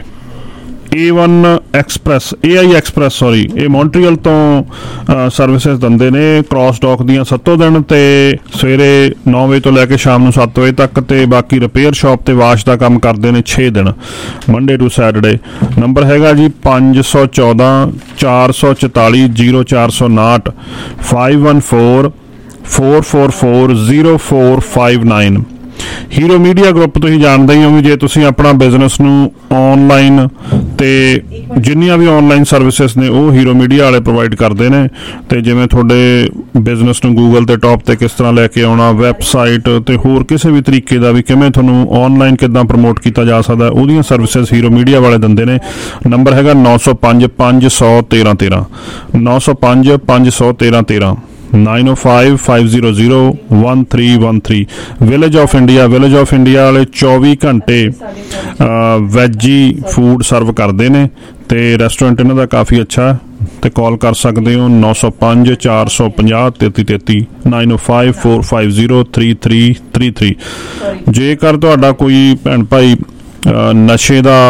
A one express A I express sorry ਇਹ ਮੌਂਟਰੀਅਲ ਤੋਂ ਸਰਵਿਸਿਜ਼ ਦਿੰਦੇ ਨੇ ਕ੍ਰਾਸ ਡੌਕ ਦੀਆਂ ਸੱਤੋਂ ਦਿਨ ਤੇ ਸਵੇਰੇ ਨੌ ਵਜੇ ਤੋਂ ਲੈ ਕੇ ਸ਼ਾਮ ਨੂੰ ਸੱਤ ਵਜੇ ਤੱਕ ਤੇ ਬਾਕੀ ਰਿਪੇਅਰ ਸ਼ਾਪ ਤੇ ਵਾਸ਼ ਦਾ ਕੰਮ ਕਰਦੇ ਨੇ ਛੇ ਦਿਨ ਮੰਡੇ ਟੂ ਸੈਟਰਡੇ ਨੰਬਰ ਹੈਗਾ ਜੀ ਪੰਜ ਸੌ ਚੌਦਾਂ ਚਾਰ ਸੌ ਚੁਤਾਲੀ ਜ਼ੀਰੋ ਚਾਰ ਸੌ ਉਨਾਹਠ five one four four four four zero four five nine Hero Media Group ਤੁਸੀਂ ਜਾਣਦੇ ਹੀ ਹੋ ਵੀ ਜੇ ਤੁਸੀਂ ਆਪਣਾ ਬਿਜ਼ਨਸ ਨੂੰ ਆਨਲਾਈਨ ਤੇ ਜਿੰਨੀਆਂ ਵੀ ਆਨਲਾਈਨ ਸਰਵਿਸਿਜ਼ ਨੇ ਉਹ ਹੀਰੋ ਮੀਡੀਆ ਵਾਲੇ ਪ੍ਰੋਵਾਈਡ ਕਰਦੇ ਨੇ ਤੇ ਜਿਵੇਂ ਤੁਹਾਡੇ ਬਿਜ਼ਨਸ ਨੂੰ ਗੂਗਲ ਤੇ ਟੌਪ ਤੇ ਕਿਸ ਤਰ੍ਹਾਂ ਲੈ ਕੇ ਆਉਣਾ ਵੈਬਸਾਈਟ ਤੇ ਹੋਰ ਕਿਸੇ ਵੀ ਤਰੀਕੇ ਦਾ ਵੀ ਕਿਵੇਂ ਤੁਹਾਨੂੰ ਆਨਲਾਈਨ ਕਿੱਦਾਂ ਪ੍ਰਮੋਟ ਕੀਤਾ ਜਾ ਸਕਦਾ ਉਹਦੀਆਂ ਸਰਵਿਸਿਜ਼ ਹੀਰੋ ਮੀਡੀਆ ਵਾਲੇ ਦਿੰਦੇ ਨੇ ਨੰਬਰ ਹੈਗਾ ਨੌ ਸੌ ਪੰਜ ਪੰਜ ਸੌ ਤੇਰਾਂ ਤੇਰਾਂ ਨੌ ਸੌ ਪੰਜ ਪੰਜ ਸੌ ਤੇਰਾਂ ਤੇਰਾਂ nine oh five five zero zero one three one three Village of India Village of India ਵਾਲੇ ਚੌਵੀ ਘੰਟੇ ਵੈਜੀ ਫੂਡ ਸਰਵ ਕਰਦੇ ਨੇ ਤੇ ਰੈਸਟੋਰੈਂਟ ਇਹਨਾਂ ਦਾ ਕਾਫੀ ਅੱਛਾ ਤੇ ਕਾਲ ਕਰ ਸਕਦੇ ਹੋ ਨੌ ਸੌ ਪੰਜ ਚਾਰ ਸੌ ਪੰਜਾਹ ਤੇਤੀ ਤੇਤੀ nine oh five four five zero three three three three ਜੇਕਰ ਤੁਹਾਡਾ ਕੋਈ ਭੈਣ ਭਾਈ ਨਸ਼ੇ ਦਾ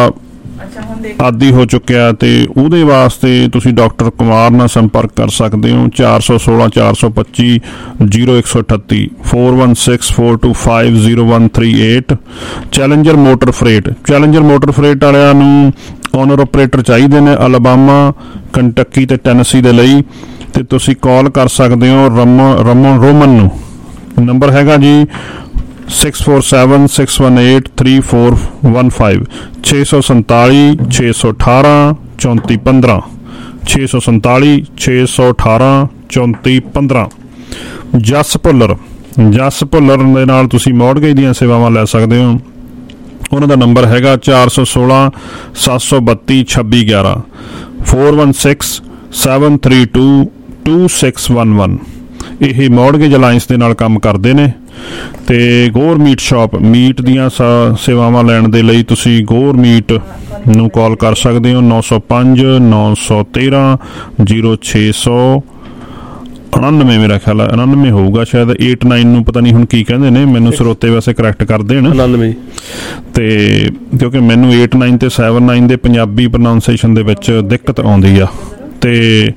ਆਦੀ ਹੋ ਚੁੱਕਿਆ ਤੇ ਉਹਦੇ ਵਾਸਤੇ ਤੁਸੀਂ ਡਾਕਟਰ ਕੁਮਾਰ ਨਾਲ ਸੰਪਰਕ ਕਰ ਸਕਦੇ ਹੋ ਚਾਰ ਸੌ ਸੋਲਾਂ ਚਾਰ ਸੌ ਪੱਚੀ ਜ਼ੀਰੋ ਇੱਕ ਸੌ ਅਠੱਤੀ four one six four two five zero one three eight Challenger Motor Freight Challenger Motor Freight ਵਾਲਿਆਂ ਨੂੰ ਓਨਰ ਆਪਰੇਟਰ ਚਾਹੀਦੇ ਨੇ ਅਲਬਾਮਾ ਕੰਟੱਕੀ ਤੇ ਟੈਨਸੀ ਦੇ ਲਈ ਤੇ ਤੁਸੀਂ ਕਾਲ ਕਰ ਸਕਦੇ ਹੋ ਰਮਨ ਰਮਨ ਰੋਮਨ ਨੂੰ ਨੰਬਰ ਹੈਗਾ ਜੀ six four seven six one eight three four one five ਛੇ ਸੌ ਸੰਤਾਲੀ ਛੇ ਸੌ ਅਠਾਰਾਂ ਚੌਂਤੀ ਪੰਦਰਾਂ ਛੇ ਸੌ ਸੰਤਾਲੀ ਛੇ ਸੌ ਅਠਾਰਾਂ ਚੌਂਤੀ ਪੰਦਰਾਂ ਜਸ ਭੁੱਲਰ ਜਸ ਭੁੱਲਰ ਦੇ ਨਾਲ ਤੁਸੀਂ ਮੌਰਗੇਜ ਦੀਆਂ ਸੇਵਾਵਾਂ ਲੈ ਸਕਦੇ ਹੋ ਉਹਨਾਂ ਦਾ ਨੰਬਰ ਹੈਗਾ ਚਾਰ ਸੌ ਸੋਲਾਂ ਸੱਤ ਸੌ ਬੱਤੀ ਛੱਬੀ ਗਿਆਰਾਂ four one six seven three two two six one one ਇਹ ਮੌਰਗੇਜ ਅਲਾਇੰਸ ਦੇ ਨਾਲ ਕੰਮ ਕਰਦੇ ਨੇ ਤੇ ਗੋਰ ਮੀਟ ਸ਼ਾਪ ਮੀਟ ਦੀਆਂ ਸੇਵਾਵਾਂ ਲੈਣ ਦੇ ਲਈ ਤੁਸੀਂ ਗੋਰ ਮੀਟ ਨੂੰ ਕਾਲ ਕਰ ਸਕਦੇ ਹੋ ਨੌ ਸੌ ਪੰਜ ਨੌ ਸੌ ਤੇਰਾਂ ਜ਼ੀਰੋ ਛੇ ਸੌ ਉਣਾਨਵੇਂ ਮੇਰਾ ਖਿਆਲ ਹੈ ਉਣਾਨਵੇਂ ਹੋਊਗਾ ਸ਼ਾਇਦ ਏਟ ਨਾਈਨ ਨੂੰ ਪਤਾ ਨਹੀਂ ਹੁਣ ਕੀ ਕਹਿੰਦੇ ਨੇ ਮੈਨੂੰ ਸਰੋਤੇ ਵੈਸੇ ਕਰੈਕਟ ਕਰ ਦੇਣ ਉਣਾਨਵੇਂ ਤੇ ਕਿਉਂਕਿ ਮੈਨੂੰ ਏਟ ਨਾਈਨ ਤੇ ਸੈਵਨ ਨਾਈਨ ਦੇ ਪੰਜਾਬੀ ਪ੍ਰੋਨਾਂਸੀਏਸ਼ਨ ਦੇ ਵਿੱਚ ਦਿੱਕਤ ਆਉਂਦੀ ਆ ਤੇ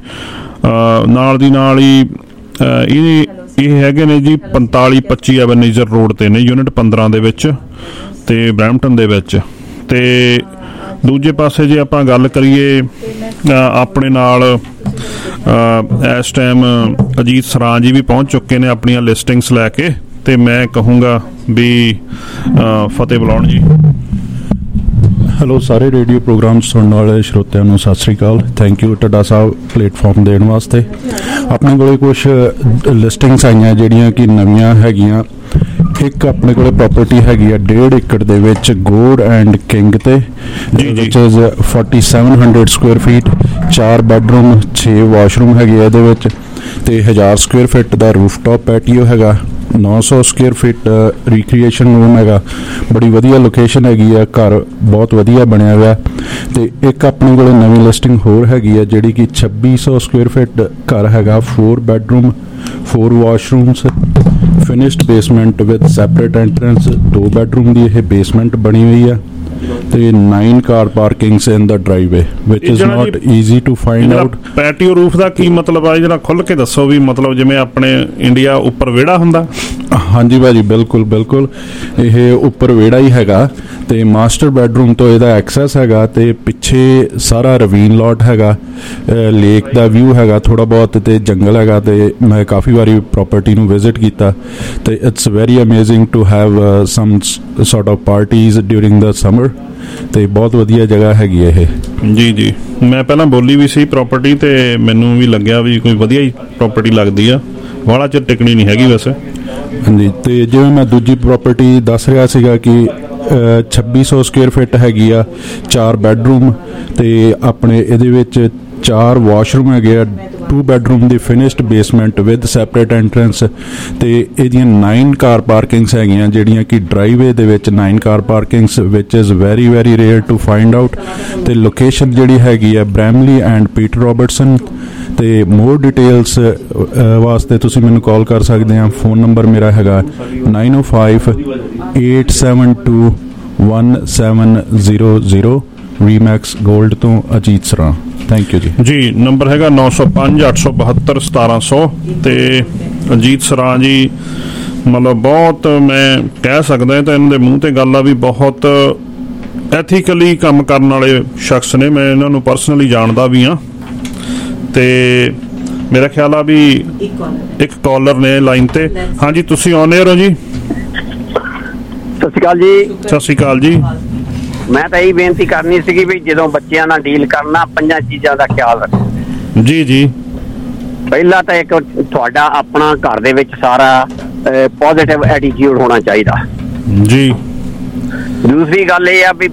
ਨਾਲ ਦੀ ਨਾਲ ਹੀ ਇਹ ਇਹ ਹੈਗੇ ਨੇ ਜੀ ਪੰਤਾਲੀ ਪੱਚੀ ਐਵਨੇਜਰ ਰੋਡ ਤੇ ਨੇ ਯੂਨਿਟ ਪੰਦਰਾਂ ਦੇ ਵਿੱਚ ਤੇ ਬਰੈਂਪਟਨ ਦੇ ਵਿੱਚ ਤੇ ਦੂਜੇ ਪਾਸੇ ਜੇ ਆਪਾਂ ਗੱਲ ਕਰੀਏ ਆਪਣੇ ਨਾਲ ਇਸ ਟਾਈਮ ਅਜੀਤ ਸਰਾਂ ਜੀ ਵੀ ਪਹੁੰਚ ਚੁੱਕੇ ਨੇ ਆਪਣੀਆਂ ਲਿਸਟਿੰਗਸ ਲੈ ਕੇ ਤੇ ਮੈਂ ਕਹੂੰਗਾ ਵੀ ਫਤਿਹ ਬੁਲਾਉਣ ਜੀ ਹੈਲੋ ਸਾਰੇ ਰੇਡੀਓ ਪ੍ਰੋਗਰਾਮ ਸੁਣਨ ਵਾਲੇ ਸਰੋਤਿਆਂ ਨੂੰ ਸਤਿ ਸ੍ਰੀ ਅਕਾਲ thank you Tadda Sahib platform ਦੇਣ ਵਾਸਤੇ ਆਪਣੇ ਕੋਲੇ ਕੁਛ ਲਿਸਟਿੰਗਸ ਆਈਆਂ ਜਿਹੜੀਆਂ ਕਿ ਨਵੀਆਂ ਹੈਗੀਆਂ ਇੱਕ ਆਪਣੇ ਕੋਲੇ ਪ੍ਰਾਪਰਟੀ ਹੈਗੀ ਆ ਡੇਢ ਏਕੜ ਦੇ ਵਿੱਚ ਗੋਡ ਐਂਡ ਕਿੰਗ ਤੇ ਵਿਚ is forty-seven hundred square feet ਚਾਰ ਬੈਡਰੂਮ ਛੇ ਵਾਸ਼ਰੂਮ ਹੈਗੇ ਆ ਇਹਦੇ ਵਿੱਚ ਤੇ ਹਜ਼ਾਰ ਸਕੁਅਰ ਫੀਟ ਦਾ ਰੂਫਟਾਪ ਪੈਟੀਓ ਹੈਗਾ ਨੌ ਸੌ ਸਕੁਅਰ ਫੀਟ ਰੀਕ੍ਰੀਏਸ਼ਨ ਰੂਮ ਹੈਗਾ ਬੜੀ ਵਧੀਆ ਲੋਕੇਸ਼ਨ ਹੈਗੀ ਆ ਘਰ ਬਹੁਤ ਵਧੀਆ ਬਣਿਆ ਹੋਇਆ ਤੇ ਇੱਕ ਆਪਣੇ ਕੋਲ ਨਵੀਂ ਲਿਸਟਿੰਗ ਹੋਰ ਹੈਗੀ ਆ ਜਿਹੜੀ ਕਿ ਛੱਬੀ ਸੌ ਸਕੁਅਰ ਫੀਟ ਘਰ ਹੈਗਾ four bedroom four washrooms finished basement with separate entrance ਦੋ ਬੈਡਰੂਮ ਦੀ ਇਹ ਬੇਸਮੈਂਟ ਬਣੀ ਹੋਈ ਆ ਤੇ nine car parkings in the driveway which is not easy to find out patio roof ਦਾ ਕੀ ਮਤਲਬ ਆ ਜਿਹੜਾ ਖੁੱਲ ਕੇ ਦੱਸੋ ਵੀ ਮਤਲਬ ਜਿਵੇਂ ਆਪਣੇ ਇੰਡੀਆ ਉੱਪਰ ਵਿਹੜਾ ਹੁੰਦਾ ਹਾਂਜੀ ਭਾਜੀ ਬਿਲਕੁਲ ਬਿਲਕੁਲ ਇਹ ਉੱਪਰ ਵਿਹੜਾ ਹੀ ਹੈਗਾ ਤੇ ਮਾਸਟਰ ਬੈਡਰੂਮ ਤੋਂ ਇਹਦਾ ਐਕਸੈਸ ਹੈਗਾ ਤੇ ਪਿੱਛੇ ਸਾਰਾ ਰਵੀਨ ਲੋਟ ਹੈਗਾ ਲੇਕ ਦਾ ਵਿਊ ਹੈਗਾ ਥੋੜਾ ਬਹੁਤ ਤੇ ਜੰਗਲ ਹੈਗਾ ਤੇ ਮੈਂ ਕਾਫੀ ਵਾਰੀ ਪ੍ਰਾਪਰਟੀ ਨੂੰ ਵਿਜ਼ਿਟ ਕੀਤਾ ਤੇ it's very amazing to have some sort of parties during the summer ਤੇ ਬਹੁਤ ਵਧੀਆ ਜਗ੍ਹਾ ਹੈਗੀ ਇਹ ਜੀ ਜੀ ਮੈਂ ਪਹਿਲਾਂ ਬੋਲੀ ਵੀ ਸੀ ਪ੍ਰਾਪਰਟੀ ਤੇ ਮੈਨੂੰ ਵੀ ਲੱਗਿਆ ਵੀ ਕੋਈ ਵਧੀਆ ਹੀ ਪ੍ਰਾਪਰਟੀ ਲੱਗਦੀ ਆ ਵਾਲਾ ਚਿਰ ਟਿਕਣੀ ਨਹੀਂ ਹੈਗੀ ਵੈਸੇ ਹਾਂਜੀ ਤੇ ਜਿਵੇਂ ਮੈਂ ਦੂਜੀ ਪ੍ਰਾਪਰਟੀ ਦੱਸ ਰਿਹਾ ਸੀਗਾ ਕਿ ਛੱਬੀ ਸੌ ਸਕੁਅਰ ਫਿਟ ਹੈਗੀ ਆ ਚਾਰ ਬੈਡਰੂਮ ਤੇ ਆਪਣੇ ਇਹਦੇ ਵਿੱਚ ਚਾਰ ਵਾਸ਼ਰੂਮ ਹੈਗੇ ਆ, ਟੂ ਬੈਡਰੂਮ ਦੀ finished basement with separate entrance, ਤੇ ਇਹਦੀਆਂ ਨਾइन ਕਾਰ ਪਾਰਕਿੰਗਸ ਹੈਗੀਆਂ ਜਿਹੜੀਆਂ ਕਿ ਡਰਾਈਵੇ ਦੇ ਵਿੱਚ ਨਾइन ਕਾਰ ਪਾਰਕਿੰਗਸ ਵਿਚ is very very rare to find out. ਤੇ ਲੋਕੇਸ਼ਨ ਜਿਹੜੀ ਹੈਗੀ ਆ ਬ੍ਰੈਮਲੀ ਐਂਡ ਪੀਟਰ ਰੋਬਰਟਸਨ। ਤੇ ਮੋਰ ਡਿਟੇਲਸ ਵਾਸਤੇ ਤੁਸੀਂ ਮੈਨੂੰ ਕਾਲ ਕਰ ਸਕਦੇ ਆ। ਫੋਨ ਨੰਬਰ ਮੇਰਾ ਹੈਗਾ नाइन ओ five eight seven two one seven zero zero. Remax gold ਤੋਂ ਅਜੀਤ ਸਰਾਂ। ਥੈਂਕ ਯੂ ਜੀ। ਜੀ ਨੰਬਰ ਹੈਗਾ ਨੌ ਸੌ ਪੰਜ ਅੱਠ ਸੌ ਬਹੱਤਰ ਸਤਾਰਾਂ ਸੌ। ਤੇ ਅਜੀਤ ਸਰਾਂ ਜੀ ਮਤਲਬ ਬਹੁਤ ਮੈਂ ਕਹਿ ਸਕਦਾ ਤਾਂ ਇਹਨਾਂ ਦੇ ਮੂੰਹ ਤੇ ਗੱਲ ਆ ਵੀ ਬਹੁਤ ਐਥੀਕਲੀ ਕੰਮ ਕਰਨ ਵਾਲੇ ਸ਼ਖਸ ਨੇ। ਮੈਂ ਇਹਨਾਂ ਨੂੰ ਪਰਸਨਲੀ ਜਾਣਦਾ ਵੀ ਹਾਂ। ਤੇ ਮੇਰਾ ਖਿਆਲ ਆ ਵੀ ਇੱਕ ਕਾਲਰ ਨੇ ਲਾਈਨ ਤੇ। ਹਾਂਜੀ ਤੁਸੀਂ ਔਨ 에ਅਰ ਹੋ ਜੀ। ਸਤਿ ਸ਼੍ਰੀ ਅਕਾਲ ਜੀ। ਸਤਿ ਸ਼੍ਰੀ ਅਕਾਲ ਜੀ। ਮੈਂ ਤਾਂ ਇਹ ਬੇਨਤੀ ਕਰਨੀ ਸੀਗੀ ਵੀ ਜਦੋਂ ਬੱਚਿਆਂ ਨਾਲ ਡੀਲ ਕਰਨਾ ਪੰਜਾਂ ਚੀਜ਼ਾਂ ਦਾ ਖਿਆਲ ਰੱਖੋ। ਜੀ ਜੀ। ਪਹਿਲਾ ਤਾਂ ਇੱਕ ਤੁਹਾਡਾ ਆਪਣਾ ਘਰ ਦੇ ਵਿੱਚ ਸਾਰਾ ਪੋਜ਼ਿਟਿਵ ਐਟੀਟਿਊਡ ਹੋਣਾ ਚਾਹੀਦਾ ਜੀ। ਦੂਸਰੀ ਗੱਲ ਇਹ ਆ ਵੀ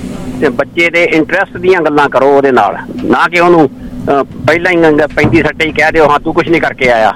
ਬੱਚੇ ਦੇ ਇੰਟਰਸਟ ਦੀਆਂ ਗੱਲਾਂ ਕਰੋ ਉਹਦੇ ਨਾਲ, ਨਾ ਕਿ ਉਹਨੂੰ ਪਹਿਲਾਂ ਹੀ ਪੈਂਤੀ ਸੱਟੇ ਹੀ ਕਹਿ ਦਿਓ ਹਾਂ ਤੂੰ ਕੁਛ ਨਹੀਂ ਕਰਕੇ ਆਇਆ।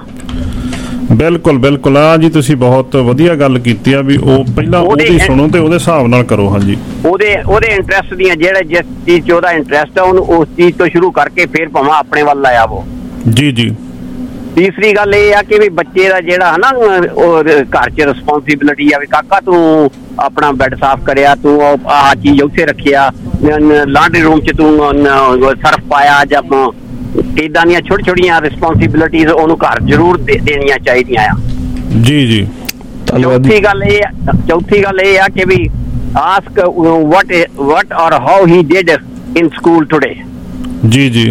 ਬਿਲਕੁਲ ਬਿਲਕੁਲ ਆ ਜੀ ਤੁਸੀਂ ਬਹੁਤ ਵਧੀਆ ਗੱਲ ਕੀਤੀ ਆ ਵੀ ਉਹ ਪਹਿਲਾਂ ਉਹਦੀ ਸੁਣੋ ਤੇ ਉਹਦੇ ਹਿਸਾਬ ਨਾਲ ਕਰੋ। ਹਾਂਜੀ ਉਹਦੇ ਉਹਦੇ ਇੰਟਰਸਟ ਦੀਆਂ ਜਿਹੜੇ ਜਿਸ ਚੀਜ਼ 'ਚ ਉਹਦਾ ਇੰਟਰਸਟ ਆ ਉਹਨੂੰ ਉਸ ਚੀਜ਼ ਤੋਂ ਸ਼ੁਰੂ ਕਰਕੇ ਫਿਰ ਭਾਵੇਂ ਆਪਣੇ ਵੱਲ ਲਾਇਆ ਵੋ। ਜੀ ਜੀ। ਤੀਸਰੀ ਗੱਲ ਇਹ ਆ ਕਿ ਵੀ ਬੱਚੇ ਦਾ ਜਿਹੜਾ ਹਨਾ ਉਹ ਘਰ 'ਚ ਰਿਸਪੌਂਸਿਬਿਲਿਟੀ ਆ ਵੀ ਕਾਕਾ ਤੂੰ ਆਪਣਾ ਬੈੱਡ ਸਾਫ਼ ਕਰਿਆ, ਤੂੰ ਆਹ ਚੀਜ਼ ਉੱਥੇ ਰੱਖਿਆ, ਲਾਂਡਰੀ ਰੂਮ 'ਚ ਤੂੰ ਸਰਫ ਪਾਇਆ, ਜਾਂ ਇੱਦਾਂ ਦੀਆਂ ਛੋਟੀ ਛੋਟੀਆਂ ਰਿਸਪੌਂਸਿਬਿਲਿਟੀਜ਼ ਉਹਨੂੰ ਘਰ ਜ਼ਰੂਰ ਦੇਣੀਆਂ ਚਾਹੀਦੀਆਂ ਆ। ਜੀ ਜੀ। ਚੌਥੀ ਗੱਲ ਇਹ ਚੌਥੀ ਗੱਲ ਇਹ ਆ ਕਿ we ask what what or how he did in school today. ਜੀ ਜੀ।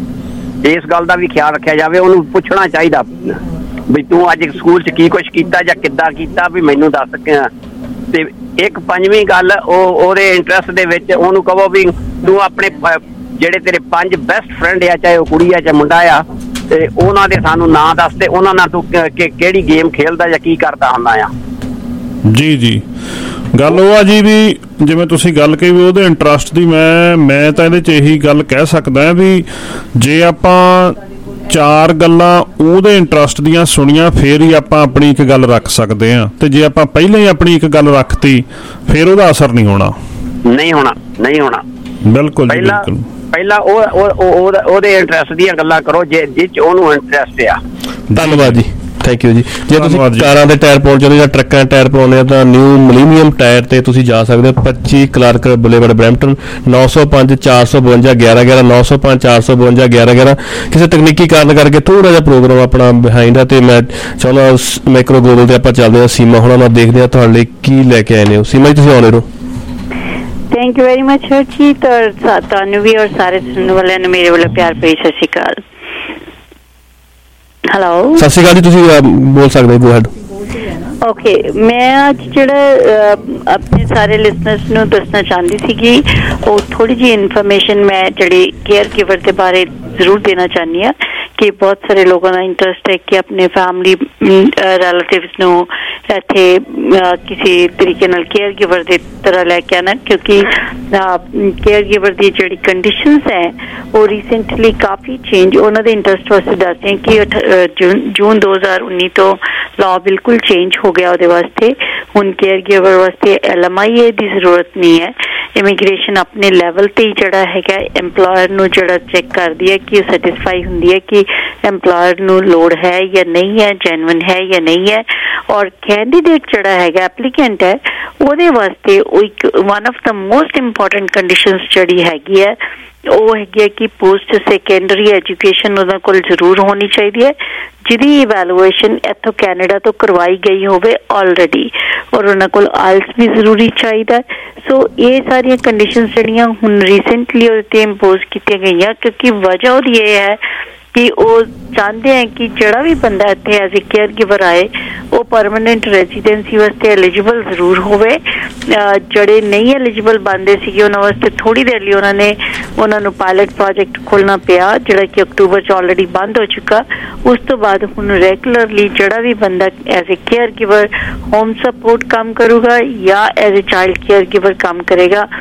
ਇਸ ਗੱਲ ਦਾ ਵੀ ਖਿਆਲ ਰੱਖਿਆ ਜਾਵੇ। ਉਹਨੂੰ ਪੁੱਛਣਾ ਚਾਹੀਦਾ ਵੀ ਤੂੰ ਅੱਜ ਸਕੂਲ 'ਚ ਕੀ ਕੁਛ ਕੀਤਾ ਜਾਂ ਕਿੱਦਾਂ ਕੀਤਾ, ਵੀ ਮੈਨੂੰ ਦੱਸ। ਤੇ ਇੱਕ ਪੰਜਵੀਂ ਗੱਲ ਉਹ ਉਹਦੇ ਇੰਟਰਸਟ ਦੇ ਵਿੱਚ ਉਹਨੂੰ ਕਹੋ ਵੀ ਤੂੰ ਆਪਣੇ ਜਿਹੜੇ ਤੇਰੇ ਪੰਜ ਬੈਸਟ ਫਰੈਂਡ ਆ, ਚਾਹੇ ਉਹ ਕੁੜੀ ਆ ਚਾਹੇ ਮੁੰਡਾ ਆ, ਤੇ ਉਹਨਾਂ ਦੇ ਸਾਨੂੰ ਨਾਂ ਦੱਸ ਤੇ ਉਹਨਾਂ ਨਾਲ ਤੂੰ ਕਿਹੜੀ ਗੇਮ ਖੇਲਦਾ ਜਾਂ ਕੀ ਕਰਦਾ ਹੁੰਦਾ ਆ। ਜੀ ਜੀ। ਗੱਲ ਉਹ ਆ ਜੀ ਵੀ ਜਿਵੇਂ ਤੁਸੀਂ ਗੱਲ ਕਹੀ ਵੀ ਉਹਦੇ ਇੰਟਰਸਟ ਦੀ, ਮੈਂ ਮੈਂ ਤਾਂ ਇਹਦੇ 'ਚ ਇਹੀ ਗੱਲ ਕਹਿ ਸਕਦਾ ਵੀ ਜੇ ਆਪਾਂ ਚਾਰ ਗੱਲਾਂ ਉਹਦੇ ਇੰਟਰਸਟ ਦੀਆਂ ਸੁਣੀਆਂ ਫਿਰ ਹੀ ਆਪਾਂ ਆਪਣੀ ਇੱਕ ਗੱਲ ਰੱਖ ਸਕਦੇ ਹਾਂ। ਤੇ ਜੇ ਆਪਾਂ ਪਹਿਲਾਂ ਹੀ ਆਪਣੀ ਇੱਕ ਗੱਲ ਰੱਖਤੀ ਫਿਰ ਉਹਦਾ ਅਸਰ ਨਹੀਂ ਹੋਣਾ। ਨਹੀਂ ਹੋਣਾ ਨਹੀਂ ਹੋਣਾ। ਬਿਲਕੁਲ ਜੀ ਬਿਲਕੁਲ। ਪਹਿਲਾਂ ਉਹ ਉਹਦੇ ਇੰਟਰਸਟ ਦੀਆਂ ਗੱਲਾਂ ਕਰੋ ਜਿਸ 'ਚ ਉਹਨੂੰ ਇੰਟਰਸਟ ਆ। ਧੰਨਵਾਦ ਜੀ। ਥੈਂਕ ਯੂ ਜੀ। ਜੇ ਤੁਸੀਂ ਕਾਰਾਂ ਦੇ ਟਾਇਰ ਪਾਉਣ ਚਾਹੁੰਦੇ ਜਾਂ ਟਰੱਕਾਂ ਦੇ ਟਾਇਰ ਪਾਉਣੇ ਆ ਤਾਂ ਨਿਊ ਮਿਲੀਨੀਅਮ ਟਾਇਰ ਤੇ ਤੁਸੀਂ ਜਾ ਸਕਦੇ ਹੋ। ਪੱਚੀ ਕਲਾਰਕ ਬੁਲੇਵਾਰਡ ਬਰੈਂਪਟਨ। ਨੌ ਸੌ ਪੰਜ ਚਾਰ ਸੌ ਬਵੰਜਾ ਗਿਆਰਾਂ ਗਿਆਰਾਂ ਨੌ ਸੌ ਪੰਜ ਚਾਰ ਸੌ ਬਵੰਜਾ ਗਿਆਰਾਂ ਗਿਆਰਾਂ। ਕਿਸੇ ਤਕਨੀਕੀ ਕਾਰਨ ਕਰਕੇ ਥੋੜਾ ਜਿਹਾ ਪ੍ਰੋਗਰਾਮ ਆਪਣਾ ਬਿਹਾਈਂਡ ਆ ਤੇ ਮੈਂ ਚਾਹੁੰਦਾ ਮਾਈਕਰੋ ਗੋਗਲ ਤੇ ਆਪਾਂ ਚੱਲਦੇ ਹਾਂ। ਸੀਮਾ ਹੁਣਾਂ ਨਾਲ ਦੇਖਦੇ ਹਾਂ ਤੁਹਾਡੇ ਲਈ ਕੀ ਲੈ ਕੇ ਆਏ ਨੇ। ਸੀਮਾ ਜੀ ਤੁਸੀਂ ਆਉਣੇ ਰਹੋ। Thank you very much Harjeet, ਔਰ ਤੁਹਾਨੂੰ ਵੀ ਔਰ ਸਾਰੇ ਸੁਣਨ ਵਾਲਿਆਂ ਨੂੰ ਮੇਰੇ ਵੱਲੋਂ ਪਿਆਰ ਭਰੀ ਸਤਿ ਸ਼੍ਰੀ ਅਕਾਲ। ਹੈਲੋ ਸਤਿ ਸ਼੍ਰੀ ਅਕਾਲ ਜੀ। ਤੁਸੀਂ ਬੋਲ ਸਕਦੇ ਗੋ ਹੈਡ। ਓਕੇ, ਮੈਂ ਅੱਜ ਜਿਹੜਾ ਆਪਣੇ ਸਾਰੇ ਲਿਸਨਰਸ ਨੂੰ ਦੱਸਣਾ ਚਾਹੁੰਦੀ ਸੀਗੀ ਉਹ ਥੋੜੀ ਜਿਹੀ ਇਨਫੋਰਮੇਸ਼ਨ ਮੈਂ ਜਿਹੜੀ ਕੇਅਰ ਗਿਵਰ ਦੇ ਬਾਰੇ ਜ਼ਰੂਰ ਦੇਣਾ ਚਾਹੁੰਦੀ ਹਾਂ ਕਿ ਬਹੁਤ ਸਾਰੇ ਲੋਕਾਂ ਦਾ ਇੰਟਰਸਟ ਹੈ ਕਿ ਆਪਣੇ ਫੈਮਿਲੀ ਰਿਲੇਟਿਵਸ ਨੂੰ ਇੱਥੇ ਕਿਸੇ ਤਰੀਕੇ ਨਾਲ ਕੇਅਰ ਗਿਵਰ ਦੀ ਤਰ੍ਹਾਂ ਲੈ ਕੇ ਆਉਣਾ, ਕਿਉਂਕਿ ਕੇਅਰ ਗਿਵਰ ਦੀ ਜਿਹੜੀ ਕੰਡੀਸ਼ਨਸ ਹੈ ਉਹ ਰੀਸੈਂਟਲੀ ਕਾਫੀ ਚੇਂਜ ਉਹਨਾਂ ਦੇ ਇੰਟਰਸਟ ਵਾਸਤੇ ਦੱਸਦੇ ਕਿ ਜੂਨ ਦੋ ਹਜ਼ਾਰ ਉੱਨੀ ਤੋਂ ਲਾਅ ਬਿਲਕੁਲ ਚੇਂਜ ਹੋ ਗਿਆ ਉਹਦੇ ਵਾਸਤੇ। ਹੁਣ ਕੇਅਰ ਗਿਵਰ ਵਾਸਤੇ ਐਲ ਐਮ ਆਈ ਏ ਦੀ ਜ਼ਰੂਰਤ ਨਹੀਂ ਹੈ। ਇਮੀਗ੍ਰੇਸ਼ਨ ਆਪਣੇ ਲੈਵਲ ਤੇ ਹੀ ਜਿਹੜਾ ਹੈਗਾ ਐਮਪਲੋਇਰ ਨੂੰ ਜਿਹੜਾ ਚੈੱਕ ਕਰਦੀ ਹੈ ਕਿ ਉਹ ਸੈਟਿਸਫਾਈ ਹੁੰਦੀ ਹੈ ਕਿ ਐਮਪਲੋਇਰ ਨੂੰ ਲੋੜ ਹੈ ਜਾਂ ਨਹੀਂ ਹੈ, ਜੈਨੂਇਨ ਹੈ ਜਾਂ ਨਹੀਂ ਹੈ। ਔਰ ਕੈਂਡੀਡੇਟ ਜਿਹੜਾ ਹੈਗਾ ਐਪਲੀਕੈਂਟ ਹੈ ਉਹਦੇ ਵਾਸਤੇ ਉਹ ਇੱਕ one of the most important conditions ਜਿਹੜੀ ਹੈਗੀ ਹੈ ਉਹ ਹੈਗੀ ਹੈ ਕਿ ਪੋਸਟ ਸੈਕੰਡਰੀ ਐਜੂਕੇਸ਼ਨ ਉਹਨਾਂ ਕੋਲ ਜ਼ਰੂਰ ਹੋਣੀ ਚਾਹੀਦੀ ਹੈ ਜਿਹਦੀ ਇਵੈਲੂਏਸ਼ਨ ਇੱਥੋਂ ਕੈਨੇਡਾ ਤੋਂ ਕਰਵਾਈ ਗਈ ਹੋਵੇ ਆਲਰੇਡੀ, ਔਰ ਉਹਨਾਂ ਕੋਲ ਆਇਲਸ ਵੀ ਜ਼ਰੂਰੀ ਚਾਹੀਦਾ। ਸੋ ਇਹ ਸਾਰੀਆਂ ਕੰਡੀਸ਼ਨਸ ਜਿਹੜੀਆਂ ਹੁਣ ਰੀਸੈਂਟਲੀ ਉਹਦੇ 'ਤੇ ਇੰਪੋਜ਼ ਕੀਤੀਆਂ ਗਈਆਂ ਕਿਉਂਕਿ ਵਜ੍ਹਾ ਉਹਦੀ ਇਹ ਹੈ ਕਿ ਉਹ ਚਾਹੁੰਦੇ ਹੈ ਕਿ ਜਿਹੜਾ ਵੀ ਬੰਦਾ ਇੱਥੇ ਐਜ਼ ਏ ਕੇਅਰ ਗਿਵਰ ਆਏ ਉਹ ਪਰਮਾਨੈਂਟ ਰੈਜ਼ੀਡੈਂਸੀ ਵਾਸਤੇ ਐਲੀਜੀਬਲ ਜ਼ਰੂਰ ਹੋਵੇ। ਜਿਹੜੇ ਨਹੀਂ ਐਲੀਜੀਬਲ ਬਣਦੇ ਸੀਗੇ ਉਹਨਾਂ ਵਾਸਤੇ ਥੋੜ੍ਹੀ ਦੇਰ ਲਈ ਉਹਨਾਂ ਨੇ ਉਹਨਾਂ ਨੂੰ ਪਾਇਲਟ ਪ੍ਰੋਜੈਕਟ ਖੋਲ੍ਹਣਾ ਪਿਆ ਜਿਹੜਾ ਕਿ ਅਕਤੂਬਰ 'ਚ ਆਲਰੇਡੀ ਬੰਦ ਹੋ ਚੁੱਕਾ। ਉਸ ਤੋਂ ਬਾਅਦ ਹੁਣ ਰੈਗੂਲਰਲੀ ਜਿਹੜਾ ਵੀ ਬੰਦਾ as a caregiver home support ਕੰਮ ਕਰੂਗਾ ਜਾਂ as a child caregiver ਕੰਮ ਕਰੇਗਾ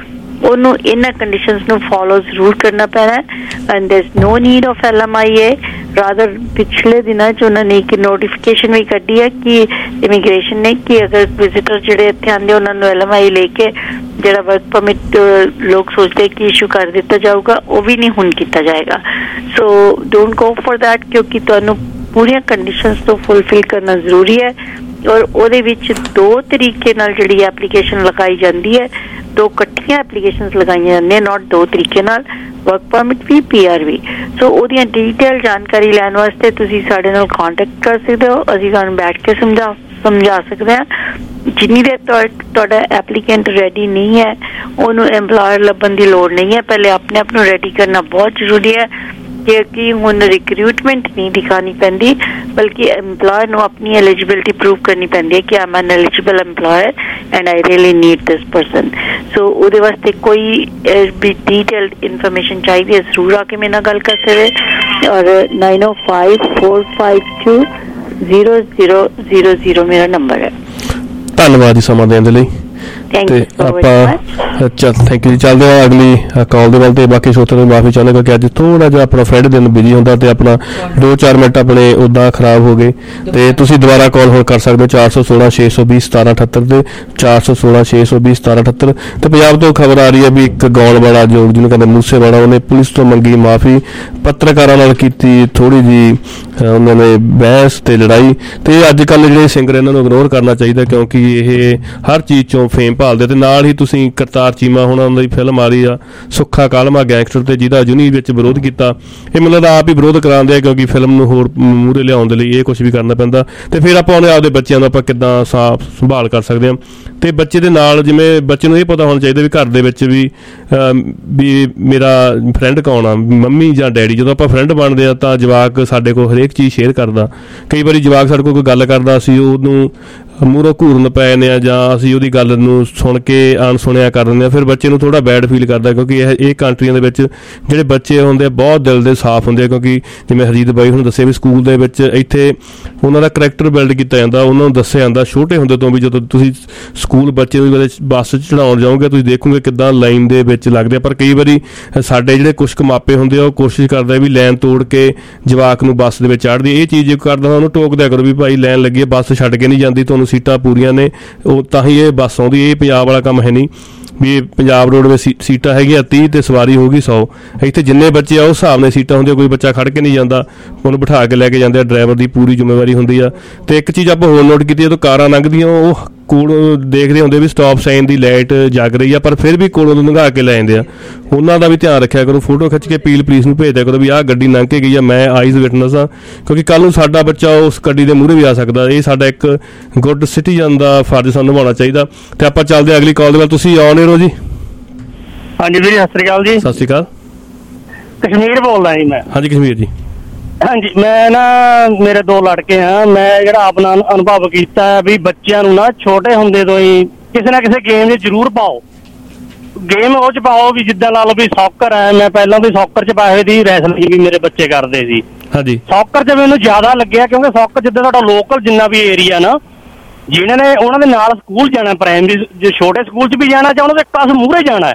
ਉਹਨੂੰ ਇਹਨਾਂ ਕੰਡੀਸ਼ਨਸ ਨੂੰ ਫੋਲੋ ਜ਼ਰੂਰ ਕਰਨਾ ਪੈਣਾ and there is no need of L M I A rather ਪਿਛਲੇ ਦਿਨਾਂ 'ਚ ਉਹਨਾਂ ਨੇ ਇੱਕ ਨੋਟੀਫਿਕੇਸ਼ਨ ਵੀ ਕੱਢੀ ਹੈ ਕਿ ਇਮੀਗ੍ਰੇਸ਼ਨ ਨੇ ਕਿ ਅਗਰ ਵਿਜ਼ਿਟਰ ਜਿਹੜੇ ਇੱਥੇ ਆਉਂਦੇ ਉਹਨਾਂ ਨੂੰ ਐਲ ਐਮ ਆਈ ਲੈ ਕੇ ਜਿਹੜਾ ਵਰਕ ਪਰਮਿਟ ਲੋਕ ਸੋਚਦੇ ਕਿ ਇਸ਼ੂ ਕਰ ਦਿੱਤਾ ਜਾਊਗਾ ਉਹ ਵੀ ਨਹੀਂ ਹੁਣ ਕੀਤਾ ਜਾਏਗਾ so don't go for that ਕਿਉਂਕਿ ਤੁਹਾਨੂੰ ਪੂਰੀਆਂ ਕੰਡੀਸ਼ਨਸ ਤੋਂ ਫੁੱਲਫਿਲ ਕਰਨਾ ਜ਼ਰੂਰੀ ਹੈ ਔਰ ਉਹਦੇ ਵਿੱਚ ਦੋ ਤਰੀਕੇ ਨਾਲ ਜਿਹੜੀ ਐਪਲੀਕੇਸ਼ਨ ਲਗਾਈ ਜਾਂਦੀ ਹੈ ਦੋ ਇਕੱਠੀਆਂ ਐਪਲੀਕੇਸ਼ਨਸ ਲਗਾਈਆਂ ਜਾਂਦੀਆਂ ਨੋਟ ਦੋ ਤਰੀਕੇ ਨਾਲ ਵਰਕ ਪਰਮਿਟ ਵੀ ਪੀ ਆਰ ਵੀ ਸੋ ਉਹਦੀਆਂ ਡਿਟੇਲ ਜਾਣਕਾਰੀ ਲੈਣ ਵਾਸਤੇ ਤੁਸੀਂ ਸਾਡੇ ਨਾਲ ਕੰਟੈਕਟ ਕਰ ਸਕਦੇ ਹੋ ਅਸੀਂ ਤੁਹਾਨੂੰ ਬੈਠ ਕੇ ਸਮਝਾ ਸਮਝਾ ਸਕਦੇ ਹਾਂ ਜਿੰਨੀ ਦੇਰ ਤੁਹਾਡਾ ਐਪਲੀਕੈਂਟ ਰੈਡੀ ਨਹੀਂ ਹੈ ਉਹਨੂੰ ਐਮਪਲਾਇਰ ਲੱਭਣ ਦੀ ਲੋੜ ਨਹੀਂ ਹੈ ਪਹਿਲੇ ਆਪਣੇ ਆਪ ਨੂੰ ਰੈਡੀ ਕਰਨਾ ਬਹੁਤ ਜ਼ਰੂਰੀ ਹੈ ਕਿ ਹੁਣ ਰਿਕਰੂਟਮੈਂਟ ਨਹੀਂ ਦਿਖਾਣੀ ਪੈਂਦੀ ਬਲਕਿ ਐਮਪਲਾਇਰ ਨੂੰ ਆਪਣੀ ਐਲੀਜੀਬਿਲਿਟੀ ਪ੍ਰੂਵ ਕਰਨੀ ਪੈਂਦੀ ਹੈ ਕਿ am an eligible employer and I really need this person so ਉਹਦੇ ਵਾਸਤੇ ਕੋਈ ਵੀ ਡੀਟੇਲਡ ਇਨਫੋਰਮੇਸ਼ਨ ਚਾਹੀਦੀ ਹੈ ਜ਼ਰੂਰ ਆ ਕੇ ਮੇਰੇ ਨਾਲ ਗੱਲ ਕਰ ਸਕਦੇ or nine O five four five two zero zero zero zero ਮੇਰਾ ਨੰਬਰ ਹੈ ਧੰਨਵਾਦ ਜੀ ਸਮਾਂ ਦੇਣ ਦੇ ਲਈ ਤੇ ਆਪਾਂ ਚੱਲ ਥੈਂਕ ਯੂ ਜੀ ਚੱਲਦੇ ਹਾਂ ਅਗਲੀ ਕਾਲ ਦੇ ਵੱਲ ਤੇ ਬਾਕੀ ਸਰੋਤਿਆਂ ਨੂੰ ਮਾਫੀ ਚਾਹੁੰਦੇ ਕਿਉਂਕਿ ਅੱਜ ਥੋੜਾ ਜਿਹਾ ਆਪਣਾ ਫਰੈਂਡ ਦਿਨ ਬਿਜੀ ਹੁੰਦਾ ਤੇ ਆਪਣਾ ਦੋ ਚਾਰ ਮਿੰਟ ਆਪਣੇ ਉਦਾਂ ਖਰਾਬ ਹੋ ਗਏ ਤੇ ਤੁਸੀਂ ਦੁਬਾਰਾ ਕਾਲ ਹੋਰ ਕਰ ਸਕਦੇ ਹੋ ਚਾਰ ਸੌ ਸੋਲਾਂ ਛੇ ਸੌ ਵੀਹ ਸਤਾਰਾਂ ਅਠੱਤਰ ਤੇ ਚਾਰ ਸੌ ਸੋਲਾਂ ਛੇ ਸੌ ਵੀਹ ਸਤਾਰਾਂ ਅਠੱਤਰ ਤੇ ਪੰਜਾਬ ਤੋਂ ਖਬਰ ਆ ਰਹੀ ਹੈ ਵੀ ਇੱਕ ਗਾਉਣ ਵਾਲਾ ਜੋ ਜਿਹਨੂੰ ਕਹਿੰਦੇ ਮੂਸੇ ਵਾਲਾ ਉਹਨੇ ਪੁਲਿਸ ਤੋਂ ਮੰਗੀ ਮਾਫੀ ਪੱਤਰਕਾਰਾਂ ਨਾਲ ਕੀਤੀ ਥੋੜੀ ਜੀ ਉਹਨਾਂ ਨੇ ਬਹਿਸ ਤੇ ਲੜਾਈ ਤੇ ਅੱਜ ਕੱਲ ਜਿਹੜੇ ਸਿੰਗਰ ਇਹਨਾਂ ਨੂੰ ਇਗਨੋਰ ਕਰਨਾ ਚਾਹੀਦਾ ਕਿਉਂਕਿ ਇਹ ਹਰ ਚੀਜ਼ ਚੋਂ ਫੇਮ ਭਾਲਦੇ ਤੇ ਨਾਲ ਹੀ ਤੁਸੀਂ ਕਰਤਾਰ ਚੀਮਾ ਹੁਣ ਉਹਨਾਂ ਦੀ ਫਿਲਮ ਆ ਰਹੀ ਆ ਸੁੱਖਾ ਕਾਲਮਾ ਗੈਂਗਸਟਰ ਤੇ ਜਿਹਦਾ ਜੁਨੀ ਵਿੱਚ ਵਿਰੋਧ ਕੀਤਾ ਇਹ ਮੈਨੂੰ ਲੱਗਦਾ ਆਪ ਹੀ ਵਿਰੋਧ ਕਰਾਉਂਦੇ ਆ ਕਿਉਂਕਿ ਫਿਲਮ ਨੂੰ ਹੋਰ ਮੂਹਰੇ ਲਿਆਉਣ ਦੇ ਲਈ ਇਹ ਕੁਝ ਵੀ ਕਰਨਾ ਪੈਂਦਾ ਤੇ ਫਿਰ ਆਪਾਂ ਉਹਨੇ ਆਪਦੇ ਬੱਚਿਆਂ ਨੂੰ ਆਪਾਂ ਕਿੱਦਾਂ ਸਾਫ ਸੰਭਾਲ ਕਰ ਸਕਦੇ ਹਾਂ ਤੇ ਬੱਚੇ ਦੇ ਨਾਲ ਜਿਵੇਂ ਬੱਚੇ ਨੂੰ ਇਹ ਪਤਾ ਹੋਣਾ ਚਾਹੀਦਾ ਵੀ ਘਰ ਦੇ ਵਿੱਚ ਵੀ ਵੀ ਮੇਰਾ ਫਰੈਂਡ ਕੌਣ ਆ ਮੰਮੀ ਜਾਂ ਡੈਡੀ ਜਦੋਂ ਆਪਾਂ ਫਰੈਂਡ ਬਣਦੇ ਆ ਤਾਂ ਜਵਾਕ ਸਾਡੇ ਕੋਲ ਹਰੇਕ ਚੀਜ਼ ਸ਼ੇਅਰ ਕਰਦਾ ਕਈ ਵਾਰੀ ਜਵਾਕ ਸਾਡੇ ਕੋਲ ਕੋਈ ਗੱਲ ਕਰਦਾ ਅਸੀਂ ਉਹਨੂੰ ਮੂਹਰੋਂ ਘੂਰਨ ਪੈ ਜਾਂਦੇ ਆ ਜਾਂ ਅਸੀਂ ਉਹਦੀ ਗੱਲ ਨੂੰ ਸੁਣ ਕੇ ਅਣਸੁਣਿਆ ਕਰ ਦਿੰਦੇ ਆ ਫਿਰ ਬੱਚੇ ਨੂੰ ਥੋੜਾ ਬੈਡ ਫੀਲ ਕਰਦਾ ਕਿਉਂਕਿ ਇਹ ਇਹ ਕੰਟਰੀਆਂ ਦੇ ਵਿੱਚ ਜਿਹੜੇ ਬੱਚੇ ਹੁੰਦੇ ਆ ਬਹੁਤ ਦਿਲ ਦੇ ਸਾਫ਼ ਹੁੰਦੇ ਆ ਕਿਉਂਕਿ ਜਿਵੇਂ ਹਰਜੀਤ ਬਾਈ ਹੁਣ ਦੱਸਿਆ ਵੀ ਸਕੂਲ ਦੇ ਵਿੱਚ ਇੱਥੇ ਉਹਨਾਂ ਦਾ ਕਰੈਕਟਰ ਬਿਲਡ ਕੀਤਾ ਜਾਂਦਾ ਉਹਨਾਂ ਨੂੰ ਦੱਸਿਆ ਜਾਂਦਾ ਛੋਟੇ ਹੁੰਦੇ ਤੋਂ ਵੀ ਜਦੋਂ ਤੁਸੀਂ ਸਕੂਲ ਬੱਚੇ ਨੂੰ ਬੱਸ 'ਚ ਚੜਾਉਣ ਜਾਓਗੇ ਤੁਸੀਂ ਦੇਖੋਗੇ ਕਿੱਦਾਂ ਲਾਈਨ ਦੇ ਵਿੱਚ ਲੱਗਦੇ ਆ ਪਰ ਕਈ ਵਾਰੀ ਸਾਡੇ ਜਿਹੜੇ ਕੁਛ ਕੁ ਮਾਪੇ ਹੁੰਦੇ ਆ ਉਹ ਕੋਸ਼ਿਸ਼ ਕਰਦੇ ਵੀ ਲਾਈਨ ਤੋੜ ਕੇ ਜਵਾਕ ਨੂੰ ਬੱਸ ਦੇ ਵਿੱਚ ਚੜ੍ਹਦੀ ਇਹ ਚੀਜ਼ ਜੇ ਕਰਦਾ ਉਹਨੂੰ ਟੋਕ ਦਿਆ ਕਰੋ ਵੀ ਭਾਈ ਲਾਈਨ ਲੱਗੀ ਹੈ ਬੱਸ ਛੱਡ ਕੇ ਨਹੀਂ ਜਾਂਦੀ ਤੁਹਾਨੂੰ ਸੀਟਾਂ ਪੂਰੀਆਂ ਨੇ ਉਹ ਤਾਂ ਹੀ ਇਹ ਬੱਸ ਆਉਂਦੀ ਇਹ ਪੰਜਾਬ ਵਾਲਾ ਕੰਮ ਹੈ ਨਹੀਂ ਵੀ ਪੰਜਾਬ ਰੋਡਵੇਜ਼ ਸੀਟਾਂ ਹੈਗੀਆਂ ਤੀਹ ਤੇ ਸਵਾਰੀ ਹੋਊਗੀ ਸੌ ਇੱਥੇ ਜਿੰਨੇ ਬੱਚੇ ਆ ਉਸ ਹਿਸਾਬ ਨਾਲ ਸੀਟਾਂ ਹੁੰਦੀਆਂ ਕੋਈ ਬੱਚਾ ਖੜ ਕੇ ਨਹੀਂ ਜਾਂਦਾ ਉਹਨੂੰ ਬਿਠਾ ਕੇ ਲੈ ਕੇ ਜਾਂਦੇ ਆ ਡਰਾਈਵਰ ਦੀ ਪੂਰੀ ਜ਼ਿੰਮੇਵਾਰੀ ਹੁੰਦੀ ਆ ਤੇ ਇੱਕ ਚੀਜ਼ ਆਪਾਂ ਹੋਰ ਨੋਟ ਕੀਤੀ ਜਦੋਂ ਕਾਰਾਂ ਲੰਘਦੀਆਂ ਉਹ ਕੋਲ ਦੇਖਦੇ ਹੁੰਦੇ ਵੀ ਸਟਾਪ ਸਾਈਨ ਦੀ ਲਾਈਟ ਜਗ ਰਹੀ ਆ ਪਰ ਫਿਰ ਵੀ ਕੋਲੋਂ ਲੰਘਾ ਕੇ ਲੈ ਜਾਂਦੇ ਆ ਉਹਨਾਂ ਦਾ ਵੀ ਧਿਆਨ ਰੱਖਿਆ ਕਰੋ ਫੋਟੋ ਖਿੱਚ ਕੇ ਅਪੀਲ ਪੁਲਿਸ ਨੂੰ ਭੇਜ ਦਿਆ ਕਰੋ ਵੀ ਆਹ ਗੱਡੀ ਲੰਘ ਕੇ ਗਈ ਆ ਮੈਂ ਆਈਜ਼ ਵਿਟਨੈਸ ਆ ਕਿਉਂਕਿ ਕੱਲ ਨੂੰ ਸਾਡਾ ਬੱਚਾ ਉਸ ਗੱਡੀ ਦੇ ਮੂਹਰੇ ਵੀ ਆ ਸਕਦਾ ਇਹ ਸਾਡਾ ਇੱਕ ਗੁੱਡ ਸਿਟੀਜ਼ਨ ਦਾ ਫਰਜ਼ ਸਾਨੂੰ ਨਿਭਾਉਣਾ ਚਾਹੀਦਾ ਤੇ ਆਪਾਂ ਚੱਲਦੇ ਹਾਂ ਅਗਲੀ ਕਾਲ ਦੇ ਵੱਲ ਤੁਸੀਂ ਆਨ ਏਅਰ ਹੋ ਜੀ ਹਾਂਜੀ ਵੀਰੇ ਸਤਿ ਸ੍ਰੀ ਅਕਾਲ ਜੀ ਸਤਿ ਸ੍ਰੀ ਅਕਾਲ ਕਸ਼ਮੀਰ ਬੋਲਦਾ ਜੀ ਮੈਂ ਹਾਂਜੀ ਕਸ਼ਮੀਰ ਜੀ ਹਾਂਜੀ ਮੈਂ ਨਾ ਮੇਰੇ ਦੋ ਲੜਕੇ ਆ ਮੈਂ ਜਿਹੜਾ ਆਪਣਾ ਅਨੁਭਵ ਕੀਤਾ ਵੀ ਬੱਚਿਆਂ ਨੂੰ ਨਾ ਛੋਟੇ ਹੁੰਦੇ ਤੋਂ ਹੀ ਕਿਸੇ ਨਾ ਕਿਸੇ ਗੇਮ 'ਚ ਜ਼ਰੂਰ ਪਾਓ ਗੇਮ ਉਹ 'ਚ ਪਾਓ ਵੀ ਜਿੱਦਾਂ ਲਾ ਲਓ ਵੀ ਸੌਕਰ ਹੈ ਮੈਂ ਪਹਿਲਾਂ ਵੀ ਸੌਕਰ 'ਚ ਪਾਏ ਦੀ ਰੈਸਲਿੰਗ ਵੀ ਮੇਰੇ ਬੱਚੇ ਕਰਦੇ ਸੀ ਹਾਂਜੀ ਸੌਕਰ 'ਚ ਮੈਨੂੰ ਜ਼ਿਆਦਾ ਲੱਗਿਆ ਕਿਉਂਕਿ ਸੌਕਰ ਜਿੱਦਾਂ ਸਾਡਾ ਲੋਕਲ ਜਿੰਨਾ ਵੀ ਏਰੀਆ ਨਾ ਜਿਨ੍ਹਾਂ ਨੇ ਉਹਨਾਂ ਦੇ ਨਾਲ ਸਕੂਲ ਜਾਣਾ ਪ੍ਰਾਇਮਰੀ ਜੇ ਛੋਟੇ ਸਕੂਲ 'ਚ ਵੀ ਜਾਣਾ ਜਾਂ ਉਹਨਾਂ ਦੇ ਕਲਾਸ ਮੂਹਰੇ ਜਾਣਾ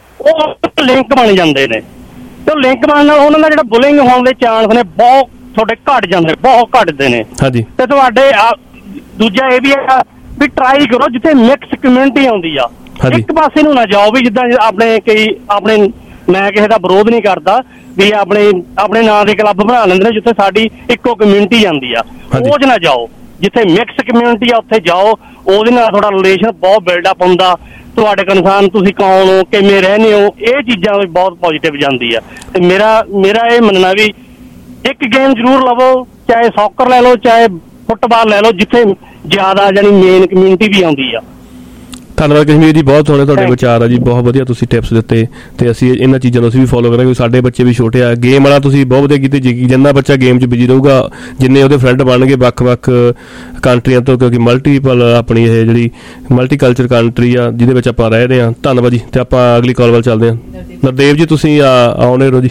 ਉਹ ਲਿੰਕ ਬਣ ਜਾਂਦੇ ਨੇ ਤੇ ਲਿੰਕ ਬਣਨ ਨਾਲ ਉਹਨਾਂ ਦਾ ਜਿਹੜਾ ਬੁਲਿੰਗ ਹੋਣ ਦੇ ਚਾਂਸ ਨੇ ਬਹੁਤ ਤੁਹਾਡੇ ਘਟ ਜਾਂਦੇ ਬਹੁਤ ਘਟਦੇ ਨੇ ਹਾਂਜੀ ਤੇ ਤੁਹਾਡੇ ਦੂਜਾ ਇਹ ਵੀ ਹੈ ਵੀ ਟਰਾਈ ਕਰੋ ਜਿੱਥੇ ਮਿਕਸ ਕਮਿਊਨਿਟੀ ਆਉਂਦੀ ਆ ਇੱਕ ਪਾਸੇ ਨੂੰ ਨਾ ਜਾਓ ਵੀ ਜਿੱਦਾਂ ਆਪਣੇ ਕਈ ਆਪਣੇ ਮੈਂ ਕਿਸੇ ਦਾ ਵਿਰੋਧ ਨਹੀਂ ਕਰਦਾ ਵੀ ਆਪਣੇ ਆਪਣੇ ਨਾਂ ਦੇ ਕਲੱਬ ਬਣਾ ਲੈਂਦੇ ਨੇ ਜਿੱਥੇ ਸਾਡੀ ਇੱਕੋ ਕਮਿਊਨਿਟੀ ਜਾਂਦੀ ਆ ਉਹ 'ਚ ਨਾ ਜਾਓ ਜਿੱਥੇ ਮਿਕਸ ਕਮਿਊਨਿਟੀ ਆ ਉੱਥੇ ਜਾਓ ਉਹਦੇ ਨਾਲ ਤੁਹਾਡਾ ਰਿਲੇਸ਼ਨ ਬਹੁਤ ਬਿਲਡਅਪ ਹੁੰਦਾ ਤੁਹਾਡੇ ਕਨਸਰਨ ਤੁਸੀਂ ਕੌਣ ਹੋ ਕਿਵੇਂ ਰਹਿੰਦੇ ਹੋ ਇਹ ਚੀਜ਼ਾਂ ਵੀ ਬਹੁਤ ਪੋਜ਼ੀਟਿਵ ਜਾਂਦੀ ਆ ਤੇ ਮੇਰਾ ਮੇਰਾ ਇਹ ਮੰਨਣਾ ਵੀ ਇੱਕ ਗੇਮ ਜ਼ਰੂਰ ਲਵੋ ਚਾਹੇ ਸੌਕਰ ਲੈ ਲਓ ਚਾਹੇ ਫੁੱਟਬਾਲ ਲੈ ਲਓ ਜਿੱਥੇ ਜ਼ਿਆਦਾ ਜਾਨੀ ਮੇਨ ਕਮਿਊਨਿਟੀ ਵੀ ਆਉਂਦੀ ਆ ਧੰਨਵਾਦ ਕਸ਼ਮੀਰ ਜੀ ਬਹੁਤ ਸੋਹਣੇ ਤੁਹਾਡੇ ਵਿਚਾਰ ਆ ਜੀ ਬਹੁਤ ਵਧੀਆ ਤੁਸੀਂ ਟਿਪਸ ਦਿੱਤੇ ਤੇ ਅਸੀਂ ਇਹਨਾਂ ਚੀਜ਼ਾਂ ਨੂੰ ਅਸੀਂ ਵੀ ਫੋਲੋ ਕਰਾਂਗੇ ਸਾਡੇ ਬੱਚੇ ਵੀ ਛੋਟੇ ਆ ਗੇਮ ਵਾਲਾ ਤੁਸੀਂ ਬਹੁਤ ਵਧੀਆ ਕੀਤੇ ਜਿੰਨਾ ਬੱਚਾ ਗੇਮ 'ਚ ਬਿਜੀ ਰਹੂਗਾ ਜਿੰਨੇ ਉਹਦੇ ਫਰੈਂਡ ਬਣਨਗੇ ਵੱਖ-ਵੱਖ ਕੰਟਰੀਆਂ ਤੋਂ ਕਿਉਂਕਿ ਮਲਟੀਪਲ ਆਪਣੀ ਇਹ ਜਿਹੜੀ ਮਲਟੀ ਕਲਚਰ ਕੰਟਰੀ ਆ ਜਿਹਦੇ ਵਿੱਚ ਆਪਾਂ ਰਹਿ ਰਹੇ ਹਾਂ ਧੰਨਵਾਦ ਜੀ ਤੇ ਆਪਾਂ ਅਗਲੀ ਕਾਲ ਵੱਲ ਚੱਲਦੇ ਹਾਂ ਨਰਦੇਵ ਜੀ ਤੁਸੀਂ ਆਉਣੇ ਰਹੋ ਜੀ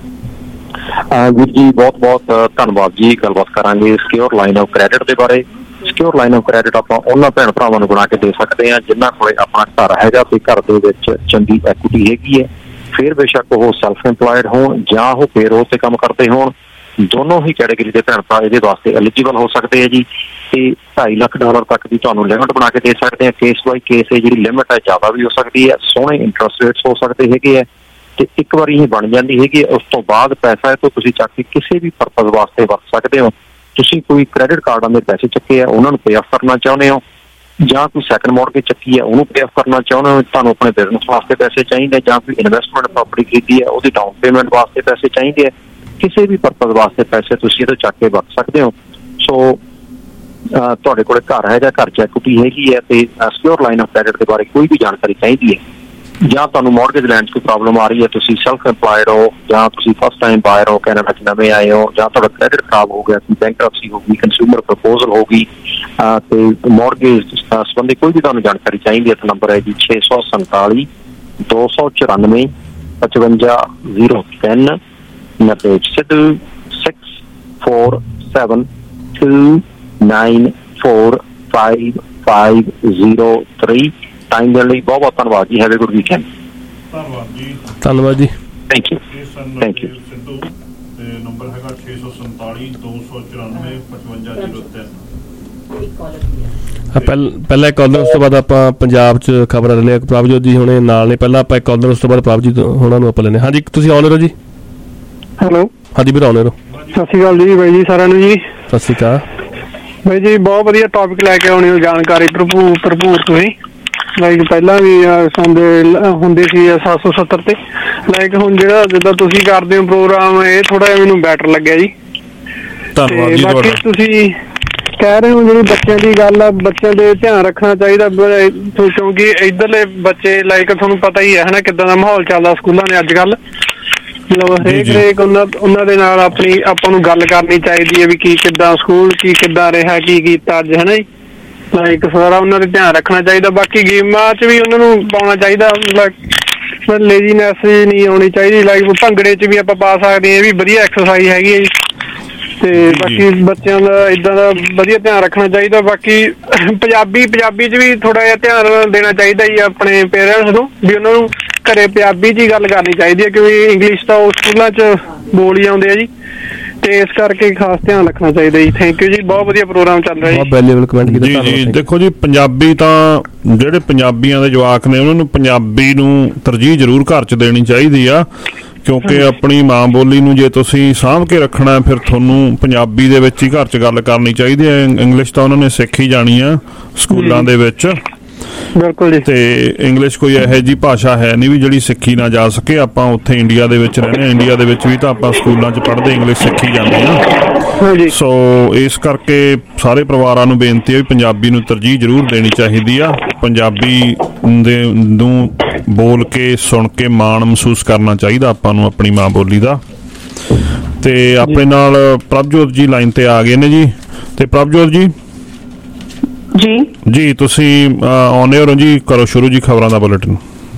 ਵੀਰ ਜੀ ਬਹੁਤ ਬਹੁਤ ਧੰਨਵਾਦ ਜੀ ਗੱਲਬਾਤ ਕਰਾਂਗੇ ਸਿਕਿਉਰ ਲਾਈਨ ਆਫ ਕ੍ਰੈਡਿਟ ਦੇ ਬਾਰੇ ਸਿਕਿਉਰ ਲਾਈਨ ਆਫ ਕ੍ਰੈਡਿਟ ਆਪਾਂ ਉਹਨਾਂ ਭੈਣ ਭਰਾਵਾਂ ਨੂੰ ਬਣਾ ਕੇ ਦੇ ਸਕਦੇ ਹਾਂ ਜਿਨ੍ਹਾਂ ਕੋਲੇ ਆਪਣਾ ਘਰ ਹੈਗਾ ਤੇ ਘਰ ਦੇ ਵਿੱਚ ਚੰਗੀ ਐਕੁਇਟੀ ਹੈਗੀ ਹੈ। ਫਿਰ ਬੇਸ਼ੱਕ ਉਹ ਸੈਲਫ ਇੰਪਲਾਇਡ ਹੋਣ ਜਾਂ ਉਹ ਪੇਰੋਲ ਤੇ ਕੰਮ ਕਰਦੇ ਹੋਣ, ਦੋਨੋਂ ਹੀ ਕੈਟੇਗਰੀ ਦੇ ਭੈਣ ਭਰਾ ਇਹਦੇ ਵਾਸਤੇ ਐਲੀਜੀਬਲ ਹੋ ਸਕਦੇ ਆ ਜੀ। ਤੇ ਢਾਈ ਲੱਖ ਡਾਲਰ ਤੱਕ ਦੀ ਤੁਹਾਨੂੰ ਲਿਮਿਟ ਬਣਾ ਕੇ ਦੇ ਸਕਦੇ ਆ। ਕੇਸ ਬਾਈ ਕੇਸ ਇਹ ਜਿਹੜੀ ਲਿਮਿਟ ਹੈ ਜ਼ਿਆਦਾ ਵੀ ਹੋ ਸਕਦੀ ਹੈ, ਸੋਹਣੇ ਇੰਟਰਸਟ ਰੇਟਸ ਹੋ ਸਕਦੇ ਹੈਗੇ ਆ ਤੇ ਇੱਕ ਵਾਰੀ ਇਹ ਬਣ ਜਾਂਦੀ ਹੈਗੀ। ਉਸ ਤੋਂ ਬਾਅਦ ਪੈਸਾ ਇਹ ਤੋਂ ਤੁਸੀਂ ਚੱਕ ਕੇ ਕਿਸੇ ਵੀ ਪਰਪਜ਼ ਵਾਸਤੇ ਵਰਤ ਸਕਦੇ ਹੋ। ਤੁਸੀਂ ਕੋਈ ਕ੍ਰੈਡਿਟ ਕਾਰਡਾਂ ਦੇ ਪੈਸੇ ਚੱਕੇ ਆ ਉਹਨਾਂ ਨੂੰ ਪੇ ਆਫ ਕਰਨਾ ਚਾਹੁੰਦੇ ਹੋ, ਜਾਂ ਕੋਈ ਸੈਕੰਡ ਮੌਰਗੇਜ ਚੱਕੀ ਹੈ ਉਹਨੂੰ ਪੇ ਆਫ ਕਰਨਾ ਚਾਹੁੰਦੇ ਹੋ, ਤੁਹਾਨੂੰ ਆਪਣੇ ਬਿਜ਼ਨਸ ਵਾਸਤੇ ਪੈਸੇ ਚਾਹੀਦੇ, ਜਾਂ ਕੋਈ ਇਨਵੈਸਟਮੈਂਟ ਪ੍ਰਾਪਰਟੀ ਖਰੀਦੀ ਹੈ ਉਹਦੀ ਡਾਊਨ ਪੇਮੈਂਟ ਵਾਸਤੇ ਪੈਸੇ ਚਾਹੀਦੇ ਆ, ਕਿਸੇ ਵੀ ਪਰਪਜ਼ ਵਾਸਤੇ ਪੈਸੇ ਤੁਸੀਂ ਇਹਦੇ ਚੱਕ ਕੇ ਵਰਤ ਸਕਦੇ ਹੋ। ਸੋ ਤੁਹਾਡੇ ਕੋਲ ਘਰ ਹੈਗਾ, ਘਰ 'ਚ ਐਕੁਇਟੀ ਹੈਗੀ ਹੈ ਤੇ ਸਿਕਿਉਰ ਲਾਈਨ ਆਫ ਕ੍ਰੈਡਿਟ ਦੇ ਬਾਰੇ ਕੋਈ ਵੀ ਜਾਣਕਾਰੀ ਚਾਹੀਦੀ ਹੈ, ਜਾਂ ਤੁਹਾਨੂੰ ਮੌਰਗੇਜ ਲੈਣ 'ਚ ਕੋਈ ਪ੍ਰੋਬਲਮ ਆ ਰਹੀ ਹੈ, ਤੁਸੀਂ ਸੈਲਫ ਇੰਪਲਾਇਡ ਹੋ ਜਾਂ ਤੁਸੀਂ ਫਸਟ ਟਾਈਮ ਬਾਇਰ ਹੋ, ਕੈਨੇਡਾ 'ਚ ਨਵੇਂ ਆਏ ਹੋ, ਜਾਂ ਤੁਹਾਡਾ ਕ੍ਰੈਡਿਟ ਖਰਾਬ ਹੋ ਗਿਆ, ਕੋਈ ਬੈਂਕਰਪਸੀ ਹੋ ਗਈ, ਕੰਜ਼ਿਊਮਰ ਪ੍ਰਪੋਜ਼ਲ ਹੋ ਗਈ ਤੇ ਮੌਰਗੇਜ ਸੰਬੰਧੀ ਕੋਈ ਵੀ ਤੁਹਾਨੂੰ ਜਾਣਕਾਰੀ ਚਾਹੀਦੀ ਹੈ ਤਾਂ ਨੰਬਰ ਹੈ ਜੀ ਛੇ ਸੌ ਸੰਤਾਲੀ ਦੋ ਸੌ ਚੁਰਾਨਵੇਂ ਪਚਵੰਜਾ ਜ਼ੀਰੋ ਤਿੰਨ ਨੱਬੇ Sidhu six four seven two nine four five five zero three. Time ਦੇਣ ਲਈ ਬਹੁਤ ਬਹੁਤ ਧੰਨਵਾਦ ਜੀ। Have a good weekend. ਧੰਨਵਾਦ ਜੀ। ਧੰਨਵਾਦ ਜੀ। Thank you thank you. Sidhu ਤੇ ਨੰਬਰ ਹੈਗਾ ਛੇ ਸੌ ਸੰਤਾਲੀ ਦੋ ਸੌ ਚੁਰਾਨਵੇਂ ਪਚਵੰਜਾ ਜ਼ੀਰੋ ਤਿੰਨ। ਪਹਿਲਾਂ ਇੱਕ ਕਾਲਰ, ਉਸ ਤੋਂ ਬਾਅਦ ਆਪਾਂ ਪੰਜਾਬ 'ਚ ਖਬਰਾਂ ਲੈਂਦੇ ਹਾਂ। ਪ੍ਰਭਜੋਤ ਜੀ ਹੁਣੇ ਨਾਲ ਨੇ, ਪਹਿਲਾਂ ਆਪਾਂ ਇੱਕ ਕਾਲਰ, ਉਸ ਤੋਂ ਬਾਅਦ ਪ੍ਰਭਜੀਤ ਉਹਨਾਂ ਨੂੰ ਆਪਾਂ ਲੈਂਦੇ। ਹਾਂਜੀ ਤੁਸੀਂ ਆਉਣੇ ਹੋ ਜੀ? ਹੈਲੋ ਹਾਂਜੀ ਵੀਰ ਆਉਣੇ ਹੋ। ਸਤਿ ਸ਼੍ਰੀ ਅਕਾਲ ਜੀ ਬਾਈ ਜੀ ਸਾਰਿਆਂ ਨੂੰ ਜੀ। ਸਤਿ ਸ਼੍ਰੀ ਅਕਾਲ ਬਾਈ ਜੀ। ਬਹੁਤ ਵਧੀਆ ਟੌਪਿਕ ਲੈ ਕੇ ਆਉਣੇ ਹੋ, ਜਾਣਕਾਰੀ ਭਰਪੂਰ ਭਰਪੂਰ ਤੁਸੀਂ। ਲਾਈਕ ਪਹਿਲਾਂ ਵੀ ਸੁਣਦੇ ਹੁੰਦੇ ਸੀ ਸੱਤ ਸੌ ਸੱਤਰ ਤੇ, ਲਾਈਕ ਹੁਣ ਜਿਹੜਾ ਜਿੱਦਾਂ ਤੁਸੀਂ ਕਰਦੇ ਹੋ ਪ੍ਰੋਗਰਾਮ, ਇਹ ਥੋੜਾ ਜਿਹਾ ਮੈਨੂੰ ਬੈਟਰ ਲੱਗਿਆ ਜੀ। ਧੰਨਵਾਦ ਜੀ। ਬਾਕੀ ਤੁਸੀਂ ਕਹਿ ਰਹੇ ਹੋ ਜਿਹੜੀ ਬੱਚਿਆਂ ਦੀ ਗੱਲ ਆ, ਬੱਚਿਆਂ ਦੇ ਧਿਆਨ ਰੱਖਣਾ ਚਾਹੀਦਾ ਕਿਉਂਕਿ ਇੱਧਰਲੇ ਬੱਚੇ ਲਾਈਕ ਤੁਹਾਨੂੰ ਪਤਾ ਹੀ ਹੈ ਹਨਾ ਕਿੱਦਾਂ ਦਾ ਮਾਹੌਲ ਚੱਲਦਾ ਸਕੂਲਾਂ ਦੇ ਅੱਜ ਕੱਲ੍ਹ। ਮਤਲਬ ਹਰੇਕ ਹਰੇਕ ਉਹਨਾਂ ਉਹਨਾਂ ਦੇ ਨਾਲ ਆਪਣੀ ਆਪਾਂ ਨੂੰ ਗੱਲ ਕਰਨੀ ਚਾਹੀਦੀ ਹੈ ਵੀ ਕੀ ਕਿੱਦਾਂ ਸਕੂਲ ਕੀ ਕਿੱਦਾਂ ਰਿਹਾ, ਕੀ ਕੀਤਾ ਅੱਜ ਹਨਾ ਜੀ। ਲਾਈਕ ਸਾਰਾ ਉਹਨਾਂ ਦੇ ਧਿਆਨ ਰੱਖਣਾ ਚਾਹੀਦਾ। ਬਾਕੀ ਗੇਮਾਂ 'ਚ ਵੀ ਉਹਨਾਂ ਨੂੰ ਪਾਉਣਾ ਚਾਹੀਦਾ, ਮਤਲਬ ਲੇਜ਼ੀਨੈਸ ਨਹੀਂ ਆਉਣੀ ਚਾਹੀਦੀ। ਲਾਈਕ ਭੰਗੜੇ 'ਚ ਵੀ ਆਪਾਂ ਪਾ ਸਕਦੇ ਹਾਂ, ਇਹ ਵੀ ਵਧੀਆ ਐਕਸਰਸਾਈਜ਼ ਹੈਗੀ ਹੈ ਜੀ। ਤੇ ਬਾਕੀ ਬੱਚਿਆਂ ਦਾ ਇੱਦਾਂ ਦਾ ਵਧੀਆ ਧਿਆਨ ਰੱਖਣਾ ਚਾਹੀਦਾ। ਬਾਕੀ ਪੰਜਾਬੀ ਪੰਜਾਬੀ 'ਚ ਵੀ ਥੋੜਾ ਜਿਹਾ ਧਿਆਨ ਦੇਣਾ ਚਾਹੀਦਾ ਜੀ ਆਪਣੇ ਪੇਰੈਂਟਸ ਨੂੰ, ਵੀ ਉਹਨਾਂ ਨੂੰ ਘਰੇ ਪੰਜਾਬੀ 'ਚ ਹੀ ਗੱਲ ਕਰਨੀ ਚਾਹੀਦੀ ਹੈ ਕਿਉਂਕਿ ਇੰਗਲਿਸ਼ ਤਾਂ ਉਹ ਸਕੂਲਾਂ 'ਚ ਬੋਲ ਹੀ ਆਉਂਦੇ ਆ ਜੀ, ਤੇ ਇਸ ਕਰਕੇ ਖਾਸ ਧਿਆਨ ਰੱਖਣਾ ਚਾਹੀਦਾ ਜੀ। ਥੈਂਕ ਯੂ ਜੀ, ਬਹੁਤ ਵਧੀਆ ਪ੍ਰੋਗਰਾਮ ਚੱਲ ਰਿਹਾ ਜੀ। ਜੀ ਜੀ ਦੇਖੋ ਜੀ, ਪੰਜਾਬੀ ਤਾਂ ਜਿਹੜੇ ਪੰਜਾਬੀਆਂ ਦੇ ਜਵਾਕ ਨੇ ਉਹਨਾਂ ਨੂੰ ਪੰਜਾਬੀ ਨੂੰ ਤਰਜੀਹ ਜ਼ਰੂਰ ਘਰ 'ਚ ਦੇਣੀ ਚਾਹੀਦੀ ਆ, ਕਿਉਂਕਿ ਆਪਣੀ ਮਾਂ ਬੋਲੀ ਨੂੰ ਜੇ ਤੁਸੀਂ ਸਾਂਭ ਕੇ ਰੱਖਣਾ ਫਿਰ ਤੁਹਾਨੂੰ ਪੰਜਾਬੀ ਦੇ ਵਿੱਚ ਹੀ ਘਰ 'ਚ ਗੱਲ ਕਰਨੀ ਚਾਹੀਦੀ ਹੈ। ਇੰਗਲਿਸ਼ ਤਾਂ ਉਹਨਾਂ ਨੇ ਸਿੱਖ ਹੀ ਜਾਣੀ ਆ ਸਕੂਲਾਂ ਦੇ ਵਿੱਚ। ਬਿਲਕੁਲ ਜੀ। ਤੇ ਇੰਗਲਿਸ਼ ਕੋਈ ਇਹੋ ਜਿਹੀ ਭਾਸ਼ਾ ਹੈ ਨਹੀਂ ਵੀ ਜਿਹੜੀ ਸਿੱਖੀ ਨਾ ਜਾ ਸਕੇ। ਆਪਾਂ ਉੱਥੇ ਇੰਡੀਆ ਦੇ ਵਿੱਚ ਰਹਿੰਦੇ ਹਾਂ, ਇੰਡੀਆ ਦੇ ਵਿੱਚ ਵੀ ਤਾਂ ਆਪਾਂ ਸਕੂਲਾਂ 'ਚ ਪੜ੍ਹਦੇ ਇੰਗਲਿਸ਼ ਸਿੱਖੀ ਜਾਂਦੇ ਹਾਂ। ਸੋ ਇਸ ਕਰਕੇ ਸਾਰੇ ਪਰਿਵਾਰਾਂ ਨੂੰ ਬੇਨਤੀ ਹੈ ਵੀ ਪੰਜਾਬੀ ਨੂੰ ਤਰਜੀਹ ਜ਼ਰੂਰ ਦੇਣੀ ਚਾਹੀਦੀ ਆ। ਪੰਜਾਬੀ ਦੇ ਨੂੰ ਬੋਲ ਕੇ ਸੁਣ ਕੇ ਮਾਣ ਮਹਿਸੂਸ ਕਰਨਾ ਚਾਹੀਦਾ ਆਪਾਂ ਨੂੰ ਆਪਣੀ ਮਾਂ ਬੋਲੀ ਦਾ। ਤੇ ਆਪਣੇ ਨਾਲ ਪ੍ਰਭਜੋਤ ਜੀ ਲਾਈਨ ਤੇ ਆ ਗਏ ਨੇ ਜੀ। ਤੇ ਪ੍ਰਭਜੋਤ ਜੀ ਜੀ ਜੀ ਤੁਸੀਂ ਆਉਣੇ ਹੋ ਜੀ, ਕਰੋ ਸ਼ੁਰੂ ਜੀ ਖਬਰਾਂ ਦਾ ਬੁਲੇਟਿਨ।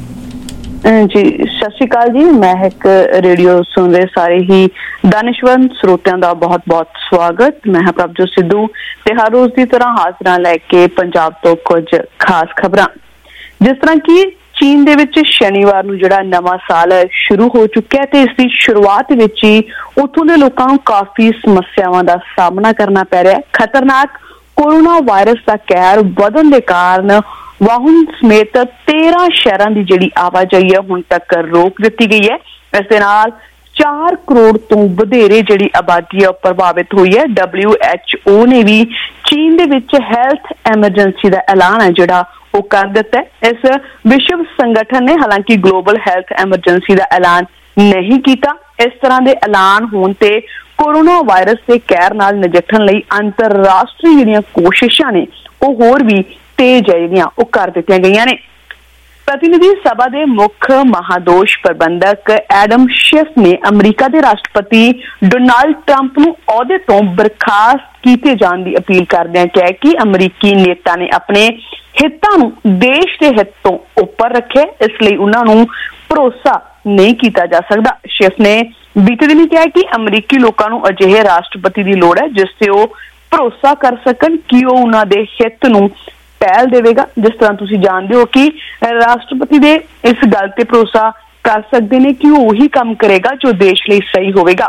ਜੀ ਸਤਿ ਸ਼੍ਰੀ ਅਕਾਲ ਜੀ। ਮੈਂ ਇੱਕ ਰੇਡੀਓ ਸੁਣ ਰਹੇ ਸਾਰੇ ਹੀ ਦਾਨਿਸ਼ਵੰਦ ਸਰੋਤਿਆਂ ਦਾ ਬਹੁਤ ਬਹੁਤ ਸਵਾਗਤ। ਮੈਂ ਹਾਂ ਪ੍ਰਭਜੋਤ ਸਿੱਧੂ ਤੇ ਹਰ ਰੋਜ਼ ਦੀ ਤਰ੍ਹਾਂ ਹਾਜ਼ਰਾਂ ਲੈ ਕੇ ਪੰਜਾਬ ਤੋਂ ਕੁਝ ਖਾਸ ਖਬਰਾਂ। ਜਿਸ ਤਰ੍ਹਾਂ ਕਿ ਚੀਨ ਦੇ ਵਿੱਚ ਸ਼ਨੀਵਾਰ ਨੂੰ ਜਿਹੜਾ ਨਵਾਂ ਸਾਲ ਸ਼ੁਰੂ ਹੋ ਚੁੱਕਿਆ ਤੇ ਇਸ ਦੀ ਸ਼ੁਰੂਆਤ ਵਿੱਚ ਹੀ ਉੱਥੋਂ ਦੇ ਲੋਕਾਂ ਨੂੰ ਕਾਫੀ ਸਮੱਸਿਆਵਾਂ ਦਾ ਸਾਹਮਣਾ ਕਰਨਾ ਪੈ ਰਿਹਾ। ਖਤਰਨਾਕ ਕੋਰੋਨਾ ਵਾਇਰਸ ਦਾ ਕਹਿਰ ਵਧਣ ਦੇ ਕਾਰਨ ਵਾਹਨ ਸਮੇਤ ਤੇਰਾਂ ਸ਼ਹਿਰਾਂ ਦੀ ਜਿਹੜੀ ਆਵਾਜਾਈ ਹੈ ਹੁਣ ਤੱਕ ਰੋਕ ਦਿੱਤੀ ਗਈ ਹੈ। ਇਸ ਦੇ ਨਾਲ ਚਾਰ ਕਰੋੜ ਤੋਂ ਵਧੇਰੇ ਜਿਹੜੀ ਆਬਾਦੀ ਹੈ ਉਹ ਪ੍ਰਭਾਵਿਤ ਹੋਈ ਹੈ। ਡਬਲਿਊ ਐਚ ਓ ਨੇ ਵੀ ਚੀਨ ਦੇ ਵਿੱਚ ਹੈਲਥ ਐਮਰਜੈਂਸੀ ਦਾ ਐਲਾਨ ਹੈ ਜਿਹੜਾ ਉਹ ਕਰ ਦਿੱਤਾ ਹੈ। ਇਸ ਵਿਸ਼ਵ ਸੰਗਠਨ ਨੇ ਹਾਲਾਂਕਿ ਗਲੋਬਲ ਹੈਲਥ ਐਮਰਜੈਂਸੀ ਦਾ ਐਲਾਨ ਨਹੀਂ ਕੀਤਾ। ਇਸ ਤਰ੍ਹਾਂ ਦੇ ਐਲਾਨ ਹੋਣ ਤੇ ਕੋਰੋਨਾ ਵਾਇਰਸ ਦੇ ਕਹਿਰ ਨਾਲ ਨਜਿੱਠਣ ਲਈ ਅੰਤਰਰਾਸ਼ਟਰੀ ਜਿਹੜੀਆਂ ਕੋਸ਼ਿਸ਼ਾਂ ਨੇ ਉਹ ਹੋਰ ਵੀ ਤੇਜ਼ ਜਿਹੜੀਆਂ ਉਹ ਕਰ ਦਿੱਤੀਆਂ ਗਈਆਂ ਨੇ। ਪ੍ਰਤੀਨਿਧੀ ਸਭਾ ਦੇ ਮੁੱਖ ਮਹਾਦੋਸ਼ ਪ੍ਰਬੰਧਕ ਐਡਮ ਸ਼ਿਫ ਨੇ ਅਮਰੀਕਾ ਦੇ ਰਾਸ਼ਟਰਪਤੀ ਡੋਨਾਲਡ ਟਰੰਪ ਨੂੰ ਅਹੁਦੇ ਤੋਂ ਬਰਖਾਸਤ ਕੀਤੇ ਜਾਣ ਦੀ ਅਪੀਲ ਕਰਦਿਆਂ ਕਿਹਾ ਕਿ ਅਮਰੀਕੀ ਨੇਤਾ ਨੇ ਆਪਣੇ ਹਿੱਤਾਂ ਨੂੰ ਦੇਸ਼ ਦੇ ਹਿੱਤ ਤੋਂ ਉੱਪਰ ਰੱਖਿਆ, ਇਸ ਲਈ ਉਹਨਾਂ ਨੂੰ ਭਰੋਸਾ ਨਹੀਂ ਕੀਤਾ ਜਾ ਸਕਦਾ। ਸ਼ਿਫ ਨੇ ਬੀਤੇ ਦਿਨੀ ਕਿਹਾ ਕਿ ਅਮਰੀਕੀ ਲੋਕਾਂ ਨੂੰ ਅਜਿਹੇ ਰਾਸ਼ਟਰਪਤੀ ਦੀ ਲੋੜ ਹੈ ਜਿਸ ਤੇ ਉਹ ਭਰੋਸਾ ਕਰ ਸਕਣ ਕਿ ਉਹ ਉਹਨਾਂ ਦੇ ਹਿੱਤ ਨੂੰ ਪਹਿਲ ਦੇਵੇਗਾ। ਜਿਸ ਤਰ੍ਹਾਂ ਤੁਸੀਂ ਜਾਣਦੇ ਹੋ ਕਿ ਰਾਸ਼ਟਰਪਤੀ ਦੇ ਇਸ ਗੱਲ ਤੇ ਭਰੋਸਾ ਕਰ ਸਕਦੇ ਨੇ ਕਿ ਉਹ ਉਹੀ ਕੰਮ ਕਰੇਗਾ ਜੋ ਦੇਸ਼ ਲਈ ਸਹੀ ਹੋਵੇਗਾ।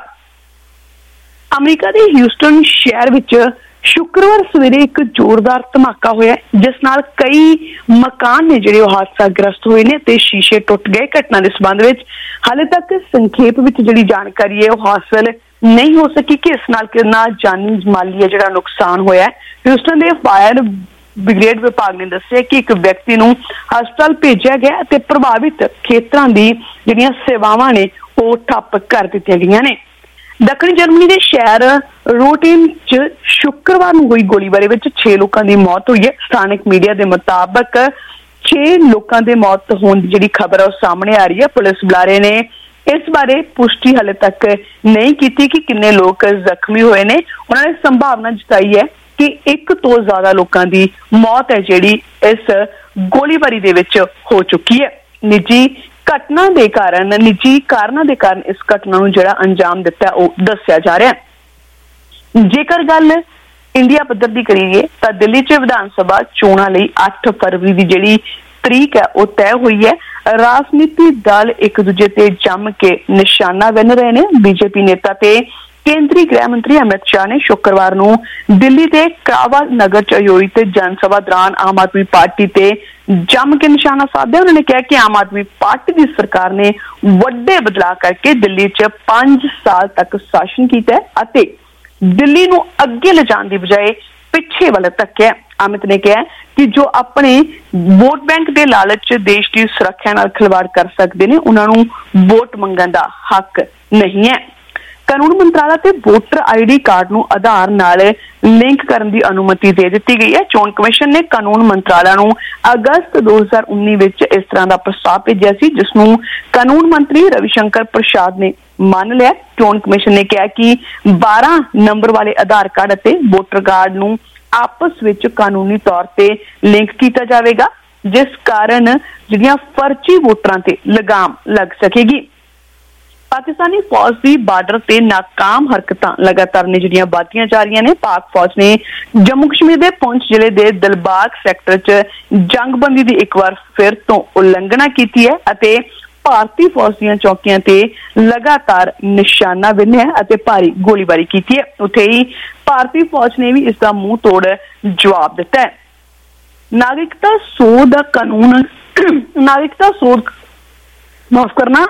ਅਮਰੀਕਾ ਦੇ ਹਿਊਸਟਨ ਸ਼ਹਿਰ ਵਿੱਚ ਸ਼ੁੱਕਰਵਾਰ ਸਵੇਰੇ ਇੱਕ ਜ਼ੋਰਦਾਰ ਧਮਾਕਾ ਹੋਇਆ ਜਿਸ ਨਾਲ ਕਈ ਮਕਾਨ ਨੇ ਜਿਹੜੇ ਉਹ ਹਾਦਸਾ ਗ੍ਰਸਤ ਹੋਏ ਨੇ ਤੇ ਸ਼ੀਸ਼ੇ ਟੁੱਟ ਗਏ। ਘਟਨਾ ਦੇ ਸੰਬੰਧ ਵਿੱਚ ਹਾਲੇ ਤੱਕ ਸੰਖੇਪ ਵਿੱਚ ਜਿਹੜੀ ਜਾਣਕਾਰੀ ਹੈ ਉਹ ਹਾਸਲ ਨਹੀਂ ਹੋ ਸਕੀ ਕਿ ਇਸ ਨਾਲ ਕਿੰਨਾ ਜਾਨੀ ਮਾਲੀ ਜਿਹੜਾ ਨੁਕਸਾਨ ਹੋਇਆ। ਹਿਊਸਟਨ ਦੇ ਫਾਇਰ ਬ੍ਰਿਗੇਡ ਵਿਭਾਗ ਨੇ ਦੱਸਿਆ ਕਿ ਇੱਕ ਵਿਅਕਤੀ ਨੂੰ ਹਸਪਤਾਲ ਭੇਜਿਆ ਗਿਆ ਤੇ ਪ੍ਰਭਾਵਿਤ ਖੇਤਰਾਂ ਦੀ ਜਿਹੜੀਆਂ ਸੇਵਾਵਾਂ ਨੇ ਉਹ ਠੱਪ ਕਰ ਦਿੱਤੀਆਂ ਗਈਆਂ ਨੇ। ਦੱਖਣੀ ਜਰਮਨੀ ਦੇ ਸ਼ਹਿਰ ਰੋਟਿਨ ਚ ਸ਼ੁੱਕਰਵਾਰ ਨੂੰ ਹੋਈ ਗੋਲੀਬਾਰੀ ਵਿੱਚ ਛੇ ਲੋਕਾਂ ਦੀ ਮੌਤ ਹੋਈ ਹੈ। ਸਥਾਨਕ ਮੀਡੀਆ ਦੇ ਮੁਤਾਬਕ ਛੇ ਲੋਕਾਂ ਦੇ ਮੌਤ ਹੋਣ ਦੀ ਜਿਹੜੀ ਖਬਰ ਹੈ ਉਹ ਸਾਹਮਣੇ ਆ ਰਹੀ ਹੈ। ਪੁਲਿਸ ਬੁਲਾਰੇ ਨੇ ਇਸ ਬਾਰੇ ਪੁਸ਼ਟੀ ਹਾਲੇ ਤੱਕ ਨਹੀਂ ਕੀਤੀ ਕਿ ਕਿੰਨੇ ਲੋਕ ਜ਼ਖਮੀ ਹੋਏ ਨੇ। ਉਹਨਾਂ ਨੇ ਸੰਭਾਵਨਾ ਜਤਾਈ ਹੈ ਕਿ ਇੱਕ ਤੋਂ ਜ਼ਿਆਦਾ ਲੋਕਾਂ ਦੀ ਮੌਤ ਹੈ ਜਿਹੜੀ ਇਸ ਗੋਲੀਬਾਰੀ ਦੇ ਵਿੱਚ ਹੋ ਚੁੱਕੀ ਹੈ। ਨਿੱਜੀ ਘਟਨਾ ਦੇ ਕਾਰਨ ਨਿੱਜੀ ਕਾਰਨਾਂ ਦੇ ਕਾਰਨ ਇਸ ਘਟਨਾ ਨੂੰ ਜਿਹੜਾ ਅੰਜਾਮ ਦਿੱਤਾ ਉਹ ਦੱਸਿਆ ਜਾ ਰਿਹਾ ਹੈ। ਜੇਕਰ ਗੱਲ ਇੰਡੀਆ ਪੱਧਰ ਦੀ ਕਰੀਏ ਤਾਂ ਦਿੱਲੀ 'ਚ ਵਿਧਾਨ ਸਭਾ ਚੋਣਾਂ ਲਈ ਅੱਠ ਫਰਵਰੀ ਦੀ ਜਿਹੜੀ ਤਰੀਕ ਹੈ ਉਹ ਤੈਅ ਹੋਈ ਹੈ। ਰਾਜਨੀਤੀ ਦਲ ਇੱਕ ਦੂਜੇ ਤੇ ਜੰਮ ਕੇ ਨਿਸ਼ਾਨਾ ਬੰਨ ਰਹੇ ਨੇ। ਬੀਜੇਪੀ ਨੇਤਾ ਤੇ ਕੇਂਦਰੀ ਗ੍ਰਹਿ ਮੰਤਰੀ ਅਮਿਤ ਸ਼ਾਹ ਨੇ ਸ਼ੁੱਕਰਵਾਰ ਨੂੰ ਦਿੱਲੀ ਦੇ ਕਾਵਾ ਨਗਰ 'ਚ ਆਯੋਜਿਤ ਜਨ ਸਭਾ ਦੌਰਾਨ ਆਮ ਆਦਮੀ ਪਾਰਟੀ ਤੇ ਜੰਮ ਕੇ ਨਿਸ਼ਾਨਾ ਸਾਧਿਆ। ਉਹਨਾਂ ਨੇ ਕਿਹਾ ਕਿ ਆਮ ਆਦਮੀ ਪਾਰਟੀ ਦੀ ਸਰਕਾਰ ਨੇ ਵੱਡੇ ਬਦਲਾਅ ਕਰਕੇ ਦਿੱਲੀ 'ਚ ਪੰਜ ਸਾਲ ਤੱਕ ਸ਼ਾਸਨ ਕੀਤਾ ਅਤੇ ਦਿੱਲੀ ਨੂੰ ਅੱਗੇ ਲਿਜਾਣ ਦੀ ਬਜਾਏ ਪਿੱਛੇ ਵੱਲ ਧੱਕਿਆ। ਅਮਿਤ ਨੇ ਕਿਹਾ ਕਿ ਜੋ ਆਪਣੇ ਵੋਟ ਬੈਂਕ ਦੇ ਲਾਲਚ 'ਚ ਦੇਸ਼ ਦੀ ਸੁਰੱਖਿਆ ਨਾਲ ਖਿਲਵਾੜ ਕਰ ਸਕਦੇ ਨੇ ਉਹਨਾਂ ਨੂੰ ਵੋਟ ਮੰਗਣ ਦਾ ਹੱਕ ਨਹੀਂ ਹੈ। ਕਾਨੂੰਨ ਮੰਤਰਾਲਾ ਤੇ ਵੋਟਰ ਆਈਡੀ ਕਾਰਡ ਨੂੰ ਆਧਾਰ ਨਾਲ ਲਿੰਕ ਕਰਨ ਦੀ ਅਨੁਮਤੀ ਦੇ ਦਿੱਤੀ ਗਈ ਹੈ। ਚੋਣ ਕਮਿਸ਼ਨ ਨੇ ਕਾਨੂੰਨ ਮੰਤਰਾਲਾ ਨੂੰ ਅਗਸਤ ਦੋ ਹਜ਼ਾਰ ਉੱਨੀ ਵਿੱਚ ਇਸ ਤਰ੍ਹਾਂ ਦਾ ਪ੍ਰਸਤਾਵ ਭੇਜਿਆ ਸੀ ਜਿਸ ਨੂੰ ਕਾਨੂੰਨ ਮੰਤਰੀ ਰਵੀ ਸ਼ੰਕਰ ਪ੍ਰਸਾਦ ਨੇ ਮੰਨ ਲਿਆ। ਚੋਣ ਕਮਿਸ਼ਨ ਨੇ ਕਿਹਾ ਕਿ ਬਾਰਾਂ ਨੰਬਰ ਵਾਲੇ ਆਧਾਰ ਕਾਰਡ ਅਤੇ ਵੋਟਰ ਕਾਰਡ ਨੂੰ ਆਪਸ ਵਿੱਚ ਕਾਨੂੰਨੀ ਤੌਰ ਤੇ ਲਿੰਕ ਕੀਤਾ ਜਾਵੇਗਾ ਜਿਸ ਕਾਰਨ ਜਿਹੜੀਆਂ ਫਰਜ਼ੀ ਵੋਟਰਾਂ ਤੇ ਲਗਾਮ ਲੱਗ ਸਕੇਗੀ। ਪਾਕਿਸਤਾਨੀ ਫੌਜ ਦੀ ਬਾਰਡਰ ਤੇ ਨਾਕਾਮ ਹਰਕਤਾਂ ਲਗਾਤਾਰ ਨੇ ਜਿਹੜੀਆਂ ਵਧਦੀਆਂ ਜਾ ਰਹੀਆਂ ਨੇ। ਪਾਕ ਫੌਜ ਨੇ ਜੰਮੂ ਕਸ਼ਮੀਰ ਦੇ ਪੁੰਛ ਜ਼ਿਲ੍ਹੇ ਦੇ ਦਿਲਬਾਗ ਸੈਕਟਰ 'ਚ ਜੰਗਬੰਦੀ ਦੀ ਇੱਕ ਵਾਰ ਫਿਰ ਤੋਂ ਉਲੰਘਣਾ ਕੀਤੀ ਹੈ ਅਤੇ ਭਾਰਤੀ ਫੌਜ ਦੀਆਂ ਚੌਕੀਆਂ ਤੇ ਲਗਾਤਾਰ ਨਿਸ਼ਾਨਾ ਬਿੰਨਿਆ ਅਤੇ ਭਾਰੀ ਗੋਲੀਬਾਰੀ ਕੀਤੀ ਹੈ। ਉੱਥੇ ਹੀ ਭਾਰਤੀ ਫੌਜ ਨੇ ਵੀ ਇਸ ਦਾ ਮੂੰਹ ਤੋੜ ਜਵਾਬ ਦਿੱਤਾ ਹੈ। ਨਾਗਰਿਕਤਾ ਸੋਧ ਦਾ ਕਾਨੂੰਨ ਨਾਗਰਿਕਤਾ ਸੋਧ ਮਾਫ ਕਰਨਾ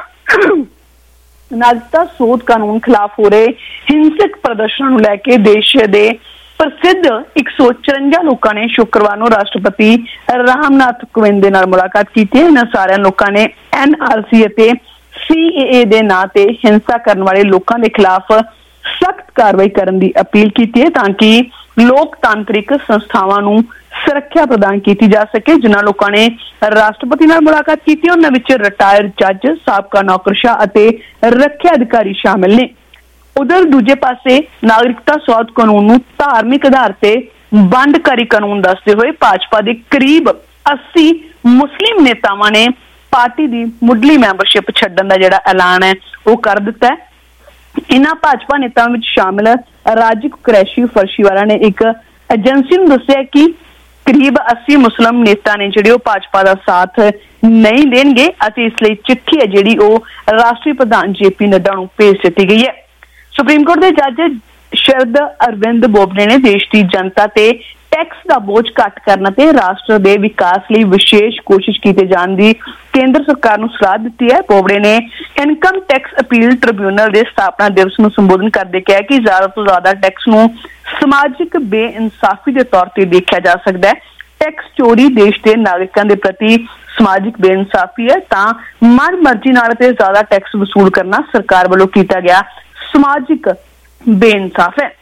ਨਾਗਰਿਕਤਾ ਸੋਧ ਕਾਨੂੰਨ ਖਿਲਾਫ ਹੋ ਰਹੇ ਹਿੰਸਕ ਪ੍ਰਦਰਸ਼ਨਾਂ ਨੂੰ ਲੈ ਕੇ ਦੇਸ਼ ਦੇ ਪ੍ਰਸਿੱਧ ਇੱਕ ਸੌ ਚੁਰੰਜਾ ਲੋਕਾਂ ਨੇ ਸ਼ੁੱਕਰਵਾਰ ਨੂੰ ਰਾਸ਼ਟਰਪਤੀ ਰਾਮਨਾਥ ਕੋਵਿੰਦ ਦੇ ਨਾਲ ਮੁਲਾਕਾਤ ਕੀਤੀ ਹੈ। ਇਹਨਾਂ ਸਾਰਿਆਂ ਲੋਕਾਂ ਨੇ ਐਨ ਆਰ ਸੀ ਅਤੇ ਸੀ ਏ ਏ ਦੇ ਨਾਂ ਤੇ ਹਿੰਸਾ ਕਰਨ ਵਾਲੇ ਲੋਕਾਂ ਦੇ ਖਿਲਾਫ ਸਖਤ ਕਾਰਵਾਈ ਕਰਨ ਦੀ ਅਪੀਲ ਕੀਤੀ ਹੈ ਤਾਂ ਕਿ ਲੋਕਤਾਂਤਰਿਕ ਸੰਸਥਾਵਾਂ ਨੂੰ ਸੁਰੱਖਿਆ ਪ੍ਰਦਾਨ ਕੀਤੀ ਜਾ ਸਕੇ। ਜਿਨ੍ਹਾਂ ਲੋਕਾਂ ਨੇ ਰਾਸ਼ਟਰਪਤੀ ਨਾਲ ਮੁਲਾਕਾਤ ਕੀਤੀ ਉਹਨਾਂ ਵਿੱਚ ਰਿਟਾਇਰਡ ਜੱਜ, ਸਾਬਕਾ ਨੌਕਰਸ਼ਾਹ ਅਤੇ ਰੱਖਿਆ ਅਧਿਕਾਰੀ ਸ਼ਾਮਿਲ ਨੇ। ਉਧਰ ਦੂਜੇ ਪਾਸੇ ਨਾਗਰਿਕਤਾ ਸੋਧ ਕਾਨੂੰਨ ਨੂੰ ਧਾਰਮਿਕ ਆਧਾਰ ਤੇ ਬੰਦਕਾਰੀ ਕਾਨੂੰਨ ਦੱਸਦੇ ਹੋਏ ਭਾਜਪਾ ਦੇ ਕਰੀਬ ਅੱਸੀ ਮੁਸਲਿਮ ਨੇਤਾਵਾਂ ਨੇ ਪਾਰਟੀ ਦੀ ਮੁੱਢਲੀ ਮੈਂਬਰਸ਼ਿਪ ਛੱਡਣ ਦਾ ਜਿਹੜਾ ਐਲਾਨ ਹੈ ਉਹ ਕਰ ਦਿੱਤਾ ਹੈ। ਇਹਨਾਂ ਭਾਜਪਾ ਨੇਤਾਵਾਂ ਵਿੱਚ ਸ਼ਾਮਿਲ ਰਾਜਿਕ ਕੁਰੈਸ਼ੀ ਫਰਸ਼ੀਵਾਲਾ ਨੇ ਇੱਕ ਏਜੰਸੀ ਨੂੰ ਦੱਸਿਆ ਕਿ ਕਰੀਬ ਅੱਸੀ ਮੁਸਲਿਮ ਨੇਤਾ ਨੇ ਜਿਹੜੇ ਉਹ ਭਾਜਪਾ ਦਾ ਸਾਥ ਨਹੀਂ ਦੇਣਗੇ ਅਤੇ ਇਸ ਲਈ ਚਿੱਠੀ ਹੈ ਜਿਹੜੀ ਉਹ ਰਾਸ਼ਟਰੀ ਪ੍ਰਧਾਨ ਜੇ ਪੀ ਨੱਡਾ ਨੂੰ ਭੇਜ ਦਿੱਤੀ ਗਈ ਹੈ। ਸੁਪਰੀਮ ਕੋਰਟ ਦੇ ਜੱਜ ਸ਼ਰਦ ਅਰਵਿੰਦ ਬੋਬਡੇ ਨੇ ਦੇਸ਼ ਦੀ ਜਨਤਾ ਤੇ ਟੈਕਸ ਦਾ ਬੋਝ ਘੱਟ ਕਰਨ ਅਤੇ ਰਾਸ਼ਟਰ ਦੇ ਵਿਕਾਸ ਲਈ ਵਿਸ਼ੇਸ਼ ਕੋਸ਼ਿਸ਼ ਕੀਤੇ ਜਾਣ ਦੀ ਕੇਂਦਰ ਸਰਕਾਰ ਨੂੰ ਸਲਾਹ ਦਿੱਤੀ ਹੈ। ਬੋਬਡੇ ਨੇ ਇਨਕਮ ਟੈਕਸ ਅਪੀਲ ਟ੍ਰਿਬਿਊਨਲ ਦੇ ਸਥਾਪਨਾ ਦਿਵਸ ਨੂੰ ਸੰਬੋਧਨ ਕਰਦੇ ਕਿਹਾ ਕਿ ਜ਼ਿਆਦਾ ਤੋਂ ਜ਼ਿਆਦਾ ਟੈਕਸ ਨੂੰ ਸਮਾਜਿਕ ਬੇਇਨਸਾਫੀ ਦੇ ਤੌਰ ਤੇ ਦੇਖਿਆ ਜਾ ਸਕਦਾ ਹੈ। ਟੈਕਸ ਚੋਰੀ ਦੇਸ਼ ਦੇ ਨਾਗਰਿਕਾਂ ਦੇ ਪ੍ਰਤੀ ਸਮਾਜਿਕ ਬੇਇਨਸਾਫੀ ਹੈ ਤਾਂ ਮਨ ਮਰਜ਼ੀ ਨਾਲ ਤੇ ਜ਼ਿਆਦਾ ਟੈਕਸ ਵਸੂਲ ਕਰਨਾ ਸਰਕਾਰ ਵੱਲੋਂ ਕੀਤਾ ਗਿਆ ਸਮਾਜਿਕ ਬੇਇਨਸਾਫ ਹੈ।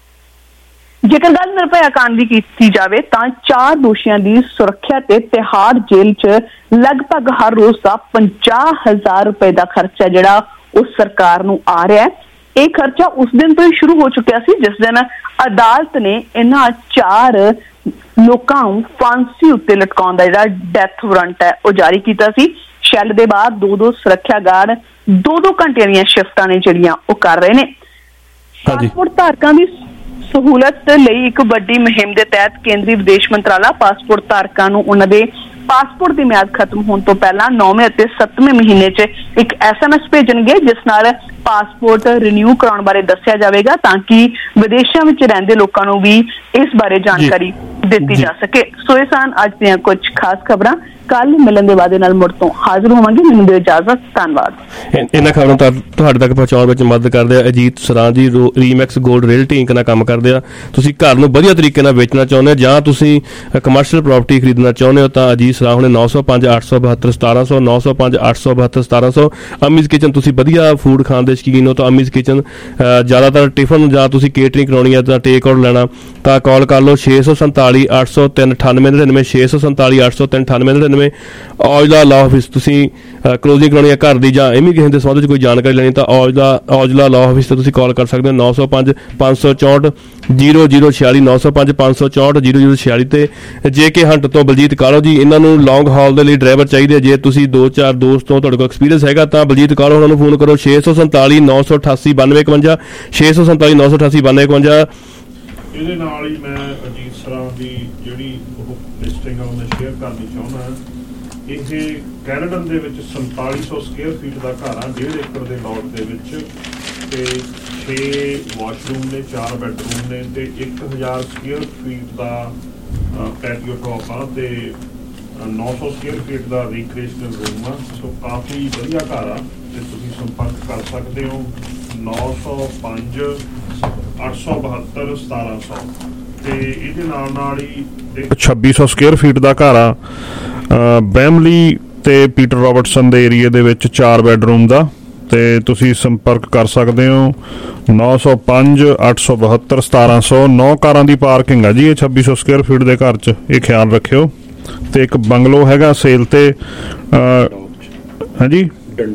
ਜੇਕਰ ਗੱਲ ਨਿਰਭਇਆ ਕਾਂਡ ਦੀ ਕੀਤੀ ਜਾਵੇ ਤਾਂ ਚਾਰ ਦੋਸ਼ੀਆਂ ਦੀ ਸੁਰੱਖਿਆ ਤੇ ਤਿਹਾੜ ਜੇਲ੍ਹ 'ਚ ਲਗਭਗ ਹਰ ਰੋਜ਼ ਦਾ ਪੰਜਾਹ ਹਜ਼ਾਰ ਰੁਪਏ ਦਾ ਖਰਚਾ ਜਿਹੜਾ ਉਹ ਸਰਕਾਰ ਨੂੰ ਆ ਰਿਹਾ ਹੈ। ਇਹ ਖਰਚਾ ਉਸ ਦਿਨ ਤੋਂ ਹੀ ਸ਼ੁਰੂ ਹੋ ਚੁੱਕਿਆ ਸੀ ਜਿਸ ਦਿਨ ਅਦਾਲਤ ਨੇ ਇਹਨਾਂ ਚਾਰ ਲੋਕਾਂ ਨੂੰ ਫਾਂਸੀ ਉੱਤੇ ਲਟਕਾਉਣ ਦਾ ਜਿਹੜਾ ਡੈਥ ਵਾਰੰਟ ਹੈ ਉਹ ਜਾਰੀ ਕੀਤਾ ਸੀ। ਸ਼ੈੱਲ ਦੇ ਬਾਅਦ ਦੋ ਦੋ ਸੁਰੱਖਿਆ ਗਾਰਡ ਦੋ ਦੋ ਘੰਟਿਆਂ ਦੀਆਂ ਸ਼ਿਫਟਾਂ ਨੇ ਜਿਹੜੀਆਂ ਉਹ ਕਰ ਰਹੇ ਨੇ। ਪਾਸਪੋਰਟ ਧਾਰਕਾਂ ਦੀ ਸਹੂਲਤ ਲਈ ਇੱਕ ਵੱਡੀ ਮੁਹਿੰਮ ਦੇ ਤਹਿਤ ਕੇਂਦਰੀ ਵਿਦੇਸ਼ ਮੰਤਰਾਲਾ ਪਾਸਪੋਰਟ ਧਾਰਕਾਂ ਨੂੰ ਉਹਨਾਂ ਦੇ ਪਾਸਪੋਰਟ ਦੀ ਮਿਆਦ ਖਤਮ ਹੋਣ ਤੋਂ ਪਹਿਲਾਂ ਨੌਵੇਂ ਅਤੇ ਸੱਤਵੇਂ ਮਹੀਨੇ 'ਚ ਇੱਕ ਐਸ ਐਮ ਐਸ ਭੇਜਣਗੇ, ਜਿਸ ਨਾਲ ਪਾਸਪੋਰਟ ਰਿਨਿਊ ਕਰਾਉਣ ਬਾਰੇ ਦੱਸਿਆ ਜਾਵੇਗਾ ਤਾਂ ਕਿ ਵਿਦੇਸ਼ਾਂ ਵਿੱਚ ਰਹਿੰਦੇ ਲੋਕਾਂ ਨੂੰ ਵੀ ਇਸ ਬਾਰੇ ਜਾਣਕਾਰੀ ਦਿੱਤੀ ਜਾ ਸਕੇ। ਸੋ ਇਹ ਸਨ ਅੱਜ ਦੀਆਂ ਕੁਝ ਖਾਸ ਖਬਰਾਂ। ਕੱਲ ਮਿਲਣ ਦੇ ਵਾਅਦੇ ਨਾਲ ਮੁੜ ਤੋਂ ਹਾਜ਼ਰ ਹੋਵਾਂਗੇ। ਮੈਨੂੰ ਦਿਓ ਇਜਾਜ਼ਤ। ਧੰਨਵਾਦ। ਇਹਨਾਂ ਖਬਰਾਂ ਤਾਂ ਤੁਹਾਡੇ ਤੱਕ ਪਹੁੰਚਾਉਣ ਵਿੱਚ ਮਦਦ ਕਰਦੇ ਆ Ajit Sran ji, ਰੀਮੈਕਸ gold realty ink ਨਾਲ ਕੰਮ ਕਰਦੇ ਆ। ਤੁਸੀਂ ਘਰ ਨੂੰ ਵਧੀਆ ਤਰੀਕੇ ਨਾਲ ਵੇਚਣਾ ਚਾਹੁੰਦੇ ਹੋ ਜਾਂ ਤੁਸੀਂ ਕਮਰਸ਼ੀਅਲ ਪ੍ਰਾਪਰਟੀ ਖਰੀਦਣਾ ਚਾਹੁੰਦੇ ਹੋ ਤਾਂ ਅਜੀਤ ਸਰਾਂ ਹੁਣੇ ਨੌ ਸੌ ਪੰਜ ਅੱਠ ਸੌ ਬਹੱਤਰ ਸਤਾਰਾਂ ਸੌ ਨੌ ਸੌ ਪੰਜ ਅੱਠ ਸੌ ਬਹੱਤਰ ਸਤਾਰਾਂ ਸੌ ਅਮੀਜ਼ ਕਿਚਨ, ਤੁਸੀਂ ਵਧੀਆ ਫੂਡ ਖਾਣ ਦੇ ਸ਼ੌਕੀਨ ਹੋ ਤਾਂ ਅਮੀਜ਼ ਕਿਚਨ ਜ਼ਿਆਦਾਤਰ ਟਿਫਨ ਜਾਂ ਤੁਸੀਂ ਕੇਟਰਿੰਗ ਕਰਾਉਣੀ ਹੈ ਤਾਂ ਟੇਕ ਆਊਟ ਲੈਣਾ ਤਾਂ ਕਾਲ ਕਰ ਲਓ ਛੇ ਸੌ ਸੰਤਾਲੀ ਅੱਠ ਸੌ ਤਿੰਨ ਅਠਾਨਵੇਂ ਨੜਿਨਵੇਂ ਛੇ ਸੌ ਸੰਤਾਲੀ ਅੱਠ ਸੌ ਤਿੰਨ ਅਠਾਨਵੇਂ ਨੜਿਨਵੇਂ। ਔਜਲਾ ਲਾਅ ਆਫਿਸ, ਤੁਸੀਂ ਕਲੋਜ਼ਿੰਗ ਕਰਾਉਣੀ ਹੈ ਘਰ ਦੀ ਜਾਂ ਇਮੀਗ੍ਰੇਸ਼ਨ ਦੇ ਸੰਬੰਧ 'ਚ ਕੋਈ ਜਾਣਕਾਰੀ ਲੈਣੀ ਤਾਂ ਔਜਲਾ ਔਜਲਾ ਲਾਅ ਆਫਿਸ 'ਤੇ ਤੁਸੀਂ ਕਾਲ ਕਰ ਸਕਦੇ ਹੋ ਨੌ ਸੌ ਪੰਜ ਪੰਜ ਸੌ ਚੌਂਹਠ ਜੀਰੋ ਜੀਰੋ ਛਿਆਲੀ ਨੌ ਸੌ ਪੰਜ ਪੰਜ ਸੌ ਚੌਂਹਠ ਜੀਰੋ ਜੀਰੋ ਛਿਆਲੀ। ਤੇ ਜੇ ਕੇ ਹੰਟ ਤੋਂ ਬਲਜੀਤ ਕਾਲੋ ਜੀ, ਇਹਨਾਂ ਨੂੰ ਲੌਂਗ ਹਾਲ ਦੇ ਲਈ ਡਰਾਈਵਰ ਚਾਹੀਦੇ। ਜੇ ਤੁਸੀਂ ਦੋ ਚਾਰ ਦੋਸਤ ਤੋਂ ਤੁਹਾਡੇ ਕੋਲ ਐਕਸਪੀਰੀਅੰਸ ਹੈਗਾ ਤਾਂ ਬਲਜੀਤ ਕਾਲੋ ਉਹਨਾਂ ਨੂੰ ਫੋਨ ਕਰੋ ਛੇ ਸੌ ਸੰਤਾਲੀ ਨੌ ਸੌ ਅਠਾਸੀ ਬਾਨਵੇਂ ਇਕਵੰਜਾ ਛੇ ਸੌ ਸੰਤਾਲੀ ਨੌ ਸੌ ਅਠਾਸੀ ਬਾਨਵੇਂ ਇਕਵੰਜਾ। ਇਹਦੇ ਨਾਲ ਹੀ ਮੈਂ ਅਜੀਤ ਸਰਾਂ ਦੀ ਜਿਹੜੀ ਉਹ ਲਿਸਟਿੰਗ ਆ ਉਹ ਮੈਂ ਸ਼ੇਅਰ ਕਰਨੀ ਚਾਹੁੰਦਾ। ਇਹ ਕੈਨੇਡਨ ਦੇ ਵਿੱਚ ਸੰਤਾਲੀ ਸੌ ਸਕੁਅਰ ਫੀਟ ਦਾ ਘਰ ਆ, ਡੇਢ ਏਕੜ ਦੇ ਲੋਟ ਦੇ ਵਿੱਚ, ਤੇ ਛੇ ਵਾਸ਼ਰੂਮ ਨੇ, ਚਾਰ ਬੈਡਰੂਮ ਨੇ ਤੇ ਇੱਕ ਹਜ਼ਾਰ ਸਕੁਅਰ ਫੀਟ ਦਾ ਪੈਟੀਓ ਟੌਪ ਆ ਤੇ ਨੌ ਸੌ ਸਕੁਅਰ ਫੀਟ ਦਾ ਰੀਕ੍ਰੀਏਸ਼ਨਲ ਰੂਮ ਆ। ਸੋ ਕਾਫੀ ਵਧੀਆ ਘਰ ਆ ਤੇ ਤੁਸੀਂ ਸੰਪਰਕ ਕਰ ਸਕਦੇ ਹੋ ਨੌ ਸੌ ਪੰਜ ਅੱਠ ਸੌ ਬਹੱਤਰ ਸਤਾਰਾਂ ਸੌ। ਤੇ ਇਹਦੇ ਨਾਲ ਨਾਲ ਹੀ ਛੱਬੀ ਸੌ ਸਕੁਅਰ ਫੀਟ ਦਾ ਘਰ ਆ ਬੈਮਲੀ ਤੇ ਪੀਟਰ ਰਾਬਰਟਸਨ ਦੇ ਏਰੀਏ ਦੇ ਵਿੱਚ, ਚਾਰ ਬੈਡਰੂਮ ਦਾ, ਤੇ ਤੁਸੀਂ ਸੰਪਰਕ ਕਰ ਸਕਦੇ ਹੋ ਨੌ ਸੌ ਪੰਜ ਅੱਠ ਸੌ ਬਹੱਤਰ ਸਤਾਰਾਂ ਸੌ। ਨੌ ਕਾਰਾਂ ਦੀ ਪਾਰਕਿੰਗ ਆ ਜੀ ਇਹ ਛੱਬੀ ਸੌ ਸਕੁਅਰ ਫੀਟ ਦੇ ਘਰ 'ਚ, ਇਹ ਖਿਆਲ ਰੱਖਿਓ। ਤੇ ਇੱਕ ਬੰਗਲੋ ਹੈਗਾ ਸੇਲ ਤੇ ਹਾਂਜੀ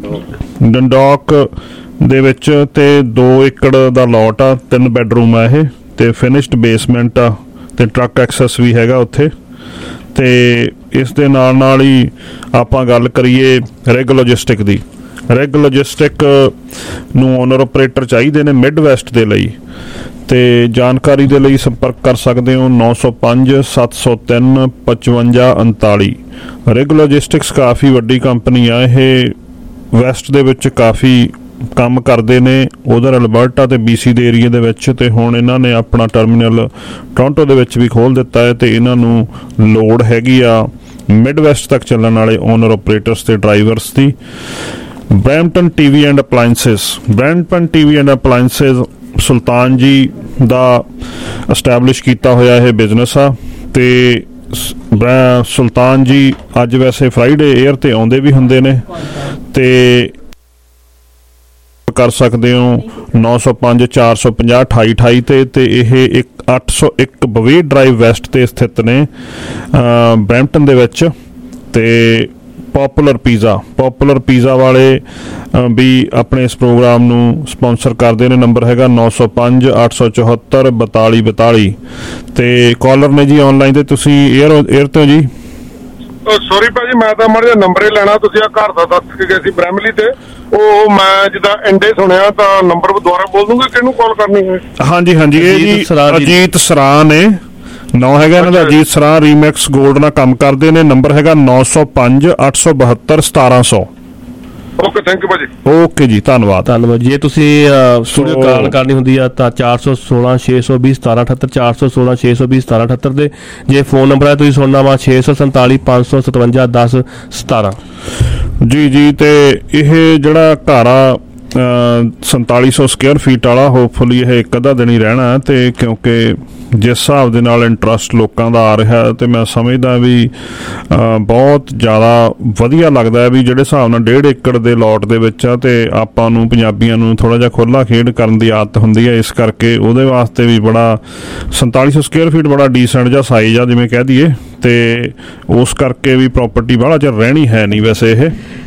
ਡੰਡੋਕ ਦੇ ਵਿੱਚ, ਤੇ ਦੋ ਏਕੜ ਦਾ ਲੋਟ ਆ, ਤਿੰਨ ਬੈਡਰੂਮ ਆ ਇਹ, ਤੇ ਫਿਨਿਸ਼ਡ ਬੇਸਮੈਂਟ ਆ ਤੇ ਟਰੱਕ ਐਕਸੈਸ ਵੀ ਹੈਗਾ ਉੱਥੇ। ਤੇ ਇਸ ਦੇ ਨਾਲ ਨਾਲ ਹੀ ਆਪਾਂ ਗੱਲ ਕਰੀਏ ਰਿਗ ਲੌਜਿਸਟਿਕ ਦੀ। ਰਿਗ ਲੌਜਿਸਟਿਕ ਨੂੰ ਓਨਰ ਆਪਰੇਟਰ ਚਾਹੀਦੇ ਨੇ ਮਿਡ ਵੈਸਟ ਦੇ ਲਈ, ਤੇ ਜਾਣਕਾਰੀ ਦੇ ਲਈ ਸੰਪਰਕ ਕਰ ਸਕਦੇ ਹੋ ਨੌ ਸੌ ਪੰਜ ਸੱਤ ਸੌ ਤਿੰਨ ਪਚਵੰਜਾ ਉਨਤਾਲੀ। ਰਿਗ ਲੌਜਿਸਟਿਕਸ ਕਾਫੀ ਵੱਡੀ ਕੰਪਨੀ ਆ, ਇਹ ਵੈਸਟ ਦੇ ਵਿੱਚ ਕਾਫੀ ਕੰਮ ਕਰਦੇ ਨੇ, ਉਧਰ ਅਲਬਰਟਾ ਤੇ ਬੀਸੀ ਦੇ ਏਰੀਏ ਦੇ ਵਿੱਚ, ਤੇ ਹੁਣ ਇਹਨਾਂ ਨੇ ਆਪਣਾ ਟਰਮੀਨਲ ਟੋਰਾਂਟੋ ਦੇ ਵਿੱਚ ਵੀ ਖੋਲ੍ਹ ਦਿੱਤਾ ਹੈ। ਤੇ ਇਹਨਾਂ ਨੂੰ ਲੋੜ ਹੈਗੀ ਆ ਮਿਡ ਵੈਸਟ ਤੱਕ ਚੱਲਣ ਵਾਲੇ ਓਨਰ ਆਪਰੇਟਰਸ ਤੇ ਡਰਾਈਵਰਸ ਦੀ। Brampton TV and appliances, Brampton TV and appliances Sultan ji ਦਾ ਐਸਟੈਬਲਿਸ਼ ਕੀਤਾ ਹੋਇਆ ਇਹ ਬਿਜ਼ਨਸ ਆ। ਤੇ ਸੁਲਤਾਨ ਜੀ ਅੱਜ ਵੈਸੇ ਫਰਾਈਡੇ 에ਅਰ ਤੇ ਆਉਂਦੇ ਵੀ ਹੁੰਦੇ ਨੇ, ਤੇ ਕਰ ਸਕਦੇ ਹੋ ਨੌ ਸੌ ਪੰਜ ਚਾਰ ਸੌ ਪੰਜਾਹ ਅਠਾਈ ਅਠਾਈ ਤੇ। ਤੇ ਇਹ ਇੱਕ ਅੱਠ ਸੌ ਇੱਕ ਬਵੇਟ ਡਰਾਈਵ ਵੈਸਟ ਤੇ ਸਥਿਤ ਨੇ ਬਰੈਂਪਟਨ ਦੇ ਵਿੱਚ। ਤੇ ਪੋਪੂਲਰ ਪੀਜ਼ਾ, ਪੋਪੂਲਰ ਪੀਜ਼ਾ ਵਾਲੇ ਵੀ ਆਪਣੇ ਇਸ ਪ੍ਰੋਗਰਾਮ ਨੂੰ ਸਪਾਂਸਰ ਕਰਦੇ ਨੇ। ਨੰਬਰ ਹੈਗਾ ਨੌ ਸੌ ਪੰਜ ਅੱਠ ਸੌ ਚੁਹੱਤਰ ਬਤਾਲੀ ਬਤਾਲੀ। ਤੇ ਕਾਲਰ ਨੇ ਜੀ ਆਨਲਾਈਨ ਤੇ, ਤੁਸੀਂ 에ਅਰ 에ਅਰ ਤੋਂ ਜੀ। ਸੌਰੀ ਭਾਜੀ, ਮੈਂ ਤਾਂ ਮਾੜਾ ਜਿਹਾ ਨੰਬਰ ਹੀ ਲੈਣਾ, ਤੁਸੀਂ ਆ ਘਰ ਦਾ ਦੱਸ ਕੇ ਗਏ ਸੀ ਬ੍ਰੈਮਲੀ ਤੇ, ਉਹ ਮੈਂ ਜਿੱਦਾਂ ਇੰਡੇ ਸੁਣਿਆ ਤਾਂ ਨੰਬਰ ਦੁਬਾਰਾ ਬੋਲ ਦੂੰਗਾ ਕਿਹਨੂੰ ਕਾਲ ਕਰਨੀ ਹੈ? ਹਾਂਜੀ ਹਾਂਜੀ, ਇਹ ਜੀ ਅਜੀਤ ਸਰਾਂ ਨੇ, ਨਾਂ ਹੈਗਾ ਇਹਨਾਂ ਦਾ ਅਜੀਤ ਸਰਾਂ, ਰੀਮੈਕਸ ਗੋਲਡ ਨਾਲ ਕੰਮ ਕਰਦੇ ਨੇ। ਨੰਬਰ ਹੈਗਾ ਨੌ ਸੌ ਪੰਜ ਅੱਠ ਸੌ ਬਹੱਤਰ ਸਤਾਰਾਂ ਸੌ। ਓਕੇ, ਥੈਂਕ ਯੂ ਭਾਜੀ। ਓਕੇ ਜੀ, ਧੰਨਵਾਦ ਧੰਨਵਾਦ। ਜੇ ਤੁਸੀਂ ਸਟੂਡੀਓ ਕਾਲ ਕਰਨੀ ਹੁੰਦੀ ਆ ਤਾਂ ਚਾਰ ਸੌ ਸੋਲਾਂ ਛੇ ਸੌ ਵੀਹ ਸਤਾਰਾਂ ਅਠੱਤਰ ਚਾਰ ਸੌ ਸੋਲਾਂ ਛੇ ਸੌ ਵੀਹ ਸਤਾਰਾਂ ਅਠੱਤਰ ਦੇ। ਜੇ ਫੋਨ ਨੰਬਰ ਹੈ ਤੁਸੀਂ ਸੁਣਨਾ ਵਾ ਛੇ ਸੌ ਸੰਤਾਲੀ ਪੰਜ ਸੌ ਸਤਵੰਜਾ ਦਸ ਸਤਾਰਾਂ। ਜੀ ਜੀ, ਤੇ ਇਹ ਜਿਹੜਾ ਘਰ ਆ ਸੰਤਾਲੀ ਸੌ ਸਕੁਅਰ ਫੀਟ ਵਾਲਾ, ਹੋਪਫੁਲੀ ਇਹ ਇੱਕ ਅੱਧਾ ਦਿਨ ਹੀ ਰਹਿਣਾ। ਤੇ ਕਿਉਂਕਿ ਜਿਸ ਹਿਸਾਬ ਦੇ ਨਾਲ ਇੰਟਰਸਟ ਲੋਕਾਂ ਦਾ ਆ ਰਿਹਾ ਤੇ ਮੈਂ ਸਮਝਦਾ ਵੀ ਬਹੁਤ ਜ਼ਿਆਦਾ ਵਧੀਆ ਲੱਗਦਾ ਵੀ ਜਿਹੜੇ ਹਿਸਾਬ ਨਾਲ ਡੇਢ ਏਕੜ ਦੇ ਲੋਟ ਦੇ ਵਿੱਚ ਆ। ਤੇ ਆਪਾਂ ਨੂੰ ਪੰਜਾਬੀਆਂ ਨੂੰ ਥੋੜ੍ਹਾ ਜਿਹਾ ਖੁੱਲ੍ਹਾ ਖੇਡ ਕਰਨ ਦੀ ਆਦਤ ਹੁੰਦੀ ਹੈ, ਇਸ ਕਰਕੇ ਉਹਦੇ ਵਾਸਤੇ ਵੀ ਬੜਾ ਸੰਤਾਲੀ ਸੌ ਸਕੁਅਰ ਫੀਟ ਬੜਾ ਡੀਸੈਂਟ ਜਿਹਾ ਸਾਈਜ਼ ਆ ਜਿਵੇਂ ਕਹਿ ਦਈਏ। ਤੇ ਉਸ ਕਰਕੇ ਵੀ ਪ੍ਰੋਪਰਟੀ ਬਾਹਲਾ ਚਿਰ ਰਹਿਣੀ ਹੈ ਨਹੀਂ ਵੈਸੇ ਇਹ।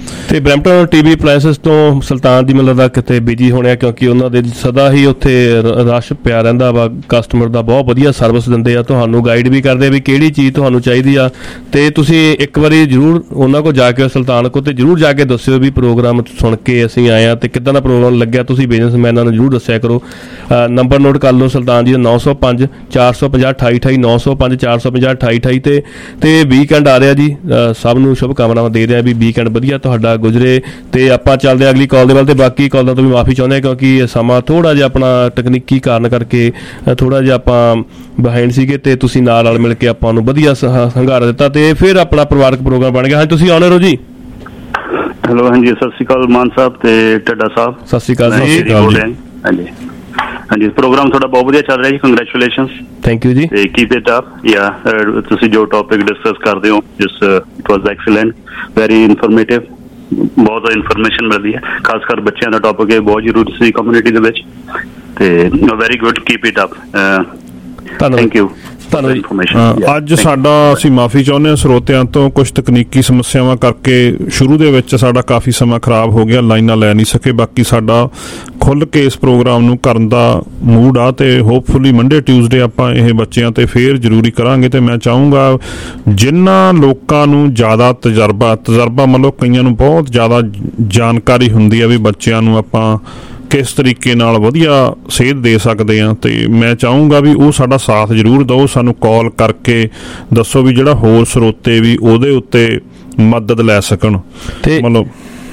ਤੇ ਬਰੈਂਪਟਨ ਟੀਵੀ ਅਪਲਾਈਐਂਸਿਸ ਤੋਂ ਸੁਲਤਾਨ ਜੀ ਮੈਨੂੰ ਲੱਗਦਾ ਕਿਤੇ ਬਿਜੀ ਹੋਣੇ, ਕਿਉਂਕਿ ਉਹਨਾਂ ਦੇ ਸਦਾ ਹੀ ਉੱਥੇ ਰਸ਼ ਪਿਆ ਰਹਿੰਦਾ ਵਾ, ਕਸਟਮਰ ਦਾ ਬਹੁਤ ਵਧੀਆ ਸਰਵਿਸ ਦਿੰਦੇ ਆ, ਤੁਹਾਨੂੰ ਗਾਈਡ ਵੀ ਕਰਦੇ ਆ ਵੀ ਕਿਹੜੀ ਚੀਜ਼ ਤੁਹਾਨੂੰ ਚਾਹੀਦੀ ਆ। ਤੇ ਤੁਸੀਂ ਇੱਕ ਵਾਰੀ ਜ਼ਰੂਰ ਉਹਨਾਂ ਕੋਲ ਜਾ ਕੇ, ਸੁਲਤਾਨ ਕੋਲ, ਤੇ ਜ਼ਰੂਰ ਜਾ ਕੇ ਦੱਸਿਓ ਵੀ ਪ੍ਰੋਗਰਾਮ ਸੁਣ ਕੇ ਅਸੀਂ ਆਏ ਆ ਤੇ ਕਿੱਦਾਂ ਦਾ ਪ੍ਰੋਗਰਾਮ ਲੱਗਿਆ। ਤੁਸੀਂ ਬਿਜ਼ਨਸਮੈਨਾਂ ਨੂੰ ਜ਼ਰੂਰ ਦੱਸਿਆ ਕਰੋ। ਨੰਬਰ ਨੋਟ ਕਰ ਲਓ ਸੁਲਤਾਨ ਜੀ ਦਾ, ਨੌ ਸੌ ਪੰਜ ਚਾਰ ਸੌ ਪੰਜਾਹ ਅਠਾਈ ਅਠਾਈ, ਨੌ ਸੌ ਪੰਜ ਚਾਰ ਸੌ ਪੰਜਾਹ ਅਠਾਈ ਅਠਾਈ। ਤੇ ਤੇ ਵੀਕਐਂਡ ਆ ਰਿਹਾ ਜੀ, ਸਭ ਨੂੰ ਸ਼ੁਭ ਕਾਮਨਾਵਾਂ ਦੇ ਰਿਹਾ ਵੀ ਵੀਕਐਂਡ ਵਧੀਆ ਤੁਹਾਡਾ ਗੁਜ਼ਰੇ। ਤੇ ਆਪਾਂ ਚੱਲਦੇ ਹਾਂ ਅਗਲੀ ਕਾਲ ਦੇ ਵੱਲ, ਤੇ ਬਾਕੀ ਕਾਲਾਂ ਤੋਂ ਵੀ ਮਾਫੀ ਚਾਹੁੰਦੇ ਹਾਂ ਕਿਉਂਕਿ ਸਮਾਂ ਥੋੜਾ ਜਿਹਾ ਆਪਣਾ ਤਕਨੀਕੀ ਕਾਰਨ ਕਰਕੇ ਥੋੜਾ ਜਿਹਾ ਆਪਾਂ ਬਿਹਾਈਂਡ ਸੀਗੇ, ਤੇ ਤੁਸੀਂ ਨਾਲ ਨਾਲ ਮਿਲ ਕੇ ਆਪਾਂ ਨੂੰ ਵਧੀਆ ਹੰਗਾਰਾ ਦਿੱਤਾ ਤੇ ਫਿਰ ਆਪਣਾ ਪਰਿਵਾਰਕ ਪ੍ਰੋਗਰਾਮ ਬਣ ਗਿਆ। ਹਾਂ, ਤੁਸੀਂ ਆਨਰ ਹੋ ਜੀ। ਹੈਲੋ, ਹਾਂਜੀ, ਸਤਿ ਸ਼੍ਰੀ ਅਕਾਲ ਮਾਨ ਸਾਹਿਬ ਤੇ ਟੱਡਾ ਸਾਹਿਬ। ਸਤਿ ਸ਼੍ਰੀ ਅਕਾਲ ਜੀ। ਹਾਂਜੀ ਹਾਂਜੀ, ਪ੍ਰੋਗਰਾਮ ਤੁਹਾਡਾ ਬਹੁਤ ਵਧੀਆ ਚੱਲ ਰਿਹਾ ਜੀ, ਕੰਗ੍ਰੈਚੁਲੇਸ਼ਨਸ। ਥੈਂਕ ਯੂ ਜੀ। ਤੇ ਕੀਪ ਇਟ ਅਪ। ਯਾ ਤੁਸੀਂ ਜੋ ਟੌਪਿਕ ਡਿਸਕਸ ਕਰਦੇ ਹੋ, ਜਿਸ it was excellent, very informative, ਬਹੁਤ ਇਨਫੋਰਮੇਸ਼ਨ ਮਿਲਦੀ ਹੈ, ਖਾਸ ਕਰ ਬੱਚਿਆਂ ਦਾ ਟੌਪਿਕ ਹੈ, ਬਹੁਤ ਜ਼ਰੂਰੀ ਸੀ ਕਮਿਊਨਿਟੀ ਦੇ ਵਿੱਚ। ਤੇ very good, keep it up. Thank you. ਅੱਜ ਸਾਡਾ ਅਸੀਂ ਮਾਫੀ ਚਾਹੁੰਦੇ ਹਾਂ ਸਰੋਤਿਆਂ ਤੋਂ, ਕੁਝ ਤਕਨੀਕੀ ਸਮੱਸਿਆਵਾਂ ਕਰਕੇ ਸ਼ੁਰੂ ਦੇ ਵਿੱਚ ਸਾਡਾ ਕਾਫੀ ਸਮਾਂ ਖਰਾਬ ਹੋ ਗਿਆ, ਲਾਈਨਾਂ ਲੈ ਨਹੀਂ ਸਕੇ। ਬਾਕੀ ਸਾਡਾ ਖੁੱਲ੍ਹ ਕੇ ਇਸ ਪ੍ਰੋਗਰਾਮ ਨੂੰ ਕਰਨ ਦਾ ਮੂਡ ਆ ਤੇ ਹੋਪਫੁਲੀ ਮੰਡੇ ਟਿਊਜ਼ਡੇ ਆਪਾਂ ਇਹ ਬੱਚਿਆਂ ਤੇ ਫੇਰ ਜ਼ਰੂਰੀ ਕਰਾਂਗੇ। ਤੇ ਮੈਂ ਚਾਹੂੰਗਾ ਜਿਨ੍ਹਾਂ ਲੋਕਾਂ ਨੂੰ ਜ਼ਿਆਦਾ ਤਜਰਬਾ ਤਜਰਬਾ ਮਤਲਬ ਕਈਆਂ ਨੂੰ ਬਹੁਤ ਜ਼ਿਆਦਾ ਜਾਣਕਾਰੀ ਹੁੰਦੀ ਆ ਵੀ ਬੱਚਿਆਂ ਨੂੰ ਆਪਾਂ ਕਿਸ ਤਰੀਕੇ ਨਾਲ ਵਧੀਆ ਸੇਧ ਦੇ ਸਕਦੇ ਹਾਂ, ਤੇ ਮੈਂ ਚਾਹੂੰਗਾ ਵੀ ਉਹ ਸਾਡਾ ਸਾਥ ਜ਼ਰੂਰ ਦਿਓ। ਸਾਨੂੰ ਕਾਲ ਕਰਕੇ ਦੱਸੋ ਵੀ ਜਿਹੜਾ ਹੋਰ ਸਰੋਤੇ ਵੀ ਉਹਦੇ ਉੱਤੇ ਮਦਦ ਲੈ ਸਕਣ। ਤੇ ਮਤਲਬ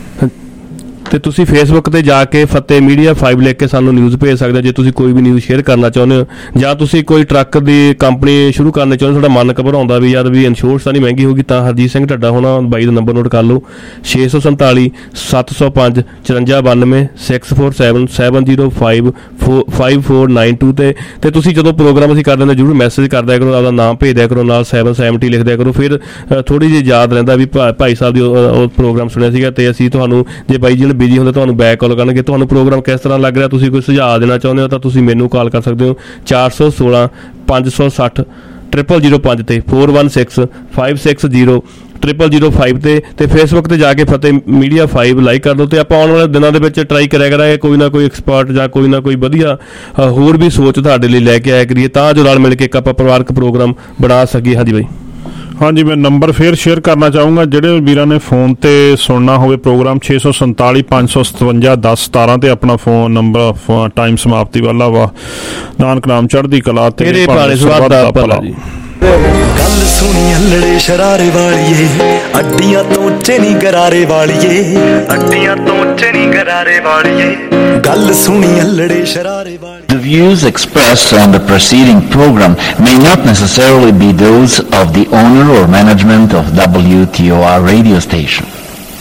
ਤੇ ਤੁਸੀਂ ਫੇਸਬੁੱਕ ਤੇ ਜਾ ਕੇ ਫਤਿਹ ਮੀਡੀਆ ਫਾਈਵ ਲਿਖ ਕੇ ਸਾਨੂੰ ਨਿਊਜ਼ ਭੇਜ ਸਕਦੇ ਹੋ ਜੇ ਤੁਸੀਂ ਕੋਈ ਵੀ ਨਿਊਜ਼ ਸ਼ੇਅਰ ਕਰਨਾ ਚਾਹੁੰਦੇ ਹੋ, ਜਾਂ ਤੁਸੀਂ ਕੋਈ ਟਰੱਕ ਦੀ ਕੰਪਨੀ ਸ਼ੁਰੂ ਕਰਨਾ ਚਾਹੁੰਦੇ, ਤੁਹਾਡਾ ਮਨ ਘਬਰਾਉਂਦਾ ਵੀ ਯਾਰ ਵੀ ਇੰਸ਼ੋਰੈਂਸ ਤਾਂ ਨਹੀਂ ਮਹਿੰਗੀ ਹੋਊਗੀ, ਤਾਂ ਹਰਜੀਤ ਸਿੰਘ ਢੱਡਾ ਹੋਣਾ ਬਾਈ ਦਾ ਨੰਬਰ ਨੋਟ ਕਰ ਲਓ, ਛੇ ਸੌ ਸੰਤਾਲੀ ਸੱਤ ਸੌ ਪੰਜ ਚੁਰੰਜਾ ਬਾਨਵੇਂ six four seven seven zero five four five four nine two. ਤੇ ਤੇ ਤੁਸੀਂ ਜਦੋਂ ਪ੍ਰੋਗਰਾਮ ਅਸੀਂ ਕਰ ਦਿੰਦੇ ਜ਼ਰੂਰ ਮੈਸੇਜ ਕਰ ਦਿਆ ਕਰੋ, ਆਪਦਾ ਨਾਮ ਭੇਜ ਦਿਆ ਕਰੋ, ਨਾਲ ਸੈਵਨ ਸੈਵਨਟੀ ਲਿਖ ਦਿਆ ਕਰੋ, ਫਿਰ ਥੋੜ੍ਹੀ ਜਿਹੀ ਯਾਦ ਰਹਿੰਦਾ ਵੀ ਭਾਈ ਸਾਹਿਬ ਦੀ ਉਹ ਪ੍ਰੋਗਰਾਮ ਸੁਣਿਆ ਸੀਗਾ। ਤੇ ਅਸੀਂ ਤੁਹਾਨੂੰ, ਜੇ ਬਾਈ ਜੀ ਨੂੰ ਬਿਜੀ ਹੁੰਦਾ, ਤੁਹਾਨੂੰ ਬੈਕ ਕਾਲ ਕਰਨਗੇ। ਤੁਹਾਨੂੰ ਪ੍ਰੋਗਰਾਮ ਕਿਸ ਤਰ੍ਹਾਂ ਲੱਗ ਰਿਹਾ, ਤੁਸੀਂ ਕੋਈ ਸੁਝਾਅ ਦੇਣਾ ਚਾਹੁੰਦੇ ਹੋ ਤਾਂ ਤੁਸੀਂ ਮੈਨੂੰ ਕਾਲ ਕਰ ਸਕਦੇ ਹੋ ਚਾਰ ਸੌ ਸੋਲਾਂ ਪੰਜ ਸੌ ਸੱਠ ਟ੍ਰਿਪਲ ਜ਼ੀਰੋ ਪੰਜ ਤੇ four one six five six zero triple zero five ਤੇ ਤੇ ਫੇਸਬੁੱਕ ਤੇ ਜਾ ਕੇ ਫਤਿਹ ਮੀਡੀਆ ਫਾਈਵ ਲਾਈਕ ਕਰ ਦਿਓ। ਤੇ ਆਪਾਂ ਆਉਣ ਵਾਲੇ ਦਿਨਾਂ ਦੇ ਵਿੱਚ ਟਰਾਈ ਕਰਿਆ ਕਰਾਂਗੇ ਕੋਈ ਨਾ ਕੋਈ ਐਕਸਪਰਟ ਜਾਂ ਕੋਈ ਨਾ ਕੋਈ ਵਧੀਆ ਹੋਰ ਵੀ ਸੋਚ ਤੁਹਾਡੇ ਲਈ ਲੈ ਕੇ ਆਇਆ ਕਰੀਏ, ਤਾਂ ਜੋ ਨਾਲ ਮਿਲ ਕੇ ਇੱਕ ਆਪਾਂ ਪਰਿਵਾਰਕ ਪ੍ਰੋਗਰਾਮ ਬਣਾ ਸਕੀਏ। ਹਾਂਜੀ ਬਾਈ। ਹਾਂਜੀ, ਮੈਂ ਨੰਬਰ ਫੇਰ ਸ਼ੇਅਰ ਕਰਨਾ ਚਾਹੂੰਗਾ, ਜਿਹੜੇ ਵੀਰਾਂ ਨੇ ਫੋਨ ਤੇ ਸੁਣਨਾ ਹੋਵੇ ਪ੍ਰੋਗਰਾਮ ਛੇ ਸੌ ਸੰਤਾਲੀ ਪੰਜ ਸੌ ਸਤਵੰਜਾ ਦਸ ਸਤਾਰਾਂ ਤੇ ਆਪਣਾ ਫੋਨ ਨੰਬਰ ਟਾਈਮ ਸਮਾਪਤੀ ਵਾਲਾ ਵਾ। ਨਾਨਕ ਨਾਮ ਚੜ੍ਹਦੀ ਕਲਾ ਤੇਰੇ ਭਾਣੇ ਸਵਾਦ ਦਾ ਭਲਾ ਜੀ। ਗੱਲ ਸੁਣੀ ਹੱਲੜੇ ਸ਼ਰਾਰੇ ਵਾਲੀਏ, ਅੱਡੀਆਂ ਤੋਂ ਉੱਚੇ ਨਹੀਂ ਗਰਾਰੇ ਵਾਲੀਏ, ਅੱਡੀਆਂ ਤੋਂ ਉੱਚੇ ਨਹੀਂ ਗਰਾਰੇ ਵਾਲੀਏ, ਗੱਲ ਸੁਣੀ ਹੱਲੜੇ ਸ਼ਰਾਰੇ ਵਾਲੀਏ। The views expressed on the preceding program may not necessarily be those of the owner or management of W T O R radio station.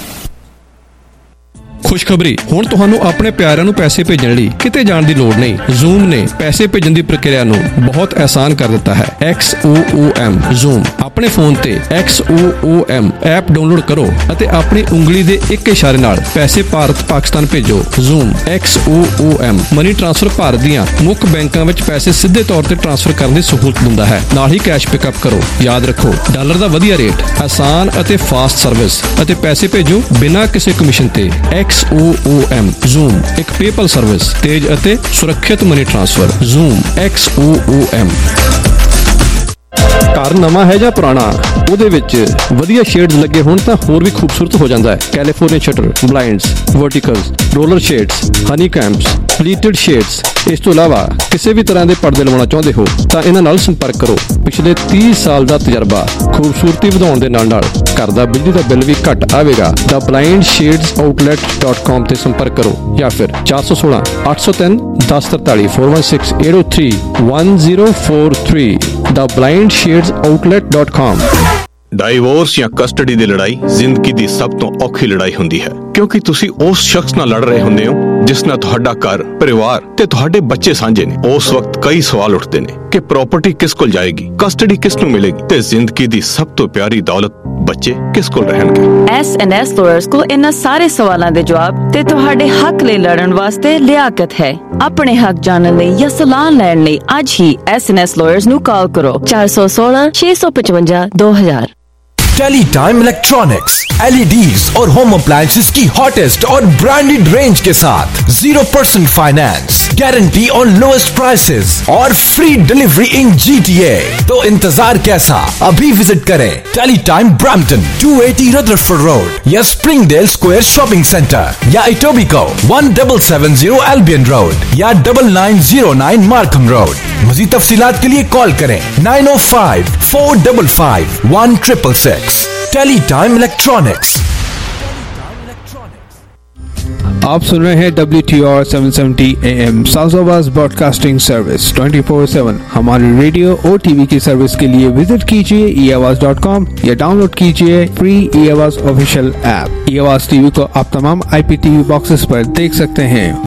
ਖੁਸ਼ਖਬਰੀ, ਹੁਣ ਤੁਹਾਨੂੰ ਆਪਣੇ ਪਿਆਰਿਆਂ ਨੂੰ ਪੈਸੇ ਭੇਜਣ ਲਈ ਕਿਤੇ ਜਾਣ ਦੀ ਲੋੜ ਨਹੀਂ। ਜ਼ੂਮ ਨੇ ਪੈਸੇ ਭੇਜਣ ਦੀ ਪ੍ਰਕਿਰਿਆ ਨੂੰ ਬਹੁਤ ਆਸਾਨ ਕਰ ਦਿੱਤਾ ਹੈ। X O O M Zoom ਆਪਣੇ ਫੋਨ ਤੇ X O O M app download ਕਰੋ ਅਤੇ ਆਪਣੀ ਉਂਗਲੀ ਦੇ ਇੱਕ ਇਸ਼ਾਰੇ ਨਾਲ ਪੈਸੇ ਭਾਰਤ ਪਾਕਿਸਤਾਨ ਭੇਜੋ। Zoom X O O M money transfer Bharat ਦੀਆਂ ਮੁੱਖ ਬੈਂਕਾਂ ਵਿੱਚ ਪੈਸੇ ਸਿੱਧੇ ਤੌਰ ਤੇ ਟ੍ਰਾਂਸਫਰ ਕਰਨ ਦੀ ਸਹੂਲਤ ਦਿੰਦਾ ਹੈ, ਨਾਲ ਹੀ ਕੈਸ਼ ਪਿਕਅਪ ਕਰੋ। ਯਾਦ ਰੱਖੋ, ਡਾਲਰ ਦਾ ਵਧੀਆ ਰੇਟ, ਆਸਾਨ ਅਤੇ ਫਾਸਟ ਸਰਵਿਸ ਅਤੇ ਪੈਸੇ ਭੇਜੋ ਬਿਨਾਂ ਕਿਸੇ ਕਮਿਸ਼ਨ ਤੇ। X O O M Zoom ਇੱਕ ਪੇਪਲ ਸਰਵਿਸ, ਤੇਜ਼ ਅਤੇ ਸੁਰੱਖਿਅਤ money transfer. Zoom X O O M. ਘਰ ਨਵਾਂ ਹੈ ਜਾਂ ਪੁਰਾਣਾ, ਉਹਦੇ ਵਿੱਚ ਵਧੀਆ ਸ਼ੇਡਸ ਲੱਗੇ ਹੋਣ ਤਾਂ ਹੋਰ ਵੀ ਖੂਬਸੂਰਤ ਹੋ ਜਾਂਦਾ ਹੈ। California shutter, blinds, verticals, roller shades, honeycombs, pleated shades. ਇਸ ਤੋਂ ਇਲਾਵਾ ਕਿਸੇ ਵੀ ਤਰ੍ਹਾਂ ਦੇ ਪਰਦੇ ਲਵਾਉਣਾ ਚਾਹੁੰਦੇ ਹੋ ਤਾਂ ਇਹਨਾਂ ਨਾਲ ਸੰਪਰਕ ਕਰੋ। ਪਿਛਲੇ ਤੀਹ ਸਾਲ ਦਾ ਤਜਰਬਾ, ਖੂਬਸੂਰਤੀ ਵਧਾਉਣ ਦੇ ਨਾਲ ਨਾਲ ਘਰ ਦਾ ਬਿਜਲੀ ਦਾ ਬਿੱਲ ਵੀ ਘੱਟ ਆਵੇਗਾ। The blind shades outlet dot com ਤੇ ਸੰਪਰਕ ਕਰੋ ਜਾਂ ਫਿਰ ਚਾਰ ਸੌ ਸੋਲਾਂ ਅੱਠ ਸੌ ਤਿੰਨ ਦਸ ਤਰਤਾਲੀ four one six eight O three one zero four three the blind shades outlet dot com. Divorce ਜਾਂ ਕਸਟਡੀ ਦੀ ਲੜਾਈ ਜ਼ਿੰਦਗੀ ਦੀ ਸਭ ਤੋਂ ਔਖੀ ਲੜਾਈ ਹੁੰਦੀ ਹੈ, ਕਿਉਂਕਿ ਤੁਸੀਂ ਉਸ ਸ਼ਖਸ ਨਾਲ ਲੜ ਰਹੇ ਹੁੰਦੇ ਹੋ ਜਿਸ ਨਾਲ ਤੁਹਾਡਾ ਘਰ, ਪਰਿਵਾਰ ਤੇ ਤੁਹਾਡੇ ਬੱਚੇ ਸਾਂਝੇ ਨੇ। ਉਸ ਵਕਤ ਕਈ ਸਵਾਲ ਉੱਠਦੇ ਨੇ ਕਿ ਪ੍ਰਾਪਰਟੀ ਕਿਸ ਕੋਲ ਜਾਏਗੀ, ਕਸਟਡੀ ਕਿਸ ਨੂੰ ਮਿਲੇਗੀ ਤੇ ਜ਼ਿੰਦਗੀ ਦੀ ਸਭ ਤੋਂ ਪਿਆਰੀ ਦੌਲਤ ਬੱਚੇ ਕਿਸ ਕੋਲ ਰਹਿਣਗੇ। ਐਸ ਐਂਡ ਐਸ ਲਾਇਰਸ ਕੋਲ ਇਹਨਾਂ ਸਾਰੇ ਸਵਾਲਾਂ ਦੇ ਜਵਾਬ ਤੇ ਤੁਹਾਡੇ ਹੱਕ ਲਈ ਲੜਨ ਵਾਸਤੇ ਲਿਆਕਤ ਹੈ। ਆਪਣੇ ਹੱਕ ਜਾਣਨ ਲਈ ਜਾਂ ਸਲਾਹ ਲੈਣ ਲਈ ਅੱਜ ਹੀ ਐਸ ਐਂਡ ਐਸ ਲਾਇਰਸ ਨੂੰ ਕਾਲ ਕਰੋ ਚਾਰ ਸੌ ਸੋਲਾਂ ਛੇ ਸੌ ਪਚਵੰਜਾ ਦੋ ਹਜ਼ਾਰ। टेली टाइम इलेक्ट्रॉनिक्स, एलईडीज और होम अप्लायंसेस की हॉटेस्ट और ब्रांडेड रेंज के साथ zero percent finance, guarantee on lowest prices और फ्री डिलीवरी इन जीटीए। तो इंतजार कैसा, अभी विजिट करें Tele Time Brampton two eighty Rutherford Road या स्प्रिंगडेल स्क्वायर शॉपिंग सेंटर या Etobicoke one double seven zero Albion Road या double nine zero nine Markham Road. मज़ीद तफसीलात के लिए कॉल करें नाइन ओ five four double five one triple six. Tele Time electronics. आप सुन रहे हैं W T R seven seventy A M south broadcasting service twenty four seven. हमारी रेडियो और टीवी की सर्विस के लिए विजिट कीजिए ई आवाज डॉट कॉम या डाउनलोड कीजिए free E Awaaz official app. ई आवाज टीवी को आप तमाम आई पी टीवी बॉक्सेस पर देख सकते हैं।